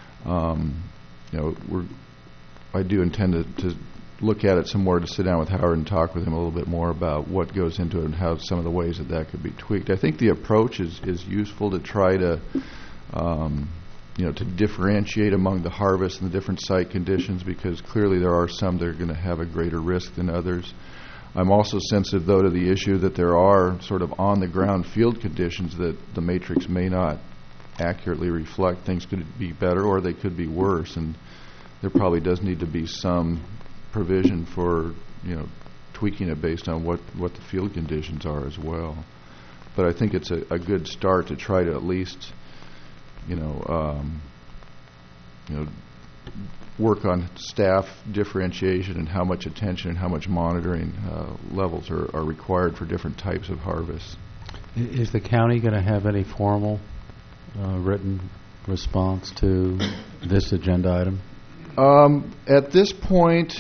Um, you know, we're I do intend to, to look at it some more, to sit down with Howard and talk with him a little bit more about what goes into it and how some of the ways that that could be tweaked. I think the approach is, is useful to try to, um, you know, to differentiate among the harvest and the different site conditions, because clearly there are some that are going to have a greater risk than others. I'm also sensitive, though, to the issue that there are sort of on-the-ground field conditions that the matrix may not accurately reflect. Things could be better or they could be worse, and there probably does need to be some provision for, you know, tweaking it based on what, what the field conditions are as well. But I think it's a, a good start to try to at least, you know, um, you know, work on staff differentiation and how much attention and how much monitoring uh, levels are, are required for different types of harvests. Is the county going to have any formal uh, written response to this agenda item? Um, at this point,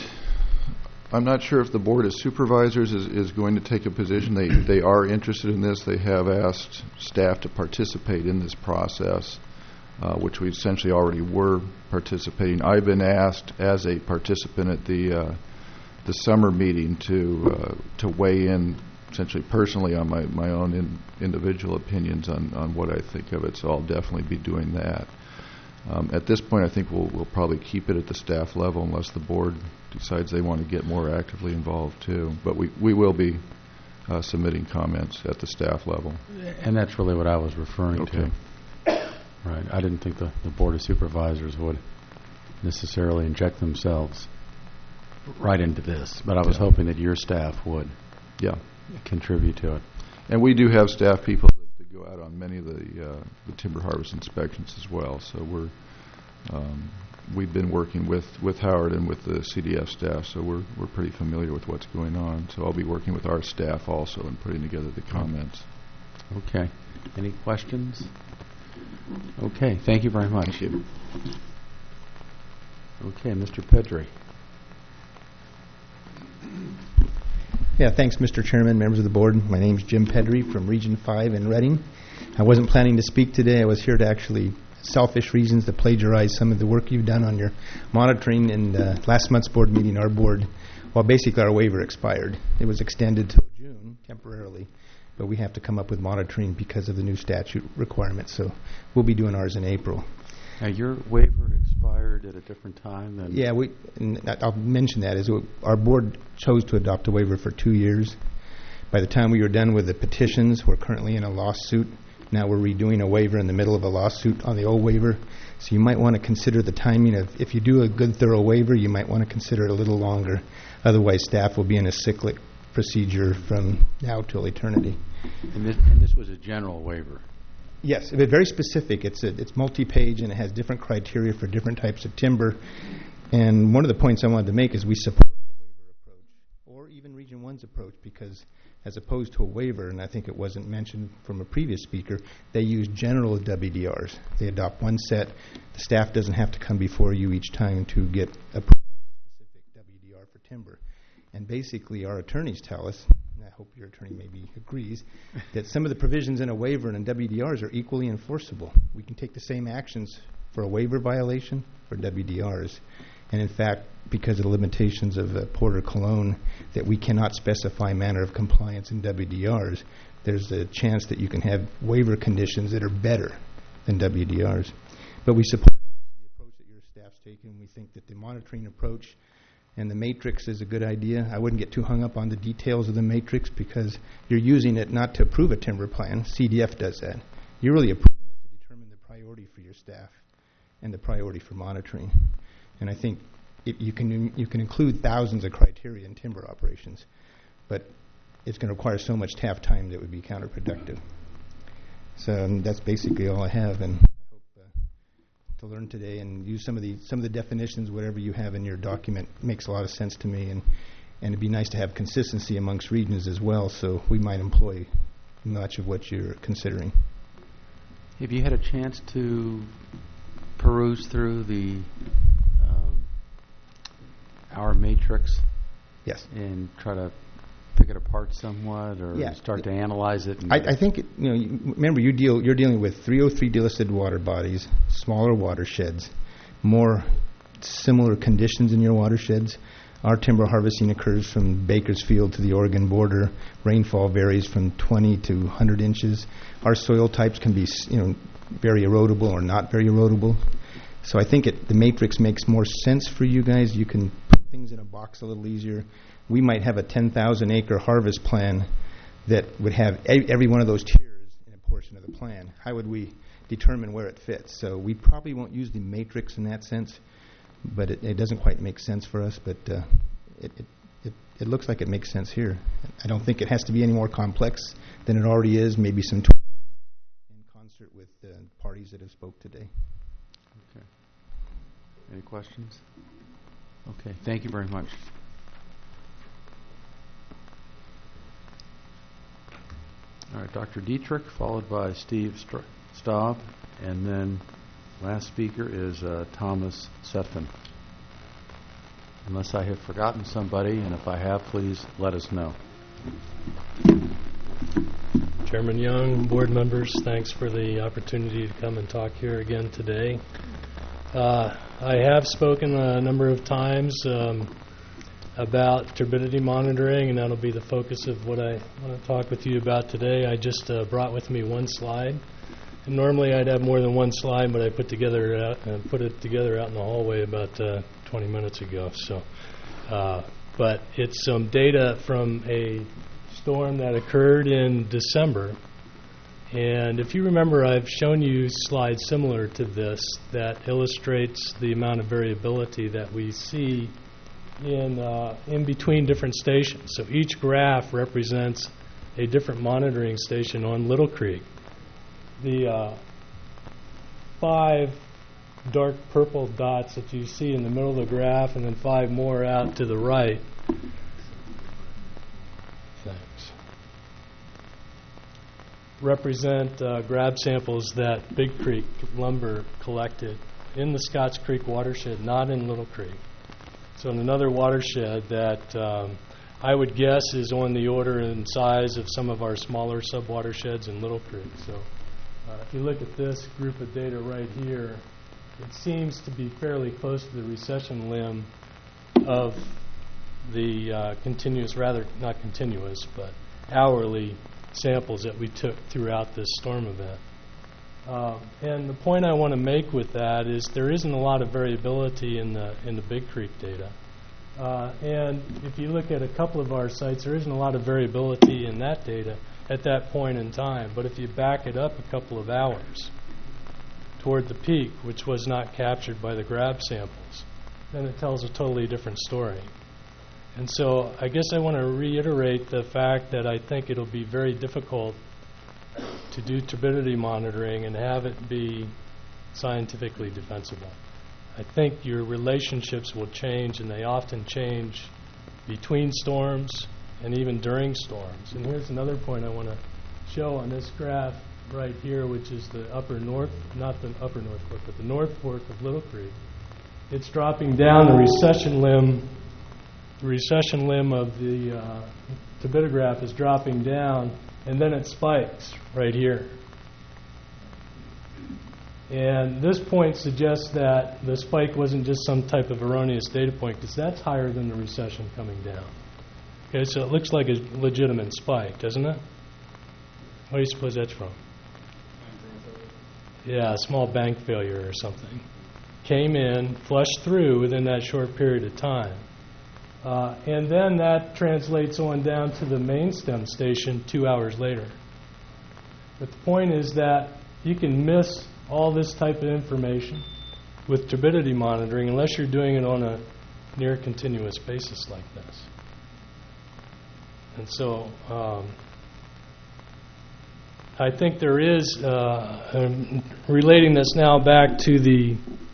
I'm not sure if the Board of Supervisors is, is going to take a position. They they are interested in this. They have asked staff to participate in this process, uh, which we essentially already were participating. I've been asked as a participant at the uh, the summer meeting to uh, to weigh in essentially personally on my, my own in, individual opinions on, on what I think of it, so I'll definitely be doing that. Um, at this point, I think we'll, we'll probably keep it at the staff level unless the board decides they want to get more actively involved too. But we, we will be uh, submitting comments at the staff level. And that's really what I was referring Okay. to. Right. I didn't think the, the Board of Supervisors would necessarily inject themselves right into this, but I was Yeah. hoping that your staff would Yeah. contribute to it. And we do have staff people that, that go out on many of the, uh, the timber harvest inspections as well. So we're um, we've been working with, with Howard and with the C D F staff, so we're we're pretty familiar with what's going on. So I'll be working with our staff also and putting together the comments. Okay. Any questions? Okay. Thank you very much. Thank you. Okay, Mister Pedri. Yeah, thanks, Mister Chairman, members of the board. My name's Jim Pedri from Region five in Reading. I wasn't planning to speak today. I was here to actually, selfish reasons, to plagiarize some of the work you've done on your monitoring. And uh, last month's board meeting, our board, well, basically our waiver expired. It was extended till June temporarily, but we have to come up with monitoring because of the new statute requirements. So we'll be doing ours in April. Now, your waiver expired at a different time than... Yeah, we. And I'll mention that is our board chose to adopt a waiver for two years By the time we were done with the petitions, we're currently in a lawsuit. Now we're redoing a waiver in the middle of a lawsuit on the old waiver. So you might want to consider the timing of, if you do a good thorough waiver, you might want to consider it a little longer. Otherwise, staff will be in a cyclic procedure from now till eternity. And this, and this was a general waiver? Yes, but very specific. It's a, it's multi-page and it has different criteria for different types of timber. And one of the points I wanted to make is we support the waiver approach, or even Region one's approach, because as opposed to a waiver, and I think it wasn't mentioned from a previous speaker, they use general W D Rs. They adopt one set. The staff doesn't have to come before you each time to get approval of a specific W D R for timber. And basically our attorneys tell us, and I hope your attorney maybe agrees, that some of the provisions in a waiver and in W D Rs are equally enforceable. We can take the same actions for a waiver violation for W D Rs. And in fact, because of the limitations of uh, Porter Cologne, that we cannot specify manner of compliance in W D Rs, there's a chance that you can have waiver conditions that are better than W D Rs. But we support the approach that your staff's taken. We think that the monitoring approach and the matrix is a good idea. I wouldn't get too hung up on the details of the matrix because you're using it not to approve a timber plan. C D F does that. You're really approving it to determine the priority for your staff and the priority for monitoring. And I think it, you can you can include thousands of criteria in timber operations, but it's going to require so much staff time that it would be counterproductive. So um, that's basically all I have, and I hope uh, to learn today and use some of the some of the definitions, whatever you have in your document, makes a lot of sense to me, and and it'd be nice to have consistency amongst regions as well, so we might employ much of what you're considering. Have you had a chance to peruse through the our matrix? Yes. And try to pick it apart somewhat, or yeah. start to analyze it? I, I think it, you know. You, remember, you deal. You're dealing with three oh three delisted water bodies, smaller watersheds, more similar conditions in your watersheds. Our timber harvesting occurs from Bakersfield to the Oregon border. Rainfall varies from twenty to one hundred inches. Our soil types can be, you know, very erodible or not very erodible. So I think it, the matrix makes more sense for you guys. You can put things in a box a little easier. We might have a ten thousand acre harvest plan that would have a, every one of those tiers in a portion of the plan. How would we determine where it fits? So we probably won't use the matrix in that sense, but it, it doesn't quite make sense for us. But uh, it, it, it, it looks like it makes sense here. I don't think it has to be any more complex than it already is. Maybe some tweaks in concert with the parties that have spoke today. Okay. Any questions? Okay, thank you very much. All right, Doctor Dietrich, followed by Steve Str- Staub, and then last speaker is uh, Thomas Setfin. Unless I have forgotten somebody, and if I have, please let us know. Chairman Young, board members, thanks for the opportunity to come and talk here again today. Uh, I have spoken a number of times um, about turbidity monitoring, and that'll be the focus of what I want to talk with you about today. I just uh, brought with me one slide. And normally I'd have more than one slide, but I put together uh, put it together out in the hallway about uh, twenty minutes ago. So, uh, but it's some data from a storm that occurred in December. And if you remember, I've shown you slides similar to this that illustrates the amount of variability that we see in uh, in between different stations. So each graph represents a different monitoring station on Little Creek. The uh, five dark purple dots that you see in the middle of the graph, and then five more out to the right. Thanks. Represent uh, grab samples that Big Creek Lumber collected in the Scotts Creek watershed, not in Little Creek. So in another watershed that um, I would guess is on the order and size of some of our smaller sub-watersheds in Little Creek. So uh, if you look at this group of data right here, it seems to be fairly close to the recession limb of the uh, continuous, rather not continuous, but hourly samples that we took throughout this storm event. Uh, and the point I want to make with that is there isn't a lot of variability in the in the Big Creek data. Uh, and if you look at a couple of our sites, there isn't a lot of variability in that data at that point in time. But if you back it up a couple of hours toward the peak, which was not captured by the grab samples, then it tells a totally different story. And so I guess I want to reiterate the fact that I think it'll be very difficult to do turbidity monitoring and have it be scientifically defensible. I think your relationships will change, and they often change between storms and even during storms. And here's another point I want to show on this graph right here, which is the upper north, not the upper North Fork, but the North Fork of Little Creek. It's dropping down the recession limb. The recession limb of the uh, turbidograph is dropping down, and then it spikes right here. And this point suggests that the spike wasn't just some type of erroneous data point, because that's higher than the recession coming down. Okay, so it looks like a legitimate spike, doesn't it? What do you suppose that's from? Yeah, a small bank failure or something. Came in, flushed through within that short period of time. Uh, and then that translates on down to the main stem station two hours later. But the point is that you can miss all this type of information with turbidity monitoring unless you're doing it on a near continuous basis like this. And so um, I think there is, uh, um, relating this now back to the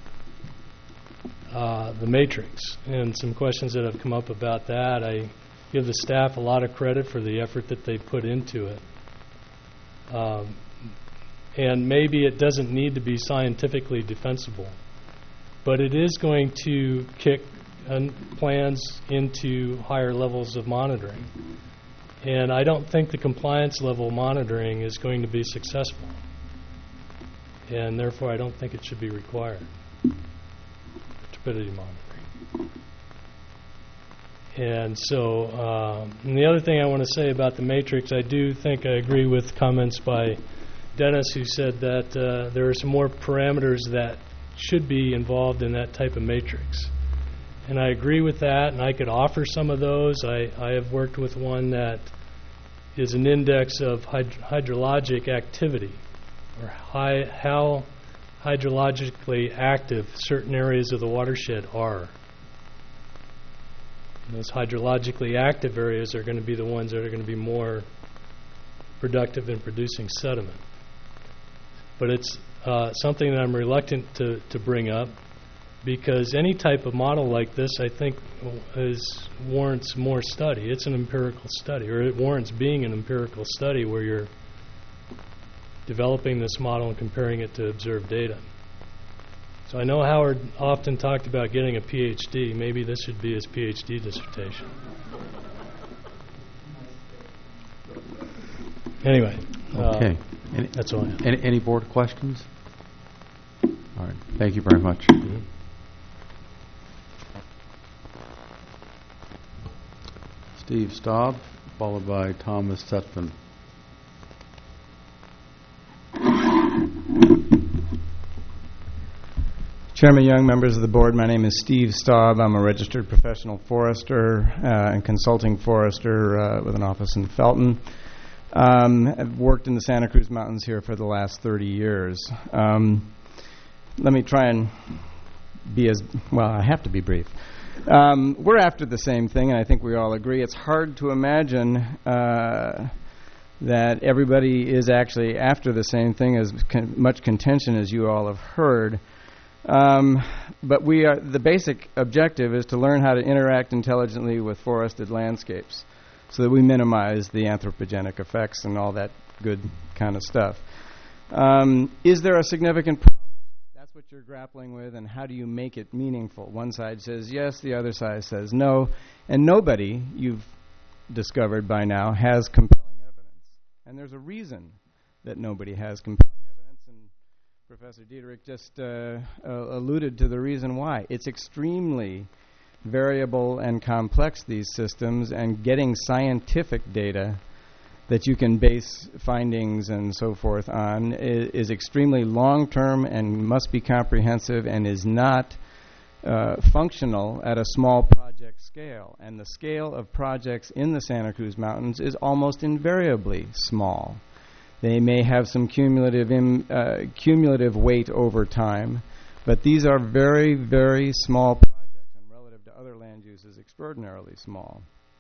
uh, the matrix and some questions that have come up about that, I give the staff a lot of credit for the effort that they put into it. Um, And maybe it doesn't need to be scientifically defensible, but it is going to kick uh, plans into higher levels of monitoring. And I don't think the compliance level monitoring is going to be successful. And therefore, I don't think it should be required, turbidity monitoring. And so, uh, and the other thing I want to say about the matrix, I do think I agree with comments by Dennis, who said that uh, there are some more parameters that should be involved in that type of matrix. And I agree with that, and I could offer some of those. I, I have worked with one that is an index of hyd- hydrologic activity, or high, how hydrologically active certain areas of the watershed are. And those hydrologically active areas are going to be the ones that are going to be more productive in producing sediment. But it's uh, something that I'm reluctant to, to bring up, because any type of model like this, I think, is warrants more study. It's an empirical study, or it warrants being an empirical study where you're developing this model and comparing it to observed data. So I know Howard often talked about getting a P H D. Maybe this should be his P H D dissertation. Anyway. Okay. Uh, Any, that's all I have. Any, any board questions? All right. Thank you very much. Mm-hmm. Steve Staub, followed by Thomas Sutphin. Chairman Young, members of the board, my name is Steve Staub. I'm a registered professional forester uh, and consulting forester uh, with an office in Felton. Um, I've worked in the Santa Cruz Mountains here for the last thirty years. Um, let me try and be as, well, I have to be brief. Um, we're after the same thing, and I think we all agree. It's hard to imagine uh, that everybody is actually after the same thing, as con- much contention as you all have heard. Um, but we are, the basic objective is to learn how to interact intelligently with forested landscapes so that we minimize the anthropogenic effects and all that good kind of stuff. Um, is there a significant problem? That's what you're grappling with, and how do you make it meaningful? One side says yes, the other side says no, and nobody, you've discovered by now, has compelling evidence. And there's a reason that nobody has compelling evidence, and Professor Dieterich just uh, uh, alluded to the reason why. It's extremely variable and complex, these systems, and getting scientific data that you can base findings and so forth on is, is extremely long-term and must be comprehensive and is not uh, functional at a small project scale, and the scale of projects in the Santa Cruz Mountains is almost invariably small. They may have some cumulative im, uh, cumulative weight over time, but these are very, very small projects, and relative to other land uses, extraordinarily small.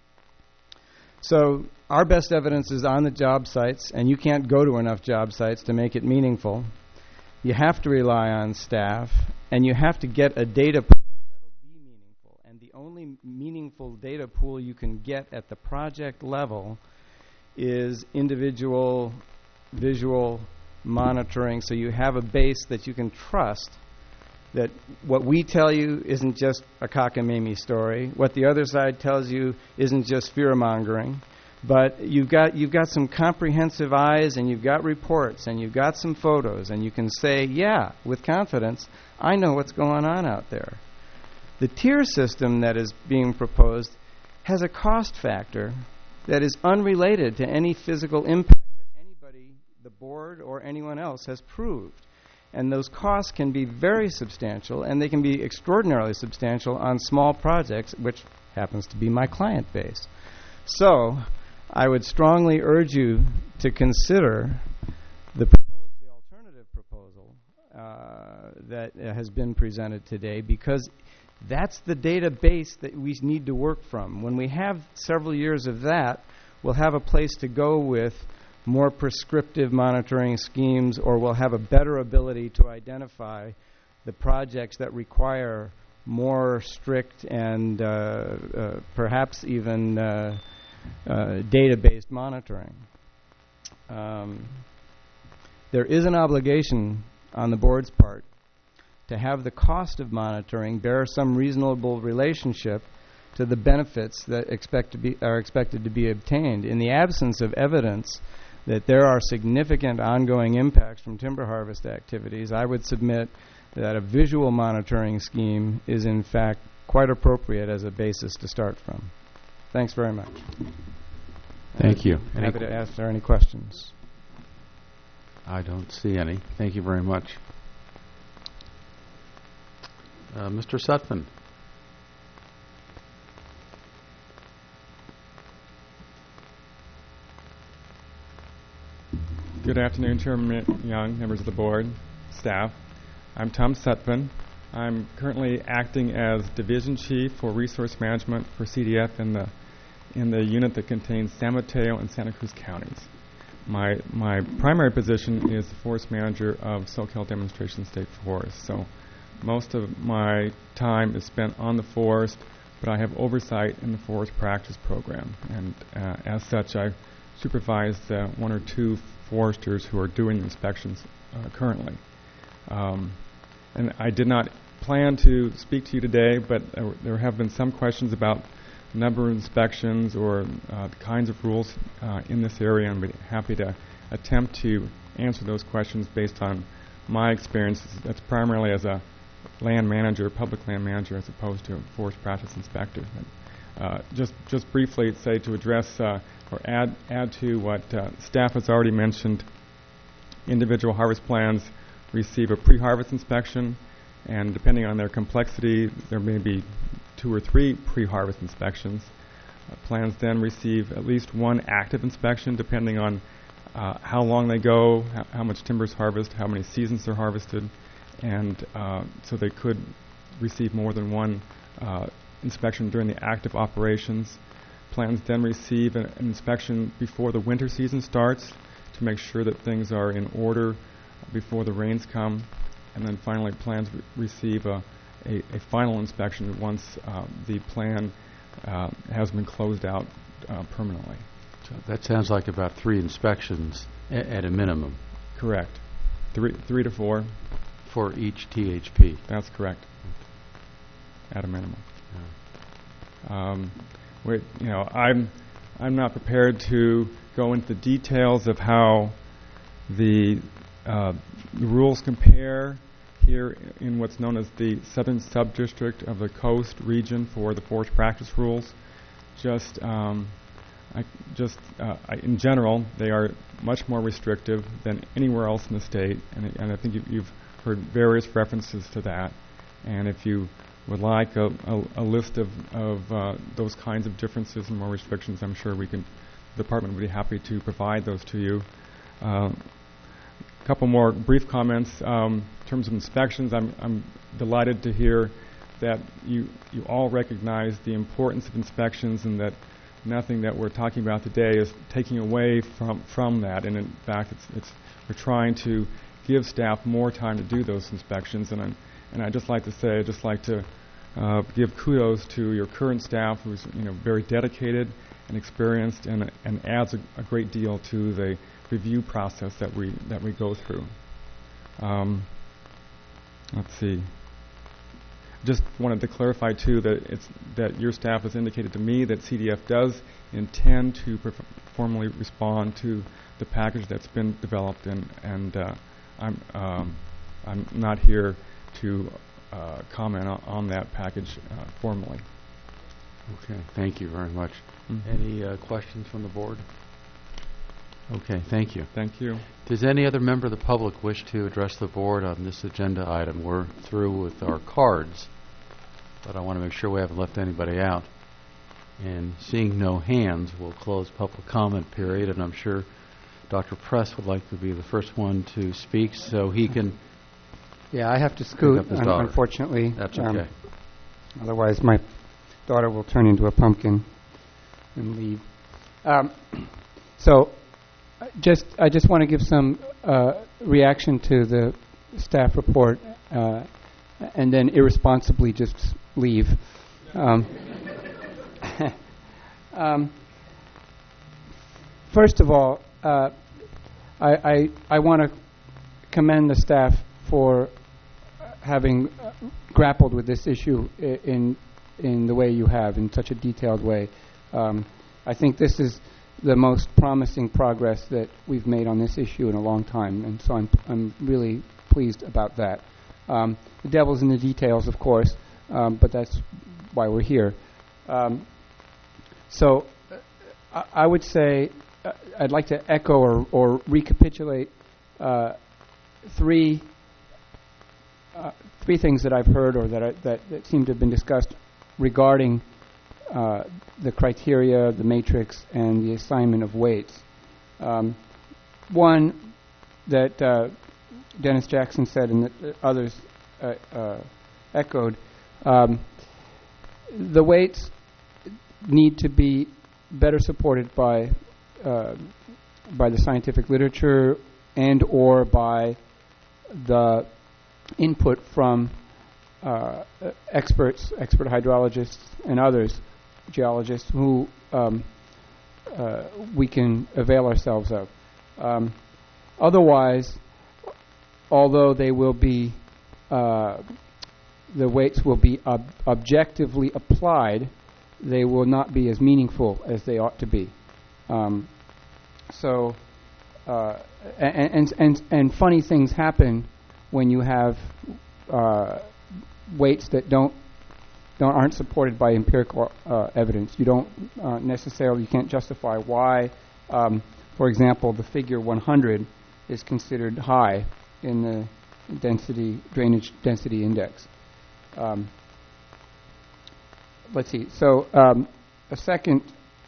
So our best evidence is on the job sites, and you can't go to enough job sites to make it meaningful. You have to rely on staff, and you have to get a data pool that'll be meaningful. And the only meaningful data pool you can get at the project level is individual visual monitoring, so you have a base that you can trust, that what we tell you isn't just a cockamamie story, what the other side tells you isn't just fear-mongering, but you've got you've got some comprehensive eyes, and you've got reports, and you've got some photos, and you can say, yeah, with confidence, I know what's going on out there. The tier system that is being proposed has a cost factor that is unrelated to any physical impact that anybody, the board or anyone else, has proved. And those costs can be very substantial, and they can be extraordinarily substantial on small projects, which happens to be my client base. So I would strongly urge you to consider the, propos- the alternative proposal uh, that uh, has been presented today, because that's the database that we need to work from. When we have several years of that, we'll have a place to go with more prescriptive monitoring schemes, or we'll have a better ability to identify the projects that require more strict and uh, uh, perhaps even uh, uh, data-based monitoring. Um, there is an obligation on the board's part to have the cost of monitoring bear some reasonable relationship to the benefits that expect to be, are expected to be obtained. In the absence of evidence that there are significant ongoing impacts from timber harvest activities, I would submit that a visual monitoring scheme is in fact quite appropriate as a basis to start from. Thanks very much. Thank you. I'm happy to answer any questions. I don't see any. Thank you very much. Uh, Mister Sutphin. Good afternoon, Chairman Young, members of the board, staff. I'm Tom Sutphin. I'm currently acting as Division Chief for Resource Management for C D F in the in the unit that contains San Mateo and Santa Cruz counties. My my primary position is the Forest Manager of Soquel Demonstration State Forest. So most of my time is spent on the forest, but I have oversight in the forest practice program, and uh, as such, I supervise uh, one or two foresters who are doing inspections uh, currently. Um, and I did not plan to speak to you today, but uh, there have been some questions about the number of inspections or uh, the kinds of rules uh, in this area, and I'd be happy to attempt to answer those questions based on my experience. That's primarily as a land manager, public land manager, as opposed to a forest practice inspector. But, uh, just just briefly say to address uh, or add add to what uh, staff has already mentioned, individual harvest plans receive a pre-harvest inspection, and depending on their complexity, there may be two or three pre-harvest inspections. Uh, plans then receive at least one active inspection, depending on uh, how long they go, how, how much timber is harvested, how many seasons they're harvested, and uh, so they could receive more than one uh, inspection during the active operations. Plans then receive an, an inspection before the winter season starts to make sure that things are in order before the rains come. And then finally, plans re- receive a, a, a final inspection once uh, the plan uh, has been closed out uh, permanently. So that sounds like about three inspections a- at a minimum. Correct. Three, three to four. For each T H P. That's correct. At a minimum. Yeah. Um, we, you know, I'm I'm not prepared to go into the details of how the uh, the rules compare here in what's known as the Southern Subdistrict of the Coast region for the forest practice rules. Just, um, I just uh, I, in general, they are much more restrictive than anywhere else in the state, and, and I think you, you've heard various references to that. And if you would like a, a, a list of, of uh, those kinds of differences and more restrictions, I'm sure we can, the department would be happy to provide those to you. Uh, a couple more brief comments. Um, in terms of inspections, I'm, I'm delighted to hear that you, you all recognize the importance of inspections and that nothing that we're talking about today is taking away from, from that. And in fact, it's, it's, we're trying to give staff more time to do those inspections. And, I'm, and I'd just like to say, I'd just like to uh, give kudos to your current staff, who's you know very dedicated and experienced, and, and adds a, a great deal to the review process that we that we go through. Um, let's see. Just wanted to clarify too that it's that your staff has indicated to me that C D F does intend to perf- formally respond to the package that's been developed, and and uh, I'm um, I'm not here to uh, comment on, on that package uh, formally. Okay, thank you very much. Mm-hmm. Any uh, questions from the board? Okay, thank you. Thank you. Does any other member of the public wish to address the board on this agenda item? We're through with our cards, but I want to make sure we haven't left anybody out. And seeing no hands, we'll close public comment period, and I'm sure Doctor Press would like to be the first one to speak so he can Yeah, I have to pick scoot, up his un- daughter. unfortunately. That's Um, okay. Otherwise, my daughter will turn into a pumpkin and leave. Um, so, uh, just I just want to give some uh, reaction to the staff report, uh, and then irresponsibly just leave. Um, um, first of all, uh, I I, I want to commend the staff for having uh, grappled with this issue I- in in the way you have, in such a detailed way. Um, I think this is the most promising progress that we've made on this issue in a long time, and so I'm I'm really pleased about that. Um, the devil's in the details, of course, um, but that's why we're here. Um, so uh, I, I would say uh, I'd like to echo or, or recapitulate uh, three uh, three things that I've heard or that, I, that that seem to have been discussed regarding uh, the criteria, the matrix, and the assignment of weights. Um, one that uh, Dennis Jackson said and that uh, others uh, uh, echoed, um, the weights need to be better supported by uh, by the scientific literature and or by the input from uh, experts, expert hydrologists and others, geologists, who um, uh, we can avail ourselves of. Um, otherwise, although they will be, uh, the weights will be ob- objectively applied, they will not be as meaningful as they ought to be. Um, so, uh, and, and and and funny things happen when you have uh, weights that don't don't aren't supported by empirical uh, evidence. You don't uh, necessarily you can't justify why, um, for example, the figure one hundred is considered high in the density drainage density index. Um, let's see. So um, a second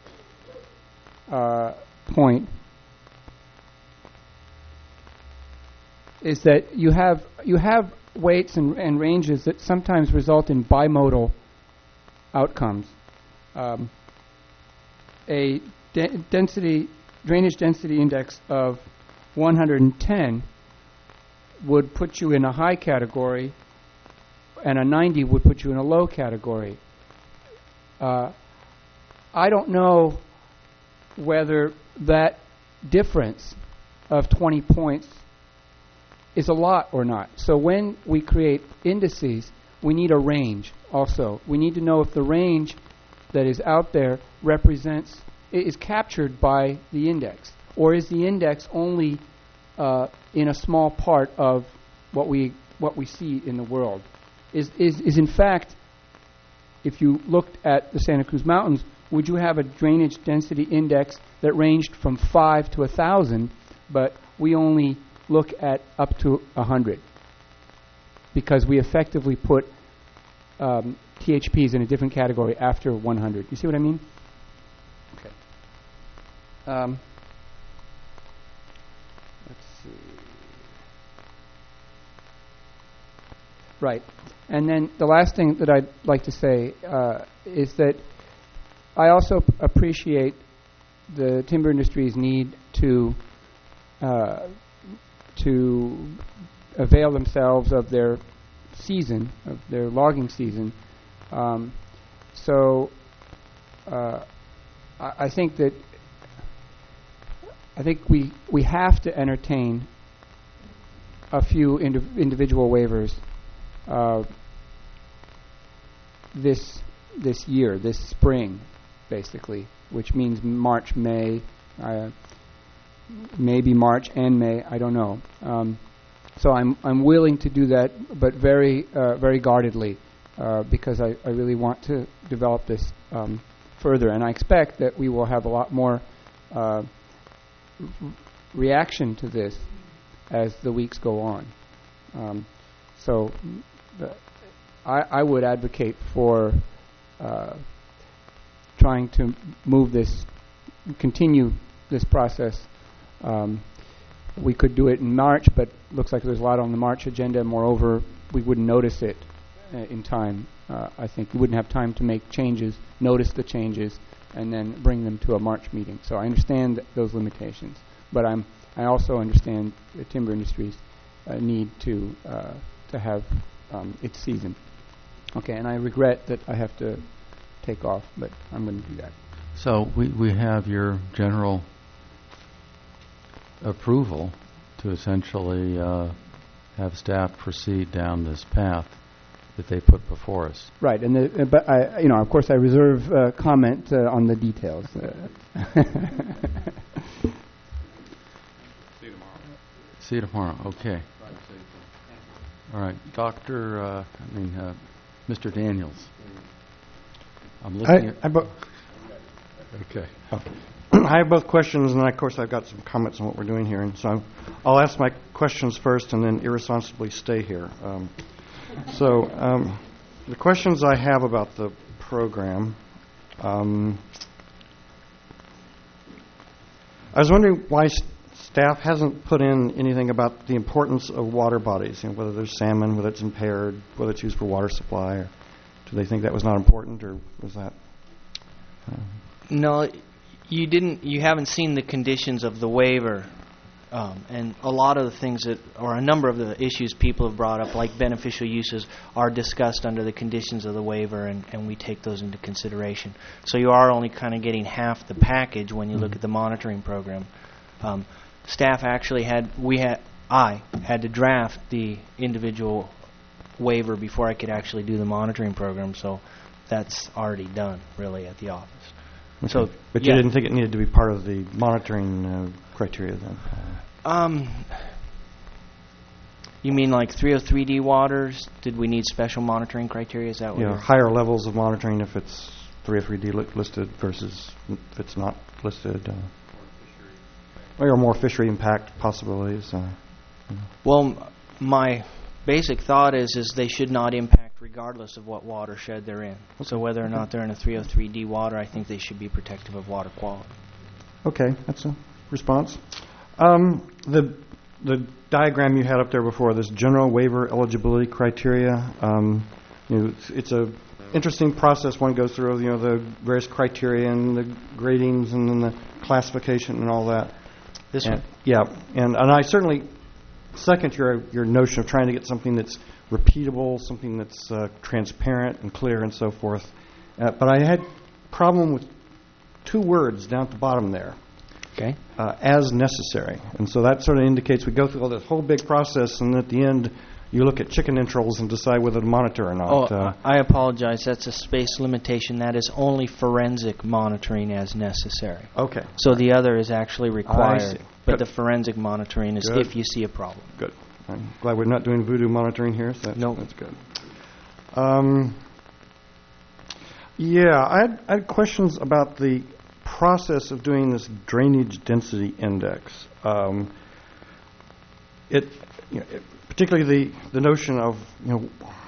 uh, point is that you have you have weights and, and ranges that sometimes result in bimodal outcomes. Um, a de- density drainage density index of one hundred ten would put you in a high category, and a ninety would put you in a low category. Uh, I don't know whether that difference of twenty points is a lot or not. So when we create indices, we need a range also. We need to know if the range that is out there represents, is captured by the index, or is the index only uh, in a small part of what we what we see in the world. Is, is, is in fact, if you looked at the Santa Cruz Mountains, would you have a drainage density index that ranged from five to one thousand, but we only look at up to one hundred? Because we effectively put um, T H Ps in a different category after one hundred. You see what I mean? Okay. Um, let's see. Right. And then the last thing that I'd like to say uh, is that I also p- appreciate the timber industry's need to uh, to avail themselves of their season, of their logging season. Um, so uh, I, I think that I think we we have to entertain a few indiv- individual waivers uh, this this year, this spring, basically, which means March, May, uh, maybe March and May. I don't know. Um, so I'm I'm willing to do that, but very uh, very guardedly, uh, because I, I really want to develop this um, further, and I expect that we will have a lot more uh, r- reaction to this as the weeks go on. Um, so the, I, I would advocate for uh, trying to move this, continue this process. Um, we could do it in March, but looks like there's a lot on the March agenda. Moreover, we wouldn't notice it uh, in time. Uh, I think we wouldn't have time to make changes, notice the changes, and then bring them to a March meeting. So I understand th- those limitations, but I'm I also understand the timber industry's uh, need to uh, to have um, its season. Okay, and I regret that I have to take off, but I'm going to do that. So we, we have your general approval to essentially uh, have staff proceed down this path that they put before us. Right, and the, uh, but I, you know, of course, I reserve uh, comment uh, on the details. Uh, See you tomorrow. Okay. All right, Doctor. Uh, I mean, uh, Mister Daniels. I'm looking I, at. I bo- okay. Oh. I have both questions, and then, of course, I've got some comments on what we're doing here. And so I'll ask my questions first and then irresponsibly stay here. Um, so um, the questions I have about the program, um, I was wondering why s- staff hasn't put in anything about the importance of water bodies, you know, whether there's salmon, whether it's impaired, whether it's used for water supply, or do they think that was not important, or was that... Uh, No, you didn't. You haven't seen the conditions of the waiver, um, and a lot of the things that, or a number of the issues people have brought up, like beneficial uses, are discussed under the conditions of the waiver, and, and we take those into consideration. So you are only kind of getting half the package when you look at the monitoring program. Um, staff actually had, we had, I had to draft the individual waiver before I could actually do the monitoring program. So that's already done, really, at the office. Okay. So, but yeah. you didn't think it needed to be part of the monitoring uh, criteria then? Um, you mean like three oh three D waters? Did we need special monitoring criteria? Is that what You know, you're... higher levels of monitoring if it's three oh three D li- listed versus if it's not listed. Uh, or more fishery impact possibilities. Uh, you know. Well, m- my basic thought is is they should not impact regardless of what watershed they're in. Okay. So whether or Okay. not they're in a three oh three D water, I think they should be protective of water quality. Okay, that's a response. Um, the the diagram you had up there before, this general waiver eligibility criteria, um, you know, it's, it's a interesting process one goes through, you know, the various criteria and the gradings and then the classification and all that. This and, one? Yeah, and, and I certainly second your your notion of trying to get something that's repeatable, something that's uh, transparent and clear and so forth. Uh, but I had problem with two words down at the bottom there. Okay. Uh, as necessary. And so that sort of indicates we go through all this whole big process, and at the end you look at chicken entrails and decide whether to monitor or not. Oh, uh, I apologize. That's a space limitation. That is only forensic monitoring as necessary. Okay. So the other is actually required. see. But Good. the forensic monitoring is Good. if you see a problem. Good. I'm glad we're not doing voodoo monitoring here, so that's, No. that's good. Um, yeah, I had, I had questions about the process of doing this drainage density index. Um, it, you know, it, particularly the, the notion of, you know,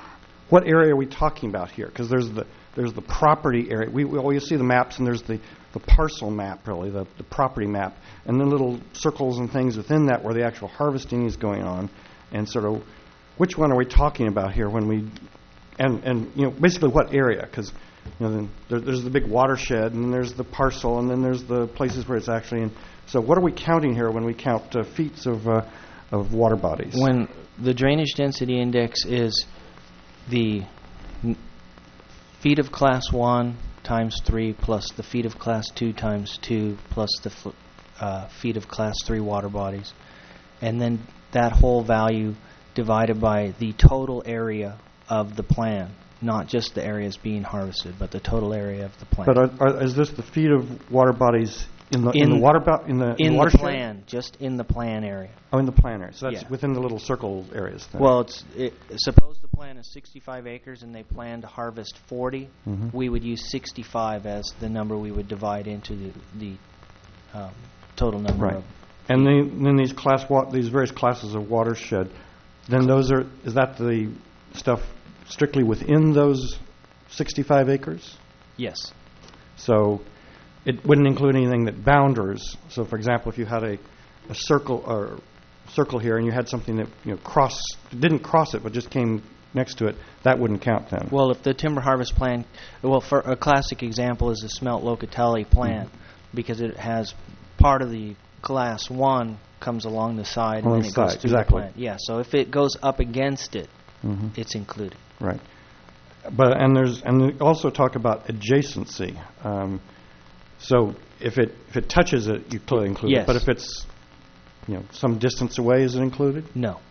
what area are we talking about here? Because there's the there's the property area. We, we always see the maps, and there's the, the parcel map, really, the, the property map, and then little circles and things within that where the actual harvesting is going on, and sort of which one are we talking about here when we, and and you know basically what area? Because you know then there, there's the big watershed, and then there's the parcel, and then there's the places where it's actually in. So what are we counting here when we count uh, feet of uh, of water bodies? When the drainage density index is the n- feet of class one times three plus the feet of class two times two plus the f- uh, feet of class three water bodies, and then that whole value divided by the total area of the plan, not just the areas being harvested, but the total area of the plan. But are, are, is this the feet of water bodies in the in, in the water bo- in the in, in the, the watershed? plan, just in the plan area? Oh, in the plan area. So that's Yeah. within the little circle areas. Then. Well, it's it, suppose the plan is sixty-five acres and they plan to harvest forty. Mhm. We would use sixty-five as the number we would divide into the the um, total number Right. of. And then, then these class wa- these various classes of watershed, then those are is that the stuff strictly within those sixty-five acres? Yes. So it wouldn't include anything that boundaries. So, for example, if you had a, a circle or circle here and you had something that you know cross didn't cross it but just came next to it, that wouldn't count then. Well, if the timber harvest plan, well, for a classic example is the Smelt Locatelli plan, Mm-hmm. because it has part of the class one comes along the side Along and then the it goes side, through exactly. the plan. Yeah, so if it goes up against it, Mhm. it's included. Right. But and there's and we also talk about adjacency. Um, so if it if it touches it, you clearly include Yes. it. But if it's you know some distance away, is it included? No.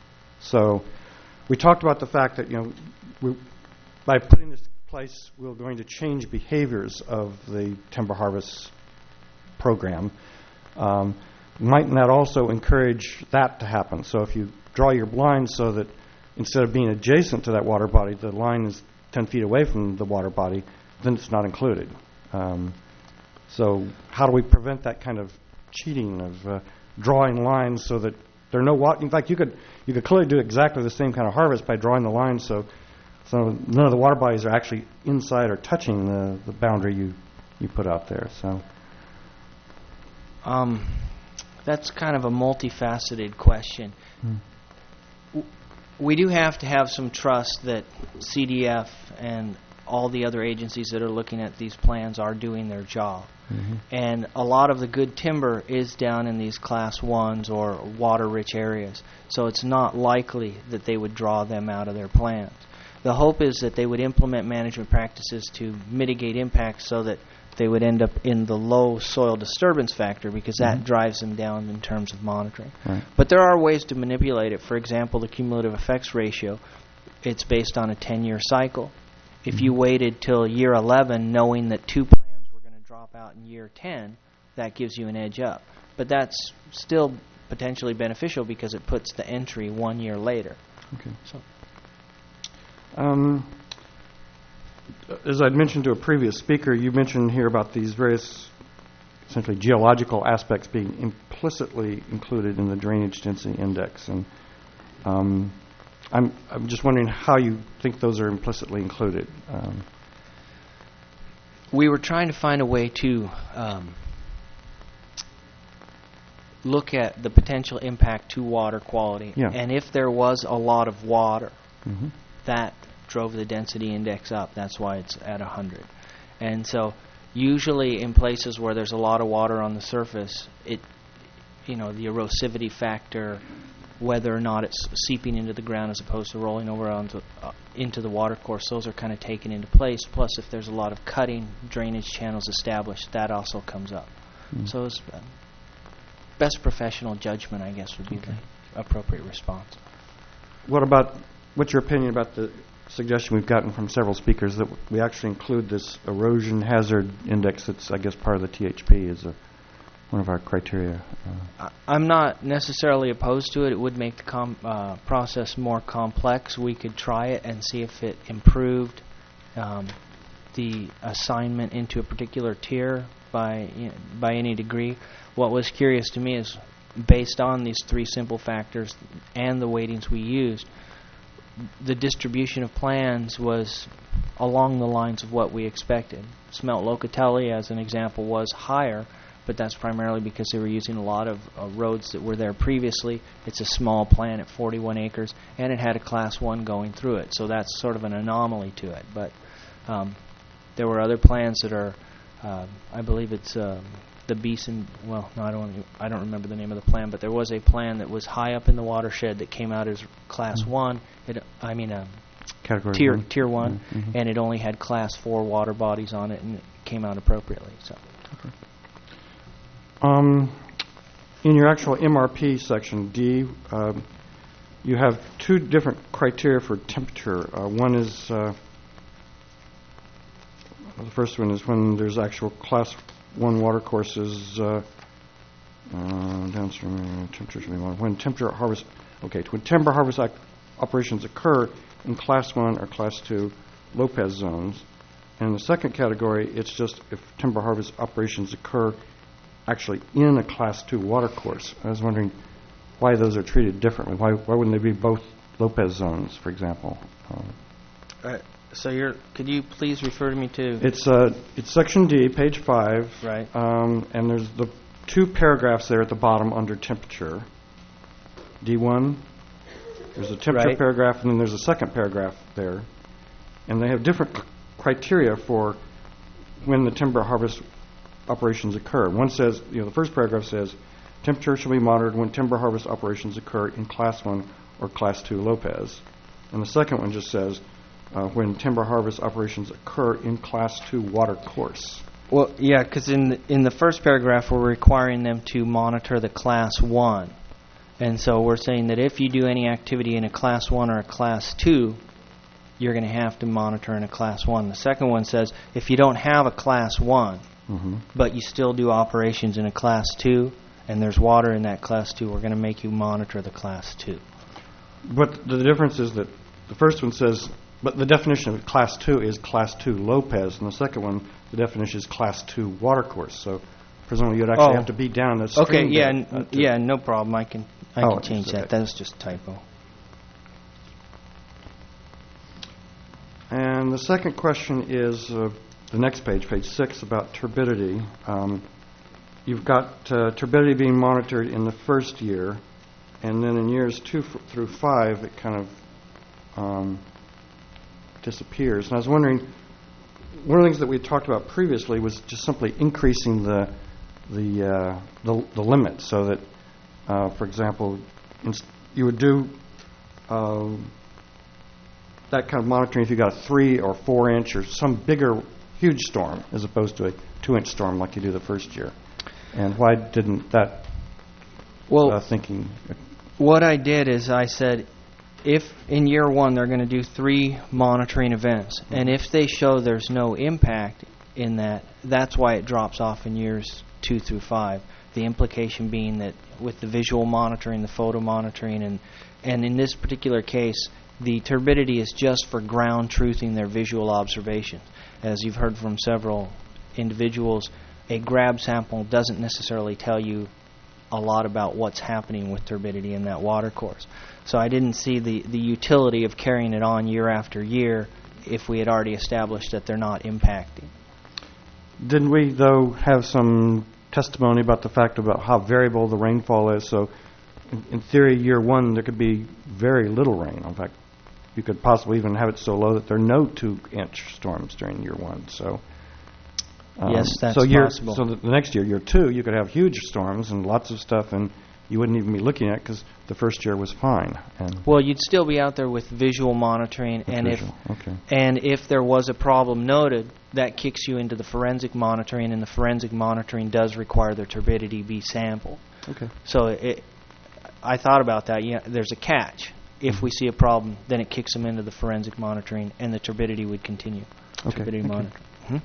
So we talked about the fact that you know we, by putting this in place, we're going to change behaviors of the timber harvest program. Um, mightn't that also encourage that to happen? So if you draw your line so that instead of being adjacent to that water body, the line is ten feet away from the water body, then it's not included. Um, so how do we prevent that kind of cheating of uh, drawing lines so that there are no water? In fact, you could you could clearly do exactly the same kind of harvest by drawing the line so so none of the water bodies are actually inside or touching the, the boundary you, you put out there. So. Um, that's kind of a multifaceted question. Hmm. W- We do have to have some trust that C D F and all the other agencies that are looking at these plans are doing their job. Mhm. And a lot of the good timber is down in these class ones or water-rich areas. So it's not likely that they would draw them out of their plans. The hope is that they would implement management practices to mitigate impacts so that they would end up in the low soil disturbance factor, because that Mhm. drives them down in terms of monitoring. Right. But there are ways to manipulate it. For example, the cumulative effects ratio, it's based on a ten-year cycle. If you waited till year eleven knowing that two plans were going to drop out in year ten, that gives you an edge up. But that's still potentially beneficial because it puts the entry one year later. Okay. So. Um, as I'd mentioned to a previous speaker, you mentioned here about these various essentially geological aspects being implicitly included in the drainage density index, and um, I'm I'm just wondering how you think those are implicitly included. Um, We were trying to find a way to um, look at the potential impact to water quality. Yeah. And if there was a lot of water, mhm. that drove the density index up. That's why it's at one hundred. And so usually in places where there's a lot of water on the surface, it, you know, the erosivity factor, whether or not it's seeping into the ground as opposed to rolling over onto uh, into the water course, those are kind of taken into place. Plus, if there's a lot of cutting drainage channels established, that also comes up. Mm. So it's uh, best professional judgment, I guess, would be Okay. the appropriate response. What about what's your opinion about the suggestion we've gotten from several speakers that we actually include this erosion hazard index that's, I guess, part of the T H P as a, one of our criteria? Uh, I- I'm not necessarily opposed to it. It would make the com- uh, process more complex. We could try it and see if it improved um, the assignment into a particular tier by you know, by any degree. What was curious to me is, based on these three simple factors and the weightings we used, the distribution of plans was along the lines of what we expected. Smelt Locatelli, as an example, was higher, but that's primarily because they were using a lot of uh, roads that were there previously. It's a small plan at forty-one acres, and it had a Class one going through it, so that's sort of an anomaly to it. But um, there were other plans that are, uh, I believe it's um, the Beeson, well, no, I don't I don't remember the name of the plan, but there was a plan that was high up in the watershed that came out as Class mm-hmm. one. It, I mean, um, Category tier one. tier one, mm-hmm. and it only had Class four water bodies on it, and it came out appropriately. So. Okay. Um, in your actual M R P section D, uh, you have two different criteria for temperature. Uh, one is uh, the first one is when there's actual Class one water courses uh, uh, downstream uh, temperature should be monitored. When temperature harvest, okay, when timber harvest ac- operations occur in Class one or Class two Lopez zones. And in the second category, it's just if timber harvest operations occur actually in a Class two water course. I was wondering why those are treated differently. Why why wouldn't they be both Lopez zones, for example? Um, All right. So you're, could you please refer to me to? It's uh, it's section D, page five. Right. Um, and there's the two paragraphs there at the bottom under temperature. D one. There's a temperature Right. paragraph, and then there's a second paragraph there, and they have different c- criteria for when the timber harvest operations occur. One says, you know, the first paragraph says, temperature shall be monitored when timber harvest operations occur in Class one or Class two Lopez. And the second one just says, uh, when timber harvest operations occur in Class two water course. Well, yeah, because in the, in the first paragraph, we're requiring them to monitor the Class one. And so we're saying that if you do any activity in a Class one or a Class two, you're going to have to monitor in a Class one. The second one says, if you don't have a Class one, Mm-hmm. but you still do operations in a Class two, and there's water in that Class two, we're going to make you monitor the Class two. But the difference is that the first one says, but the definition of Class two is Class two Lopez, and the second one, the definition is Class two water course. So presumably you'd actually Oh. have to be down the Okay, stream yeah, bed, n- uh, to- yeah, no problem. I can I Oh, can change okay. that. That was just a typo. And the second question is uh, the next page, page six, about turbidity. Um, you've got uh, turbidity being monitored in the first year, and then in years two f- through five, it kind of um, disappears. And I was wondering, one of the things that we talked about previously was just simply increasing the the uh, the, the limit, so that, uh, for example, inst- you would do uh, that kind of monitoring if you got a three or four inch or some bigger, huge storm, as opposed to a two inch storm like you do the first year. And why didn't that Well, uh, thinking? What I did is I said, if in year one they're going to do three monitoring events, mm-hmm. and if they show there's no impact in that, that's why it drops off in years two through five. The implication being that with the visual monitoring, the photo monitoring, and and in this particular case, the turbidity is just for ground truthing their visual observations. As you've heard from several individuals, a grab sample doesn't necessarily tell you a lot about what's happening with turbidity in that water course. So I didn't see the, the utility of carrying it on year after year if we had already established that they're not impacting. Didn't we, though, have some testimony about the fact about how variable the rainfall is? So in, in theory, year one, there could be very little rain. In fact, you could possibly even have it so low that there are no two-inch storms during year one. So um, yes, that's so year, possible. So the, the next year, year two, you could have huge storms and lots of stuff, and you wouldn't even be looking at it because the first year was fine. And well, you'd still be out there with visual monitoring, with and visual. if okay. and if there was a problem noted, that kicks you into the forensic monitoring, and the forensic monitoring does require the turbidity be sampled. Okay. So it, I thought about that. Yeah, there's a catch. If we see a problem, then it kicks them into the forensic monitoring, and the turbidity would continue. Okay, Turbidity thank you. monitoring. Hmm?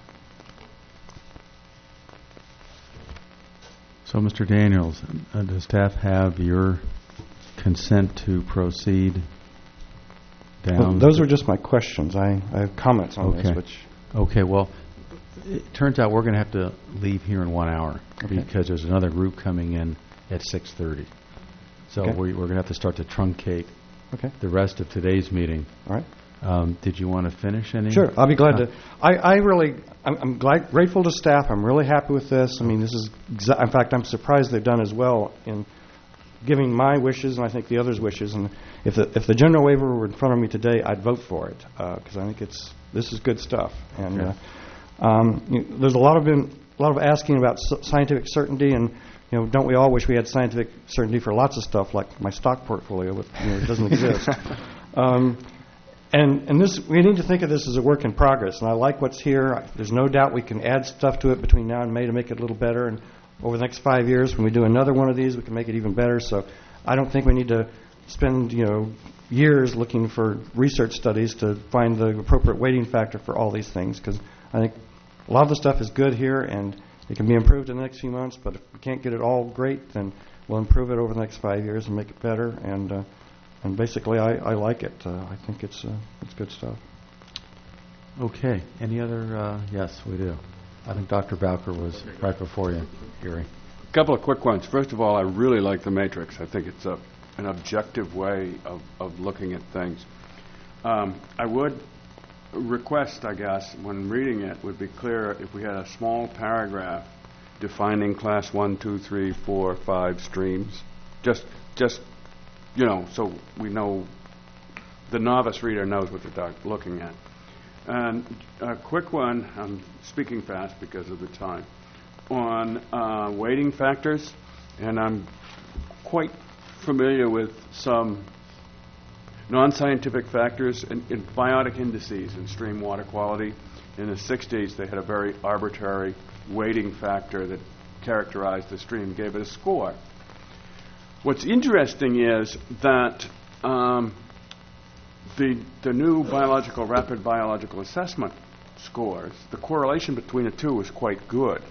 So, Mister Daniels, uh, does staff have your consent to proceed down? Well, those were just my questions. I, I have comments on Okay. this, which Okay, well, it turns out we're going to have to leave here in one hour Okay. because there's another group coming in at six thirty. So Okay. we, we're going to have to start to truncate Okay. the rest of today's meeting. All right. Um, Did you want to finish any? Sure, I'll be glad Uh, to. I, I really, I'm, I'm glad, grateful to staff. I'm really happy with this. I mean, this is, exa- in fact, I'm surprised they've done as well in giving my wishes and I think the others' wishes. And if the if the general waiver were in front of me today, I'd vote for it because I think it's this is good stuff. And Okay. uh, um, you know, there's a lot of been a lot of asking about s- scientific certainty, and you know, don't we all wish we had scientific certainty for lots of stuff like my stock portfolio, but you know, it doesn't exist. Um, And and this, we need to think of this as a work in progress. And I like what's here. I- There's no doubt we can add stuff to it between now and May to make it a little better. And over the next five years, when we do another one of these, we can make it even better. So I don't think we need to spend, you know, years looking for research studies to find the appropriate weighting factor for all these things. Because I think a lot of the stuff is good here, and it can be improved in the next few months. But if we can't get it all great, then we'll improve it over the next five years and make it better. And uh, And basically, I, I like it. Uh, I think it's uh, it's good stuff. Okay. Any other? Uh, yes, we do. I think Doctor Bowker was right before you, Gary. A couple of quick ones. First of all, I really like the matrix. I think it's a, an objective way of, of looking at things. Um, I would request, I guess, when reading it, would be clear if we had a small paragraph defining class one, two, three, four, five streams. Just, just. You know, so we know, the novice reader knows what they're doc- looking at. And a quick one, I'm speaking fast because of the time, on uh, weighting factors, and I'm quite familiar with some non-scientific factors in, in biotic indices in stream water quality. In the sixties, they had a very arbitrary weighting factor that characterized the stream, gave it a score. What's interesting is that um, the the new biological rapid biological assessment scores, the correlation between the two is quite good.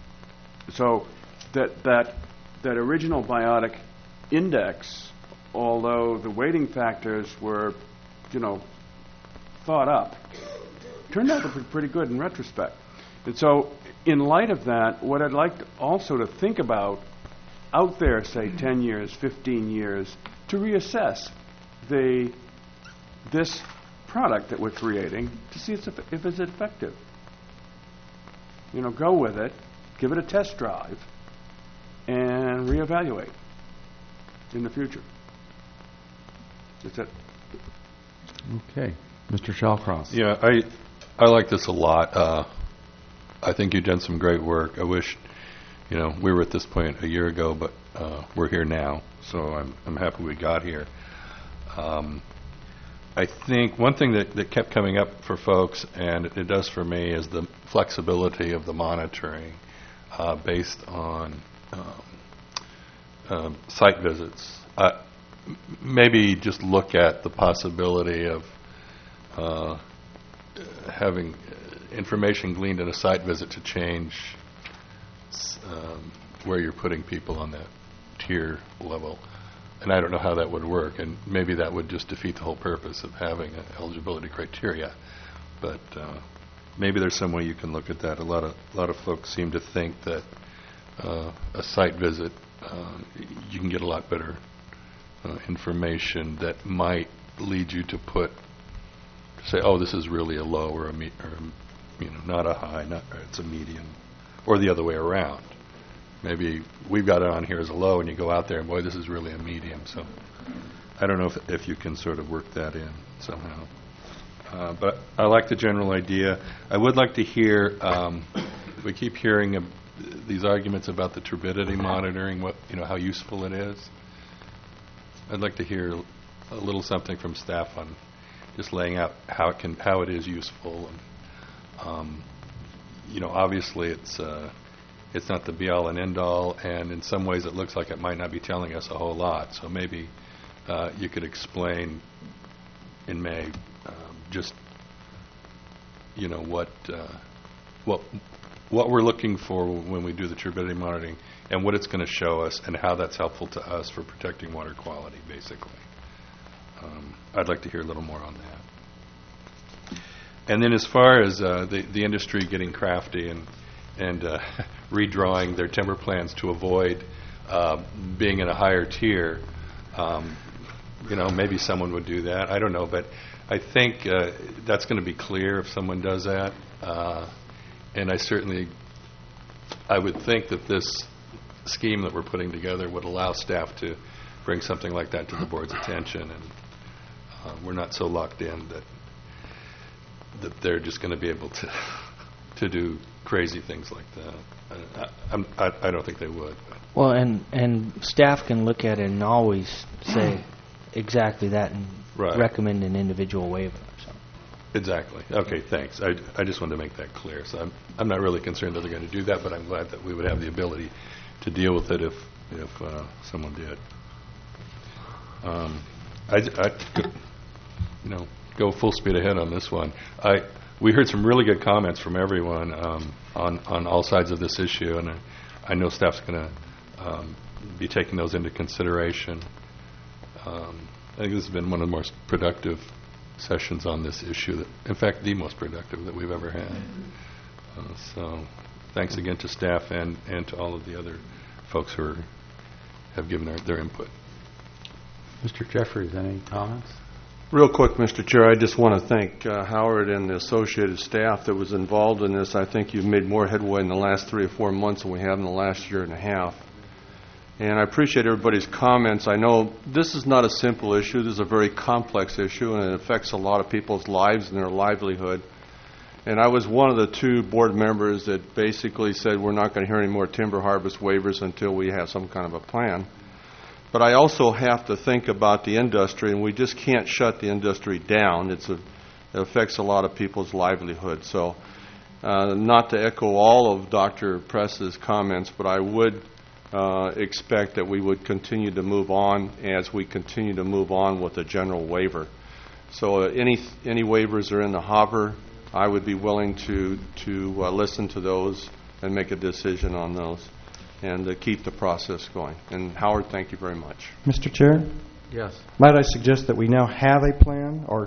So that that that original biotic index, although the weighting factors were, you know, thought up, turned out to be pretty good in retrospect. And so, in light of that, what I'd like to also to think about out there, say ten years, fifteen years, to reassess the this product that we're creating to see if, if it's effective. You know, go with it, give it a test drive, and reevaluate in the future. That's it. Okay. Mister Shallcross. Yeah, I I like this a lot. Uh, I think you've done some great work. I wish, you know, we were at this point a year ago, but uh, we're here now, so I'm I'm happy we got here. Um, I think one thing that, that kept coming up for folks, and it does for me, is the flexibility of the monitoring uh, based on um, um, site visits. Uh, m- maybe just look at the possibility of uh, having information gleaned at a site visit to change um, where you're putting people on that tier level. And I don't know how that would work, and maybe that would just defeat the whole purpose of having an eligibility criteria. But uh, maybe there's some way you can look at that. A lot of a lot of folks seem to think that uh, a site visit, uh, you can get a lot better uh, information that might lead you to put, to say, oh, this is really a low or a, me- or a you know, not a high, not or it's a medium, or the other way around. Maybe we've got it on here as a low, and you go out there, and boy, this is really a medium. So I don't know if if you can sort of work that in somehow. Uh, but I like the general idea. I would like to hear, um, we keep hearing uh, these arguments about the turbidity monitoring, what you know, how useful it is. I'd like to hear a little something from staff on just laying out how it can, how it is useful. And, um, you know, obviously it's uh, it's not the be-all and end-all, and in some ways it looks like it might not be telling us a whole lot. So maybe uh, you could explain in May um, just, you know, what uh, what what we're looking for when we do the turbidity monitoring, and what it's going to show us, and how that's helpful to us for protecting water quality, basically. Um, I'd like to hear a little more on that. And then as far as uh, the, the industry getting crafty and, and uh, redrawing their timber plans to avoid uh, being in a higher tier, um, you know, maybe someone would do that. I don't know, but I think uh, that's going to be clear if someone does that. Uh, and I certainly, I would think that this scheme that we're putting together would allow staff to bring something like that to the board's attention, and uh, we're not so locked in that that they're just going to be able to to do crazy things like that. I, I, I'm, I, I don't think they would. But. Well, and and staff can look at it and always say exactly that and right. recommend an individual waiver. So. Exactly. Okay, thanks. I, I just wanted to make that clear. So I'm I'm not really concerned that they're going to do that, but I'm glad that we would have the ability to deal with it if if uh, someone did. Um, I, I could, you know, go full speed ahead on this one. I we heard some really good comments from everyone um, on on all sides of this issue, and I, I know staff's going to um, be taking those into consideration. Um, I think this has been one of the most productive sessions on this issue. That, in fact, the most productive that we've ever had. Uh, so, thanks again to staff and and to all of the other folks who are, have given their, their input. Mister Jeffries, any comments? Real quick, Mister Chair, I just want to thank uh, Howard and the associated staff that was involved in this. I think you've made more headway in the last three or four months than we have in the last year and a half. And I appreciate everybody's comments. I know this is not a simple issue. This is a very complex issue, and it affects a lot of people's lives and their livelihood. And I was one of the two board members that basically said we're not going to hear any more timber harvest waivers until we have some kind of a plan. But I also have to think about the industry, and we just can't shut the industry down. It's a, it affects a lot of people's livelihood. So uh, not to echo all of Doctor Press's comments, but I would uh, expect that we would continue to move on as we continue to move on with the general waiver. So uh, any any waivers are in the hopper. I would be willing to, to uh, listen to those and make a decision on those, and uh, keep the process going. And Howard, thank you very much. Mister Chair? Yes. Might I suggest that we now have a plan, or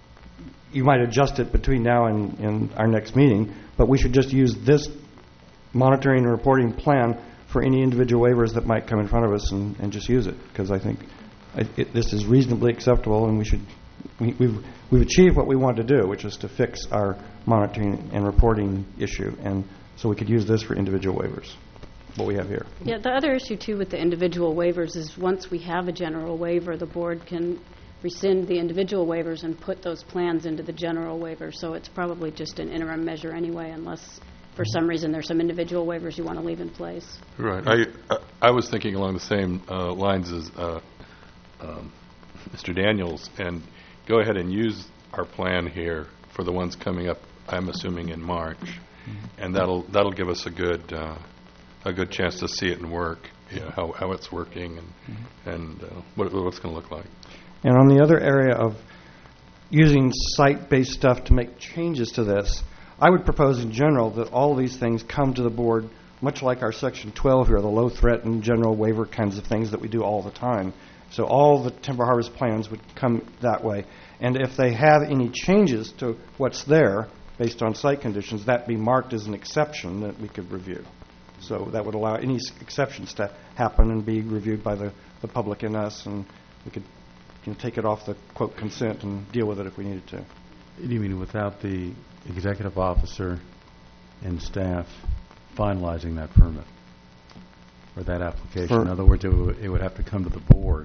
you might adjust it between now and, and our next meeting, but we should just use this monitoring and reporting plan for any individual waivers that might come in front of us, and, and just use it, because I think I, it, this is reasonably acceptable, and we should we, we've we've achieved what we wanted to do, which is to fix our monitoring and reporting issue, and so we could use this for individual waivers. What we have here. Yeah, the other issue too with the individual waivers is once we have a general waiver, the board can rescind the individual waivers and put those plans into the general waiver. So it's probably just an interim measure anyway, unless for some reason there's some individual waivers you want to leave in place. Right. I uh, I was thinking along the same uh, lines as uh, um, Mister Daniels, and go ahead and use our plan here for the ones coming up, I'm assuming in March, mm-hmm. and that'll that'll give us a good uh, a good chance to see it and work, you know, how how it's working and mm-hmm. and uh, what what it's going to look like. And on the other area of using site-based stuff to make changes to this, I would propose in general that all of these things come to the board, much like our Section twelve here, the low threat and general waiver kinds of things that we do all the time. So all the timber harvest plans would come that way. And if they have any changes to what's there based on site conditions, that be marked as an exception that we could review. So that would allow any exceptions to happen and be reviewed by the, the public and us, and we could you know, take it off the, quote, consent and deal with it if we needed to. You mean without the executive officer and staff finalizing that permit or that application? For in other words, it would, it would have to come to the board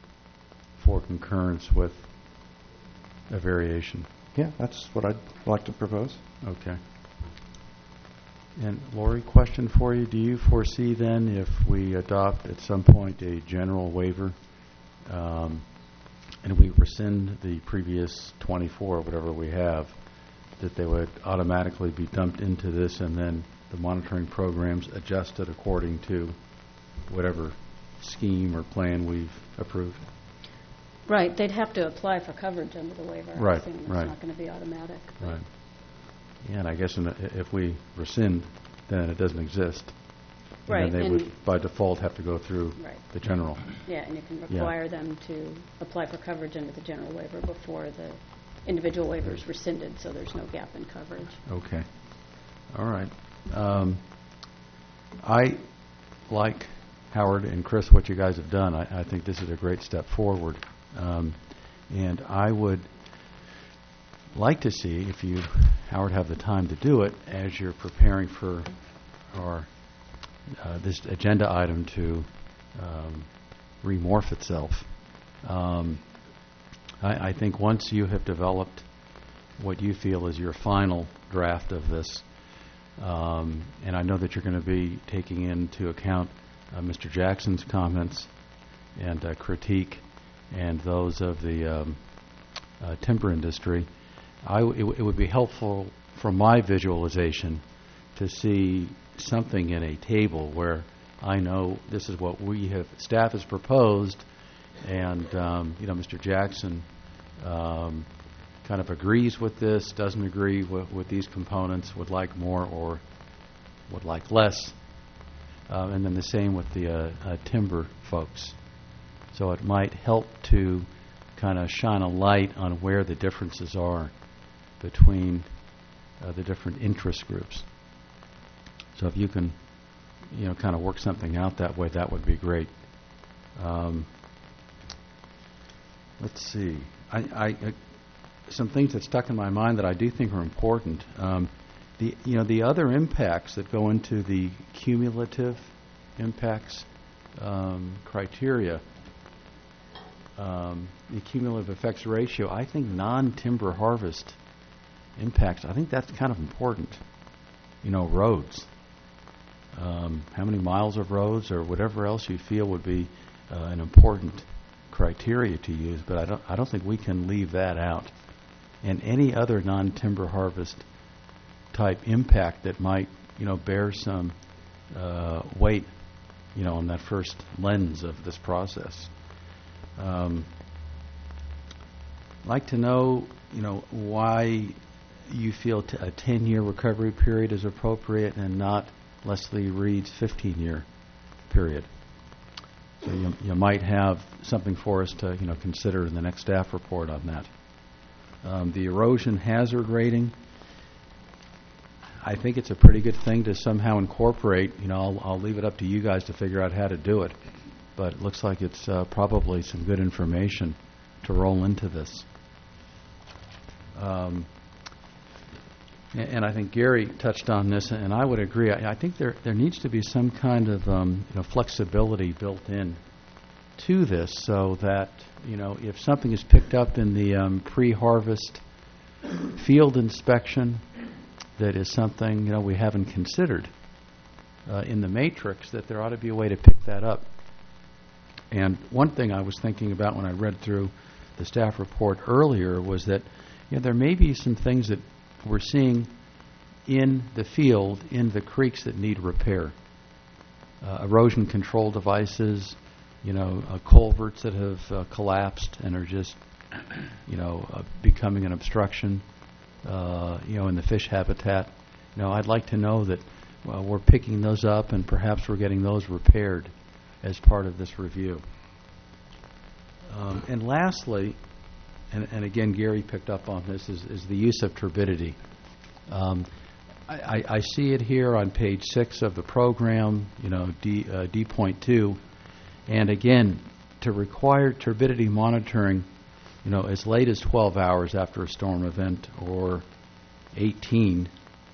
for concurrence with a variation. Yeah, that's what I'd like to propose. Okay. And Lori, question for you. Do you foresee then if we adopt at some point a general waiver um, and we rescind the previous twenty-four or whatever we have, that they would automatically be dumped into this and then the monitoring programs adjusted according to whatever scheme or plan we've approved? Right. They'd have to apply for coverage under the waiver. Right, It's right. not going to be automatic. Right. Yeah, and I guess in the, if we rescind, then it doesn't exist. And Right, then they and- would, by default, have to go through Right. the general. Yeah, and you can Yeah. require them to apply for coverage under the general waiver before the individual waiver is rescinded, so there's no gap in coverage. Okay. All right. Um, I like Howard and Chris, what you guys have done. I, I think this is a great step forward. Um, and I would like to see, if you, Howard, have the time to do it, as you're preparing for our uh, this agenda item to um, remorph itself. Um, I, I think once you have developed what you feel is your final draft of this, um, and I know that you're going to be taking into account uh, Mister Jackson's comments and uh, critique and those of the um, uh, timber industry, I w- it, w- it would be helpful from my visualization to see something in a table where I know this is what we have, staff has proposed, and um, you know, Mister Jackson um, kind of agrees with this, doesn't agree with, with these components, would like more or would like less, uh, and then the same with the uh, uh, timber folks. So it might help to kind of shine a light on where the differences are between uh, the different interest groups. So if you can, you know, kind of work something out that way, that would be great. Um, let's see. I, I, I, some things that stuck in my mind that I do think are important. Um, the, you know, the other impacts that go into the cumulative impacts um, criteria, um, the cumulative effects ratio, I think non-timber harvest impacts, I think that's kind of important. You know, roads. Um, how many miles of roads or whatever else you feel would be uh, an important criteria to use, but I don't I don't think we can leave that out. And any other non-timber harvest type impact that might, you know, bear some uh, weight, you know, on that first lens of this process. Um, I'd like to know, you know, why you feel t- a ten-year recovery period is appropriate and not Leslie Reed's fifteen-year period. So you, you might have something for us to, you know, consider in the next staff report on that. Um, the erosion hazard rating, I think it's a pretty good thing to somehow incorporate. You know, I'll, I'll leave it up to you guys to figure out how to do it. But it looks like it's uh, probably some good information to roll into this. Um, and, and I think Gary touched on this, and I would agree. I, I think there there needs to be some kind of um, you know, flexibility built in to this, so that, you know, if something is picked up in the um, pre-harvest field inspection that is something, you know, we haven't considered uh, in the matrix, that there ought to be a way to pick that up. And one thing I was thinking about when I read through the staff report earlier was that, you know, there may be some things that we're seeing in the field, in the creeks, that need repair. Uh, erosion control devices, you know, uh, culverts that have uh, collapsed and are just, you know, uh, becoming an obstruction, uh, you know, in the fish habitat. You know, I'd like to know that well, we're picking those up and perhaps we're getting those repaired as part of this review. Um, and lastly, and, and again, Gary picked up on this, is, is the use of turbidity. Um, I, I, I see it here on page six of the program, you know, D, uh, D point two. And again, to require turbidity monitoring, you know, as late as twelve hours after a storm event or eighteen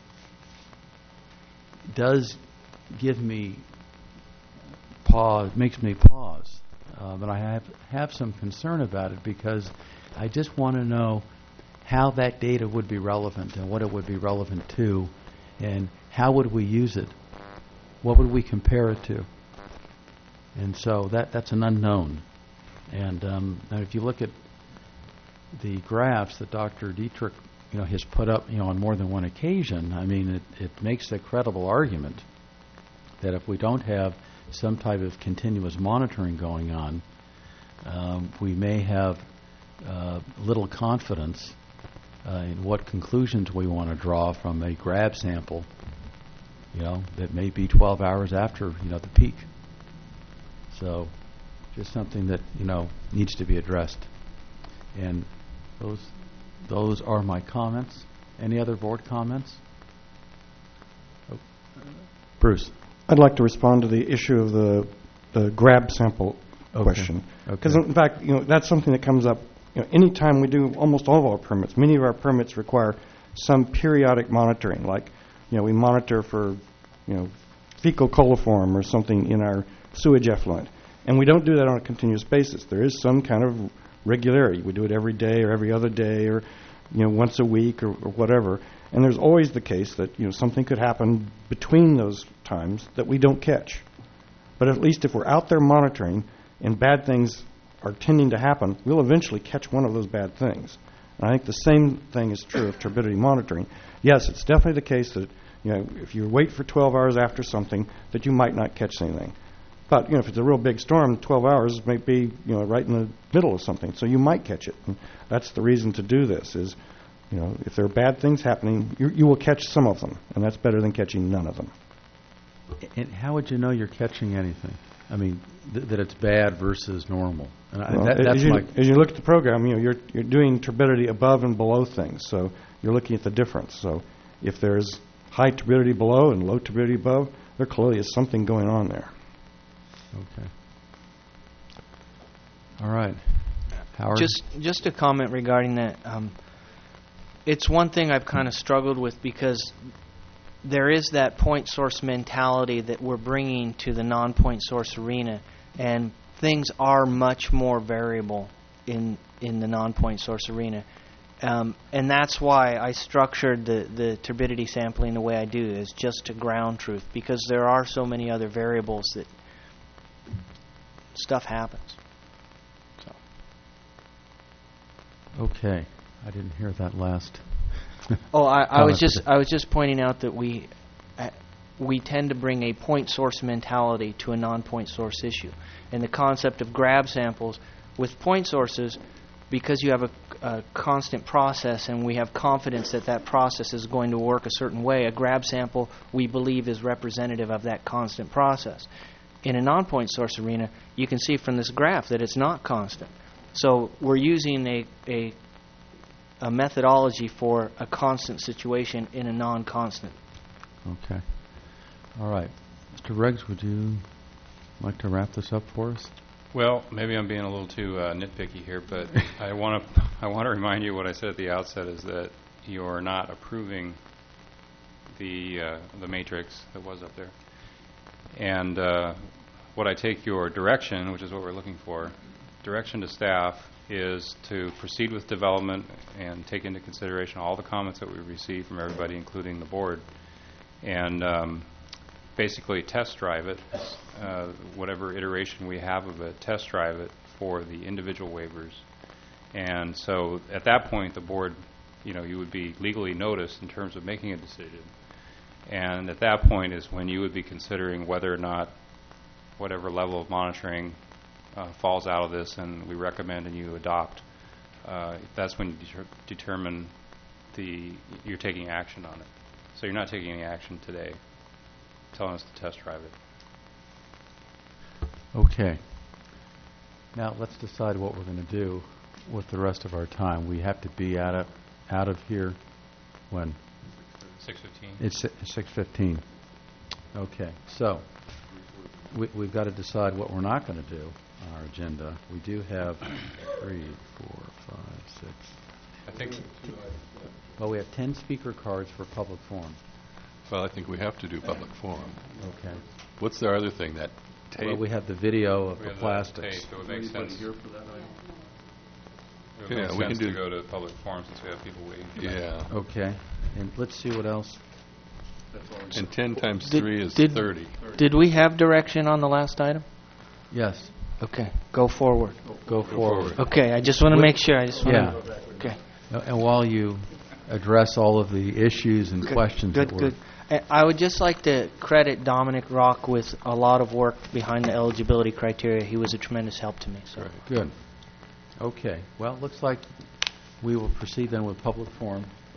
does give me pause, makes me pause. Uh, but I have, have some concern about it because I just want to know how that data would be relevant and what it would be relevant to and how would we use it? What would we compare it to? And so that that's an unknown. And um, now if you look at the graphs that Doctor Dietrich, you know, has put up, you know, on more than one occasion, I mean, it, it makes a credible argument that if we don't have some type of continuous monitoring going on, um, we may have uh, little confidence uh, in what conclusions we want to draw from a grab sample, you know, that may be twelve hours after, you know, the peak. So just something that, you know, needs to be addressed. And those those are my comments. Any other board comments? Oh. Bruce. I'd like to respond to the issue of the, the grab sample Okay. question. Okay. Because in fact, you know, that's something that comes up, you know, anytime we do almost all of our permits. Many of our permits require some periodic monitoring, like, you know, we monitor for, you know, fecal coliform or something in our sewage effluent. And we don't do that on a continuous basis. There is some kind of regularity. We do it every day or every other day or, you know, once a week or, or whatever. And there's always the case that, you know, something could happen between those times that we don't catch. But at least if we're out there monitoring and bad things are tending to happen, we'll eventually catch one of those bad things. And I think the same thing is true of turbidity monitoring. Yes, it's definitely the case that, you know, if you wait for twelve hours after something, that you might not catch anything. But, you know, if it's a real big storm, twelve hours may be, you know, right in the middle of something, so you might catch it. And that's the reason to do this is, you know, if there are bad things happening, you, you will catch some of them, and that's better than catching none of them. And how would you know you're catching anything? I mean, th- that it's bad versus normal. And I, Well, that, as, that's you, my as you look at the program, you know, you're you're doing turbidity above and below things, so you're looking at the difference. So if there's high turbidity below and low turbidity above, there clearly is something going on there. Okay. All right. Howard? Just just a comment regarding that. Um, it's one thing I've kind of struggled with because there is that point source mentality that we're bringing to the non-point source arena, and things are much more variable in in the non-point source arena. Um, and that's why I structured the, the turbidity sampling the way I do, is just to ground truth, because there are so many other variables that stuff happens. So. Okay. I didn't hear that last. Oh, I, I was comment. just I was just pointing out that we uh, we tend to bring a point source mentality to a non-point source issue, and the concept of grab samples with point sources, because you have a, a constant process and we have confidence that that process is going to work a certain way. A grab sample, we believe, is representative of that constant process. In a non-point source arena, you can see from this graph that it's not constant. So we're using a a a methodology for a constant situation in a non-constant. Okay. All right. Mister Reggs, would you like to wrap this up for us? Well, maybe I'm being a little too uh, nitpicky here, but I want to I want to remind you what I said at the outset is that you're not approving the uh, the matrix that was up there. And uh, what I take your direction, which is what we're looking for, direction to staff is to proceed with development and take into consideration all the comments that we receive from everybody, including the board, and um, basically test drive it, uh, whatever iteration we have of it, test drive it for the individual waivers. And so at that point, the board, you know, you would be legally noticed in terms of making a decision. And at that point is when you would be considering whether or not whatever level of monitoring uh, falls out of this and we recommend and you adopt, uh, that's when you deter determine the you're taking action on it. So you're not taking any action today, telling us to test drive it. Okay. Now let's decide what we're going to do with the rest of our time. We have to be out of out of here when? six fifteen. It's six fifteen. Okay. So we, we've got to decide what we're not going to do on our agenda. We do have three, four, five, six. I think. Well, we have ten speaker cards for public forum. Well, I think we have to do public forum. Okay. What's the other thing? That tape? Well, we have the video of We the have plastics. tape. It would make sense. Here for that item? It would Yeah, make we sense can to do- go to public forum since we have people waiting for that. Yeah. Okay. And let's see what else. And ten times Did- three is did- thirty. Did we have direction on the last item? Yes. Okay, go forward. Go forward. Okay, I just want to With- make sure. I just want Yeah. to. Okay. Uh, And while you address all of the issues and Good, questions Good, that were good. Uh, I would just like to credit Dominic Rock with a lot of work behind the eligibility criteria. He was a tremendous help to me. So. good. Okay. Well, it looks like we will proceed then with public forum.